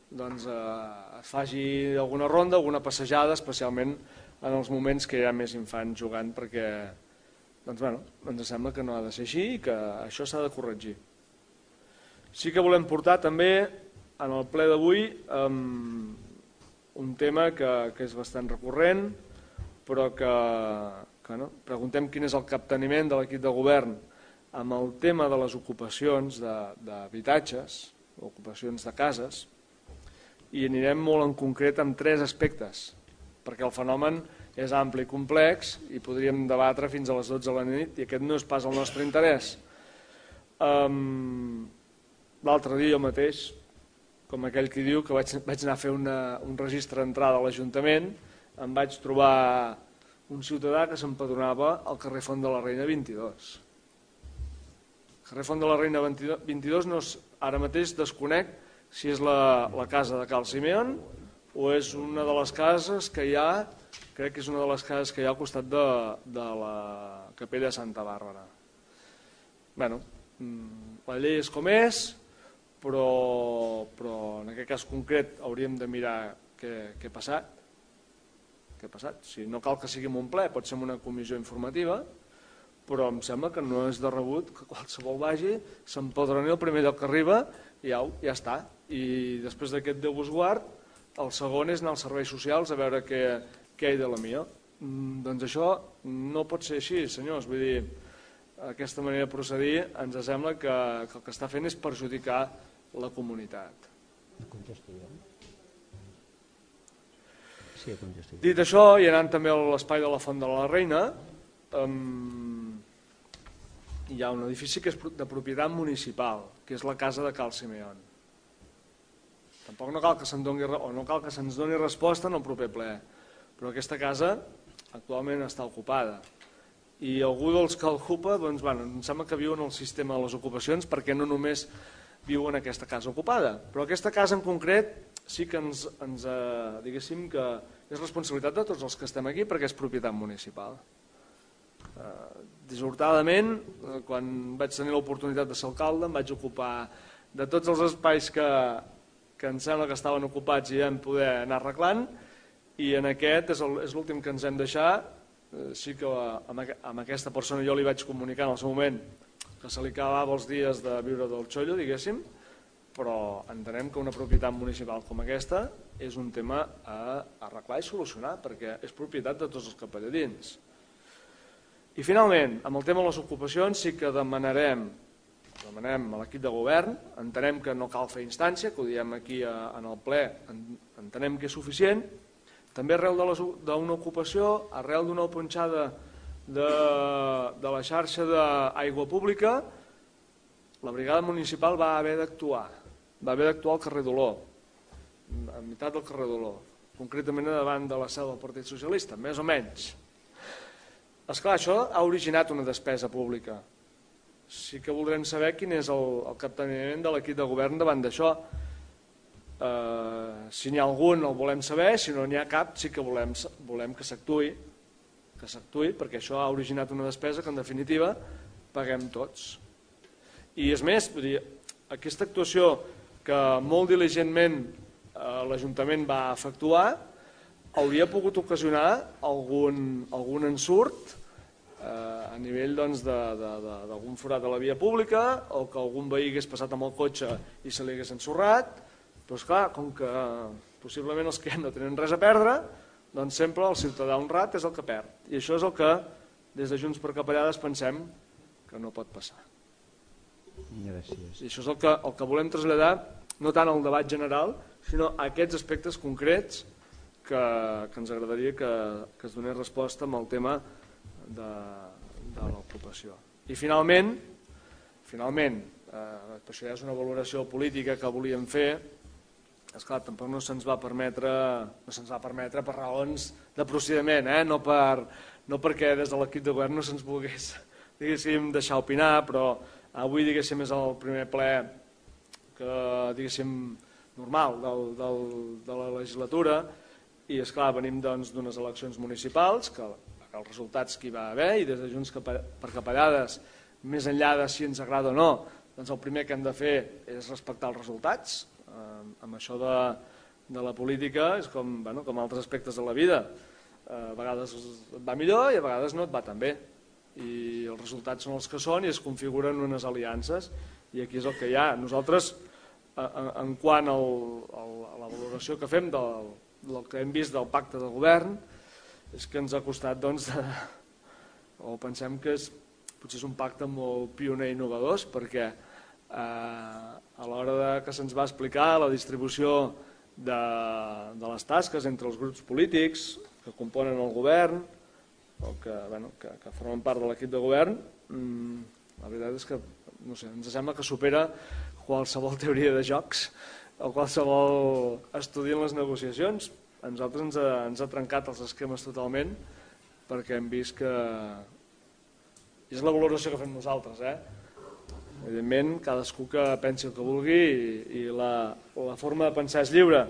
doncs, eh, es faci alguna ronda, alguna passejada, especialment en els moments que hi ha més infants jugant, perquè doncs, bueno, ens sembla que no ha de ser així i que això s'ha de corregir. Sí que volem portar també en el ple d'avui eh, un tema que, que és bastant recurrent, però que, que no? Preguntem quin és el capteniment de l'equip de govern amb el tema de les ocupacions d'habitatges, ocupacions de cases, i anirem molt en concret amb tres aspectes, perquè el fenomen és ampli i complex i podríem debatre fins a les dotze de la nit i aquest no és pas el nostre interès. Um, L'altre dia jo mateix, com aquell que diu que vaig, vaig anar a fer una, un registre d'entrada a l'Ajuntament, em vaig trobar un ciutadà que s'empadronava al carrer Font de la Reina vint-i-dos. El carrer Font de la Reina vint-i-dos no és, ara mateix desconec si és la, la casa de Cal Simeón o és una de les cases que hi ha, crec que és una de les cases que hi ha al costat de, de la capella de Santa Bàrbara. Bueno, la llei és com és, però, però en aquest cas concret hauríem de mirar què, què ha passat. Què ha passat? Si no cal que sigui en un ple, pot ser en una comissió informativa, però em sembla que no és de rebut que qualsevol vagi, s'empadroni el primer lloc que arriba i ja, ja està. I després d'aquest Déu vos guard, el segon és anar als serveis socials a veure què, què hi ha de la mia. Mm, doncs això no pot ser així, senyors. Vull dir, aquesta manera de procedir ens sembla que, que el que està fent és perjudicar la comunitat. Sí, dit això, i anant també a l'espai de la Font de la Reina, um, hi ha un edifici que és de propietat municipal, que és la casa de Cal Simeón. Tampoc no cal que se'n doni, o no cal que se'ns doni resposta en el proper ple, però aquesta casa actualment està ocupada. I algú dels que l'ocupa, doncs, bueno, em sembla que viu en el sistema de les ocupacions perquè no només viu en aquesta casa ocupada, però aquesta casa en concret sí que ens, ens eh, diguéssim que és responsabilitat de tots els que estem aquí perquè és propietat municipal. Eh, dissortadament, eh, quan vaig tenir l'oportunitat de ser alcalde, em vaig ocupar de tots els espais que, que em sembla que estaven ocupats i vam poder anar arreglant, i en aquest és l'últim que ens hem deixat. Sí que amb aquesta persona jo li vaig comunicar en el seu moment que se li acabava els dies de viure del xollo, diguéssim, però entenem que una propietat municipal com aquesta és un tema a arreglar i solucionar, perquè és propietat de tots els que allà dins. I finalment, amb el tema de les ocupacions sí que demanarem, demanem a l'equip de govern, entenem que no cal fer instància, que ho diem aquí en el ple, entenem que és suficient. També arrel d'una ocupació, arrel d'una punxada de, de la xarxa d'aigua pública, la brigada municipal va haver d'actuar. Va haver d'actuar al carrer Dolor, a meitat del carrer Dolor, concretament davant de la seu del Partit Socialista, més o menys. Esclar, això ha originat una despesa pública. Sí que voldrem saber quin és el, el capteniment de l'equip de govern davant d'això. Uh, si n'hi ha algun el volem saber, si no n'hi ha cap sí que volem, volem que s'actuï que s'actuï perquè això ha originat una despesa que en definitiva paguem tots. I és més, vull dir, aquesta actuació que molt diligentment uh, l'Ajuntament va efectuar hauria pogut ocasionar algun, algun ensurt uh, a nivell doncs, d'algun forat de la via pública o que algun veí hagués passat amb el cotxe i se li hagués ensorrat. Però esclar, com que possiblement els que no tenen res a perdre, doncs sempre el ciutadà honrat és el que perd. I això és el que des de Junts per Capellades pensem que no pot passar. Gràcies. I això és el que, el que volem traslladar, no tant al debat general, sinó a aquests aspectes concrets que, que ens agradaria que, que es donés resposta amb el tema de, de l'ocupació. I finalment, finalment eh, això ja és una valoració política que volíem fer. Esclar, tampoc no se'ns va permetre no se'ns va permetre per raons de procediment, eh? no, per, no perquè des de l'equip de govern no se'ns volgués diguéssim, deixar opinar, però avui diguéssim, és el primer ple que, diguéssim, normal del, del, de la legislatura i esclar, venim doncs, d'unes eleccions municipals que, que els resultats que hi va haver i des de Junts per Capellades, més enllà de si ens agrada o no, doncs el primer que hem de fer és respectar els resultats. amb això de, de la política és com, bueno, com altres aspectes de la vida. A vegades et va millor i a vegades no et va tan bé. I els resultats són els que són i es configuren unes aliances i aquí és el que hi ha. Nosaltres, en, en quant al, al, a la valoració que fem del, del que hem vist del pacte de govern, és que ens ha costat, doncs, de, o pensem que és, potser és un pacte molt pioner i innovador, perquè eh, a l'hora de, que se'ns va explicar la distribució de, de les tasques entre els grups polítics que componen el govern, o que, bueno, que, que formen part de l'equip de govern, mmm, la veritat és que no sé, ens sembla que supera qualsevol teoria de jocs o qualsevol estudi en les negociacions. A nosaltres ens ha, ens ha trencat els esquemes totalment perquè hem vist que... I és la valoració que fem nosaltres, eh? Evidentment, cadascú que pensi el que vulgui i, i la, la forma de pensar és lliure.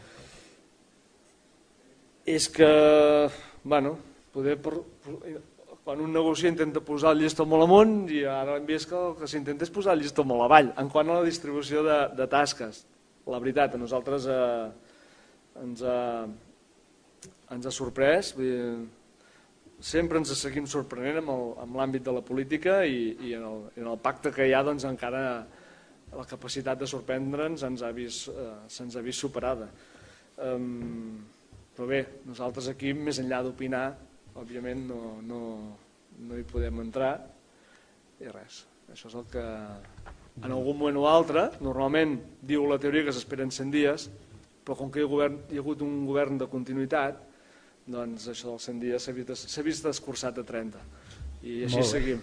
És que, bueno, poder per, quan un negocia intenta posar el llistó molt amunt i ara hem vist que el que s'intenta és posar el llistó molt avall. En quant a la distribució de, de tasques, la veritat, a nosaltres eh, ens, ha, ens ha sorprès. Vull dir, sempre ens seguim sorprenent amb, el, amb l'àmbit de la política i, i en, el, en el pacte que hi ha doncs, encara la capacitat de sorprendre'ns ens ha vist, eh, se'ns ha vist superada. Um, però bé, nosaltres aquí, més enllà d'opinar, òbviament no, no, no hi podem entrar i res. Això és el que en algun moment o altre, normalment diu la teoria que s'esperen cent dies, però com que hi ha, govern, hi ha hagut un govern de continuïtat, doncs això dels cent dies s'ha vist, s'ha vist escurçat a trenta. I així seguim.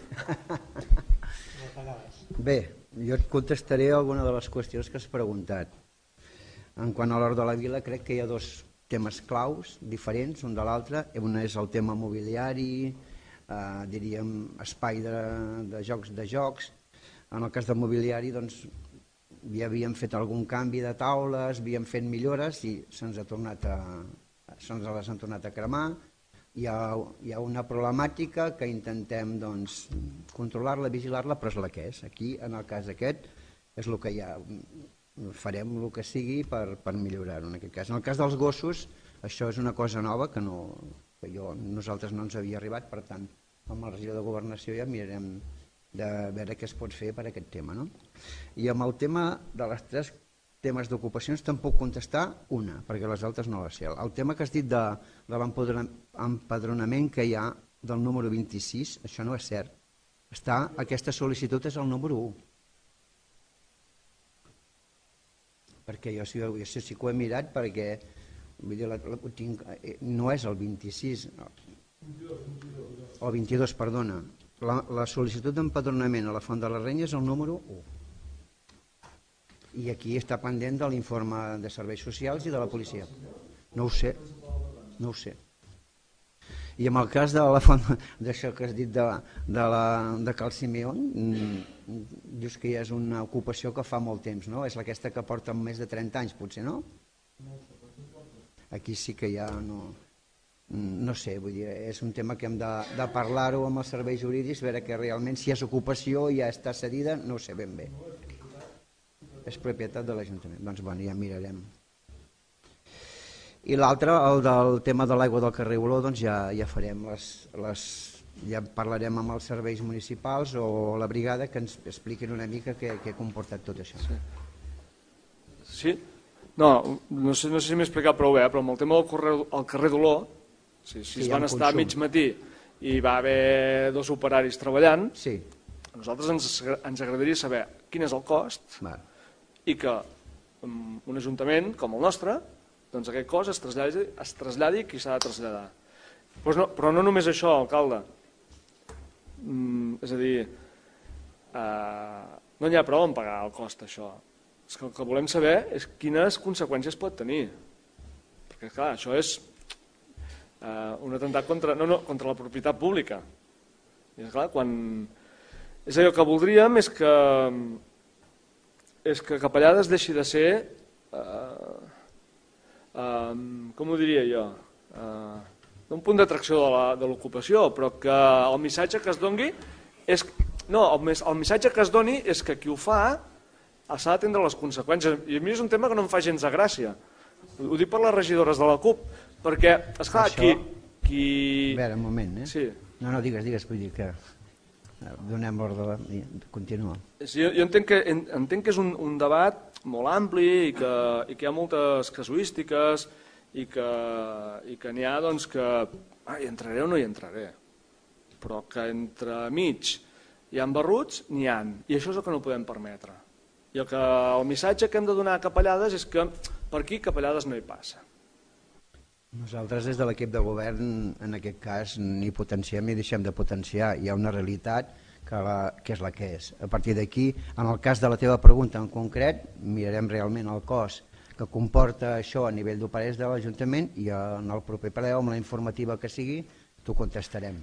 Bé, jo et contestaré alguna de les qüestions que has preguntat. En quant a l'Hort de la Vila, crec que hi ha dos temes claus diferents un de l'altre. Un és el tema mobiliari, eh, diríem espai de, de jocs de jocs. En el cas del mobiliari doncs, ja havíem fet algun canvi de taules, havíem fet millores i se'ns ha tornat a, se'ns les han tornat a cremar. Hi ha, hi ha una problemàtica que intentem doncs, controlar-la, vigilar-la, però és la que és. Aquí, en el cas aquest, és el que hi ha. Farem el que sigui per, per millorar-ho en aquest cas. En el cas dels gossos, això és una cosa nova que, no, que jo, nosaltres no ens havia arribat, per tant, amb el regidor de Governació ja mirarem de veure què es pot fer per aquest tema. No? I amb el tema de les tres temes d'ocupacions te'n puc contestar una, perquè les altres no les sé. El tema que has dit de, de l'empadronament que hi ha del número vint-i-sis, això no és cert. Està, aquesta sol·licitud és el número u. Perquè jo sí, jo sí que ho he mirat perquè vull dir, la, la, tinc, no és el vint-i-sis o vint-i-dos, perdona. La, la sol·licitud d'empadronament a la Font de la Renya és el número u. I aquí està pendent de l'informe de serveis socials i de la policia. No ho sé, no ho sé. I en el cas de la font, d'això que has dit de, de, la, de Cal Simeón, dius que ja és una ocupació que fa molt temps, no? És aquesta que porta més de trenta anys, potser, no? Aquí sí que ja no... No sé, vull dir, és un tema que hem de, de parlar-ho amb els serveis jurídics, veure que realment si és ocupació i ja està cedida, no ho sé ben bé. És propietat de l'Ajuntament. Doncs bueno, ja mirarem. I l'altre, el del tema de l'aigua del carrer Olor, doncs ja, ja farem les, les, ja parlarem amb els serveis municipals o la brigada que ens expliquin una mica què, què ha comportat tot això. Sí? sí? No, no sé, no sé si m'he explicat prou bé, però amb el tema del carrer, el carrer d'Olor, si, si sí, es van estar a mig matí i va haver dos operaris treballant, sí. A nosaltres ens, ens agradaria saber quin és el cost Va. I que un ajuntament com el nostre, doncs aquest cost es traslladi, es traslladi qui s'ha de traslladar. Pues no, però no només això, alcalde. Mm, és a dir, eh, no n'hi ha prou en pagar el cost això. És que el que volem saber és quines conseqüències pot tenir. Perquè clar, això és eh, un atemptat contra, no, no, contra la propietat pública. I clar, quan... És allò que voldríem és que és que Capellades deixi de ser eh, eh, com ho diria jo eh, un punt d'atracció de l'ocupació, però que el missatge que es doni és, no, el, el missatge que es doni és que qui ho fa s'ha d'atendre les conseqüències. I a mi és un tema que no em fa gens de gràcia. Ho dic per les regidores de la CUP, perquè, esclar, Això... qui... qui... A veure, un moment, eh? Sí. No, no, digues, digues, vull dir que donem l'ordre, continua. Sí, jo, jo entenc, que, entenc que és un, un debat molt ampli i que, i que hi ha moltes casuístiques i que, i que n'hi ha doncs, que ah, hi entraré o no hi entraré, però que entre mig hi ha barruts, n'hi ha, i això és el que no podem permetre. I el, que, el missatge que hem de donar a Capellades és que per aquí Capellades no hi passa. Nosaltres des de l'equip de govern en aquest cas ni potenciem ni deixem de potenciar. Hi ha una realitat que, la, que és la que és. A partir d'aquí, en el cas de la teva pregunta en concret, mirarem realment el cost que comporta això a nivell d'operers de l'Ajuntament i en el proper ple o amb la informativa que sigui t'ho contestarem.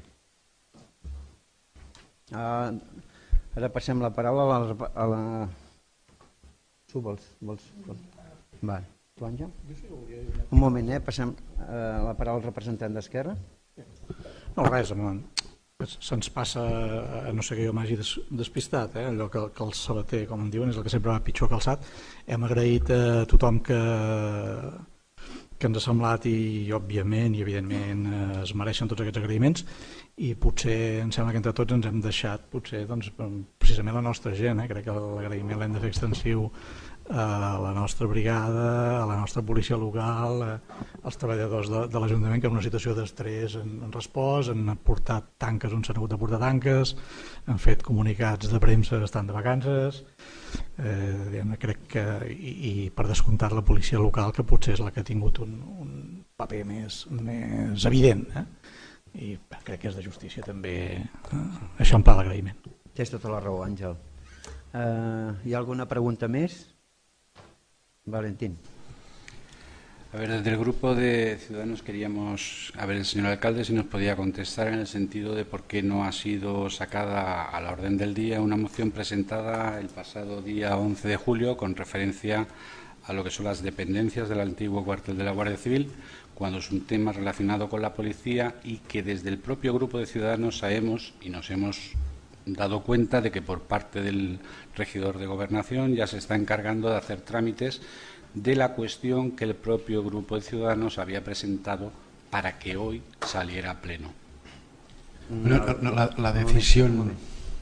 Uh, ara passem la paraula a la... A la... Tu vols? vols? Va, tu Àngel? Un moment, eh? Passem uh, la paraula al representant d'Esquerra. No, res, se'ns passa, a no sé que jo m'hagi despistat, eh? Allò que, que el sabater, com en diuen, és el que sempre va pitjor calçat. Hem agraït a tothom que, que ens ha semblat i, òbviament, i evidentment es mereixen tots aquests agraïments i potser em sembla que entre tots ens hem deixat potser doncs, precisament la nostra gent, eh? Crec que l'agraïment l'hem de fer extensiu a la nostra brigada, a la nostra policia local, als treballadors de, de l'Ajuntament que en una situació d'estrès han, han respost, han portat tanques on s'han hagut de portar tanques, han fet comunicats de premsa estant de vacances, eh, crec que, i, i per descomptat la policia local que potser és la que ha tingut un, un paper més, més evident, eh? I crec que és de justícia també eh, eixamplar l'agraïment. Tens tota la raó, Àngel. Eh, hi ha alguna pregunta més? Valentín. A ver, desde el grupo de Ciudadanos queríamos, a ver, el señor alcalde si nos podía contestar en el sentido de por qué no ha sido sacada a la orden del día una moción presentada el pasado día once de julio con referencia a lo que son las dependencias del antiguo cuartel de la Guardia Civil, cuando es un tema relacionado con la policía y que desde el propio grupo de Ciudadanos sabemos y nos hemos dado cuenta de que por parte del regidor de Gobernación ya se está encargando de hacer trámites de la cuestión que el propio grupo de Ciudadanos había presentado para que hoy saliera a pleno. No, no, no, la, la decisió...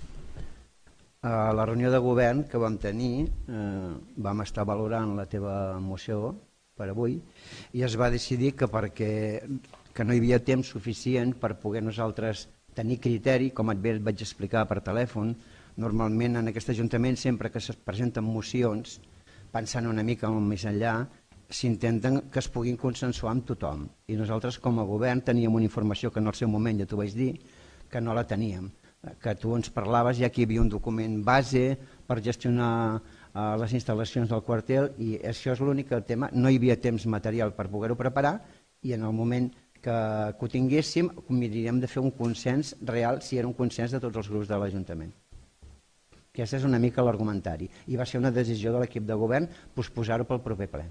A la reunió de govern que vam tenir eh, vam estar valorant la teva moció per avui i es va decidir que perquè que no hi havia temps suficient per poder nosaltres tenir criteri, com et bé et vaig explicar per telèfon. Normalment en aquest Ajuntament sempre que es presenten mocions, pensant una mica més enllà, s'intenten que es puguin consensuar amb tothom. I nosaltres com a govern teníem una informació que en el seu moment ja t'ho vaig dir, que no la teníem, que tu ens parlaves ja que hi havia un document base per gestionar uh, les instal·lacions del quartel i això és l'únic tema, no hi havia temps material per poder-ho preparar i en el moment que, que ho tinguéssim miraríem de fer un consens real si era un consens de tots els grups de l'Ajuntament. Aquest és una mica l'argumentari i va ser una decisió de l'equip de govern posposar-ho pel proper ple.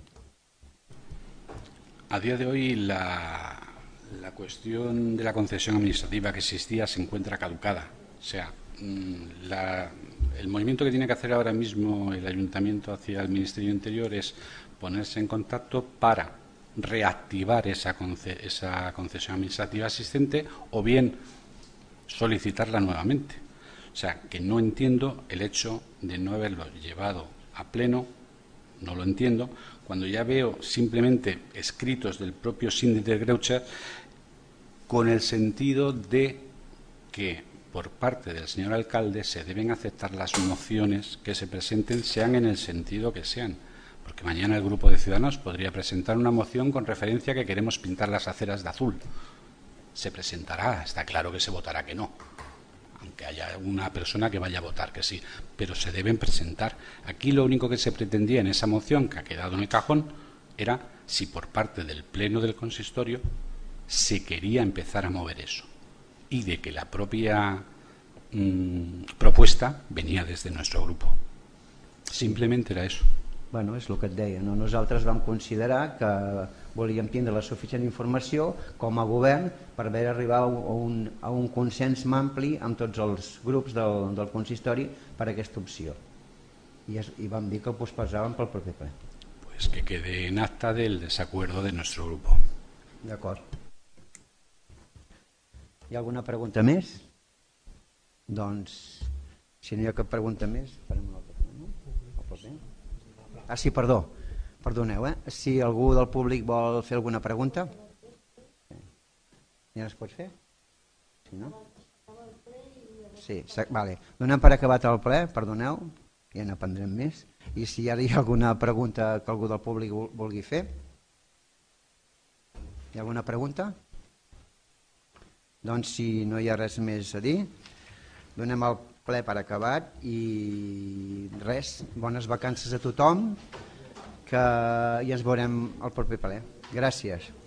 A día de hoy la, la cuestión de la concesión administrativa que existía se encuentra caducada. O sea, la, el movimiento que tiene que hacer ahora mismo el Ayuntamiento hacia el Ministerio de Interior es ponerse en contacto para reactivar esa, conce, esa concesión administrativa existente o bien solicitarla nuevamente. O sea, que no entiendo el hecho de no haberlo llevado a pleno, no lo entiendo, cuando ya veo simplemente escritos del propio síndic de Greuges con el sentido de que por parte del señor alcalde se deben aceptar las mociones que se presenten, sean en el sentido que sean. Porque mañana el grupo de Ciudadanos podría presentar una moción con referencia a que queremos pintar las aceras de azul. Se presentará, está claro que se votará que no, aunque haya una persona que vaya a votar que sí, pero se deben presentar. Aquí lo único que se pretendía en esa moción que ha quedado en el cajón era si por parte del Pleno del Consistorio se quería empezar a mover eso y de que la propia mmm, propuesta venía desde nuestro grupo. Simplemente era eso. Bueno, és el que et deia, no? Nosaltres vam considerar que volíem tindre la suficient informació com a govern per haver arribar a un, a un consens ampli amb tots els grups del, del consistori per a aquesta opció. i, es, i vam dir que el posposàvem pel proper ple. Pues que quede en acta del desacuerdo de nuestro grupo. D'acord. Hi ha alguna pregunta més? Doncs, si no hi ha cap pregunta més, farem una altra. No? Ah, sí, perdó. Perdoneu, eh? Si algú del públic vol fer alguna pregunta, ja es pot fer? Si no? Sí, vale. Donem per acabat el ple, perdoneu, ja n'aprendrem més. I si ara hi ha alguna pregunta que algú del públic vulgui fer? Hi ha alguna pregunta? Doncs si no hi ha res més a dir, donem el ple per acabat i res, bones vacances a tothom, que ja ens veurem al proper ple. Gràcies.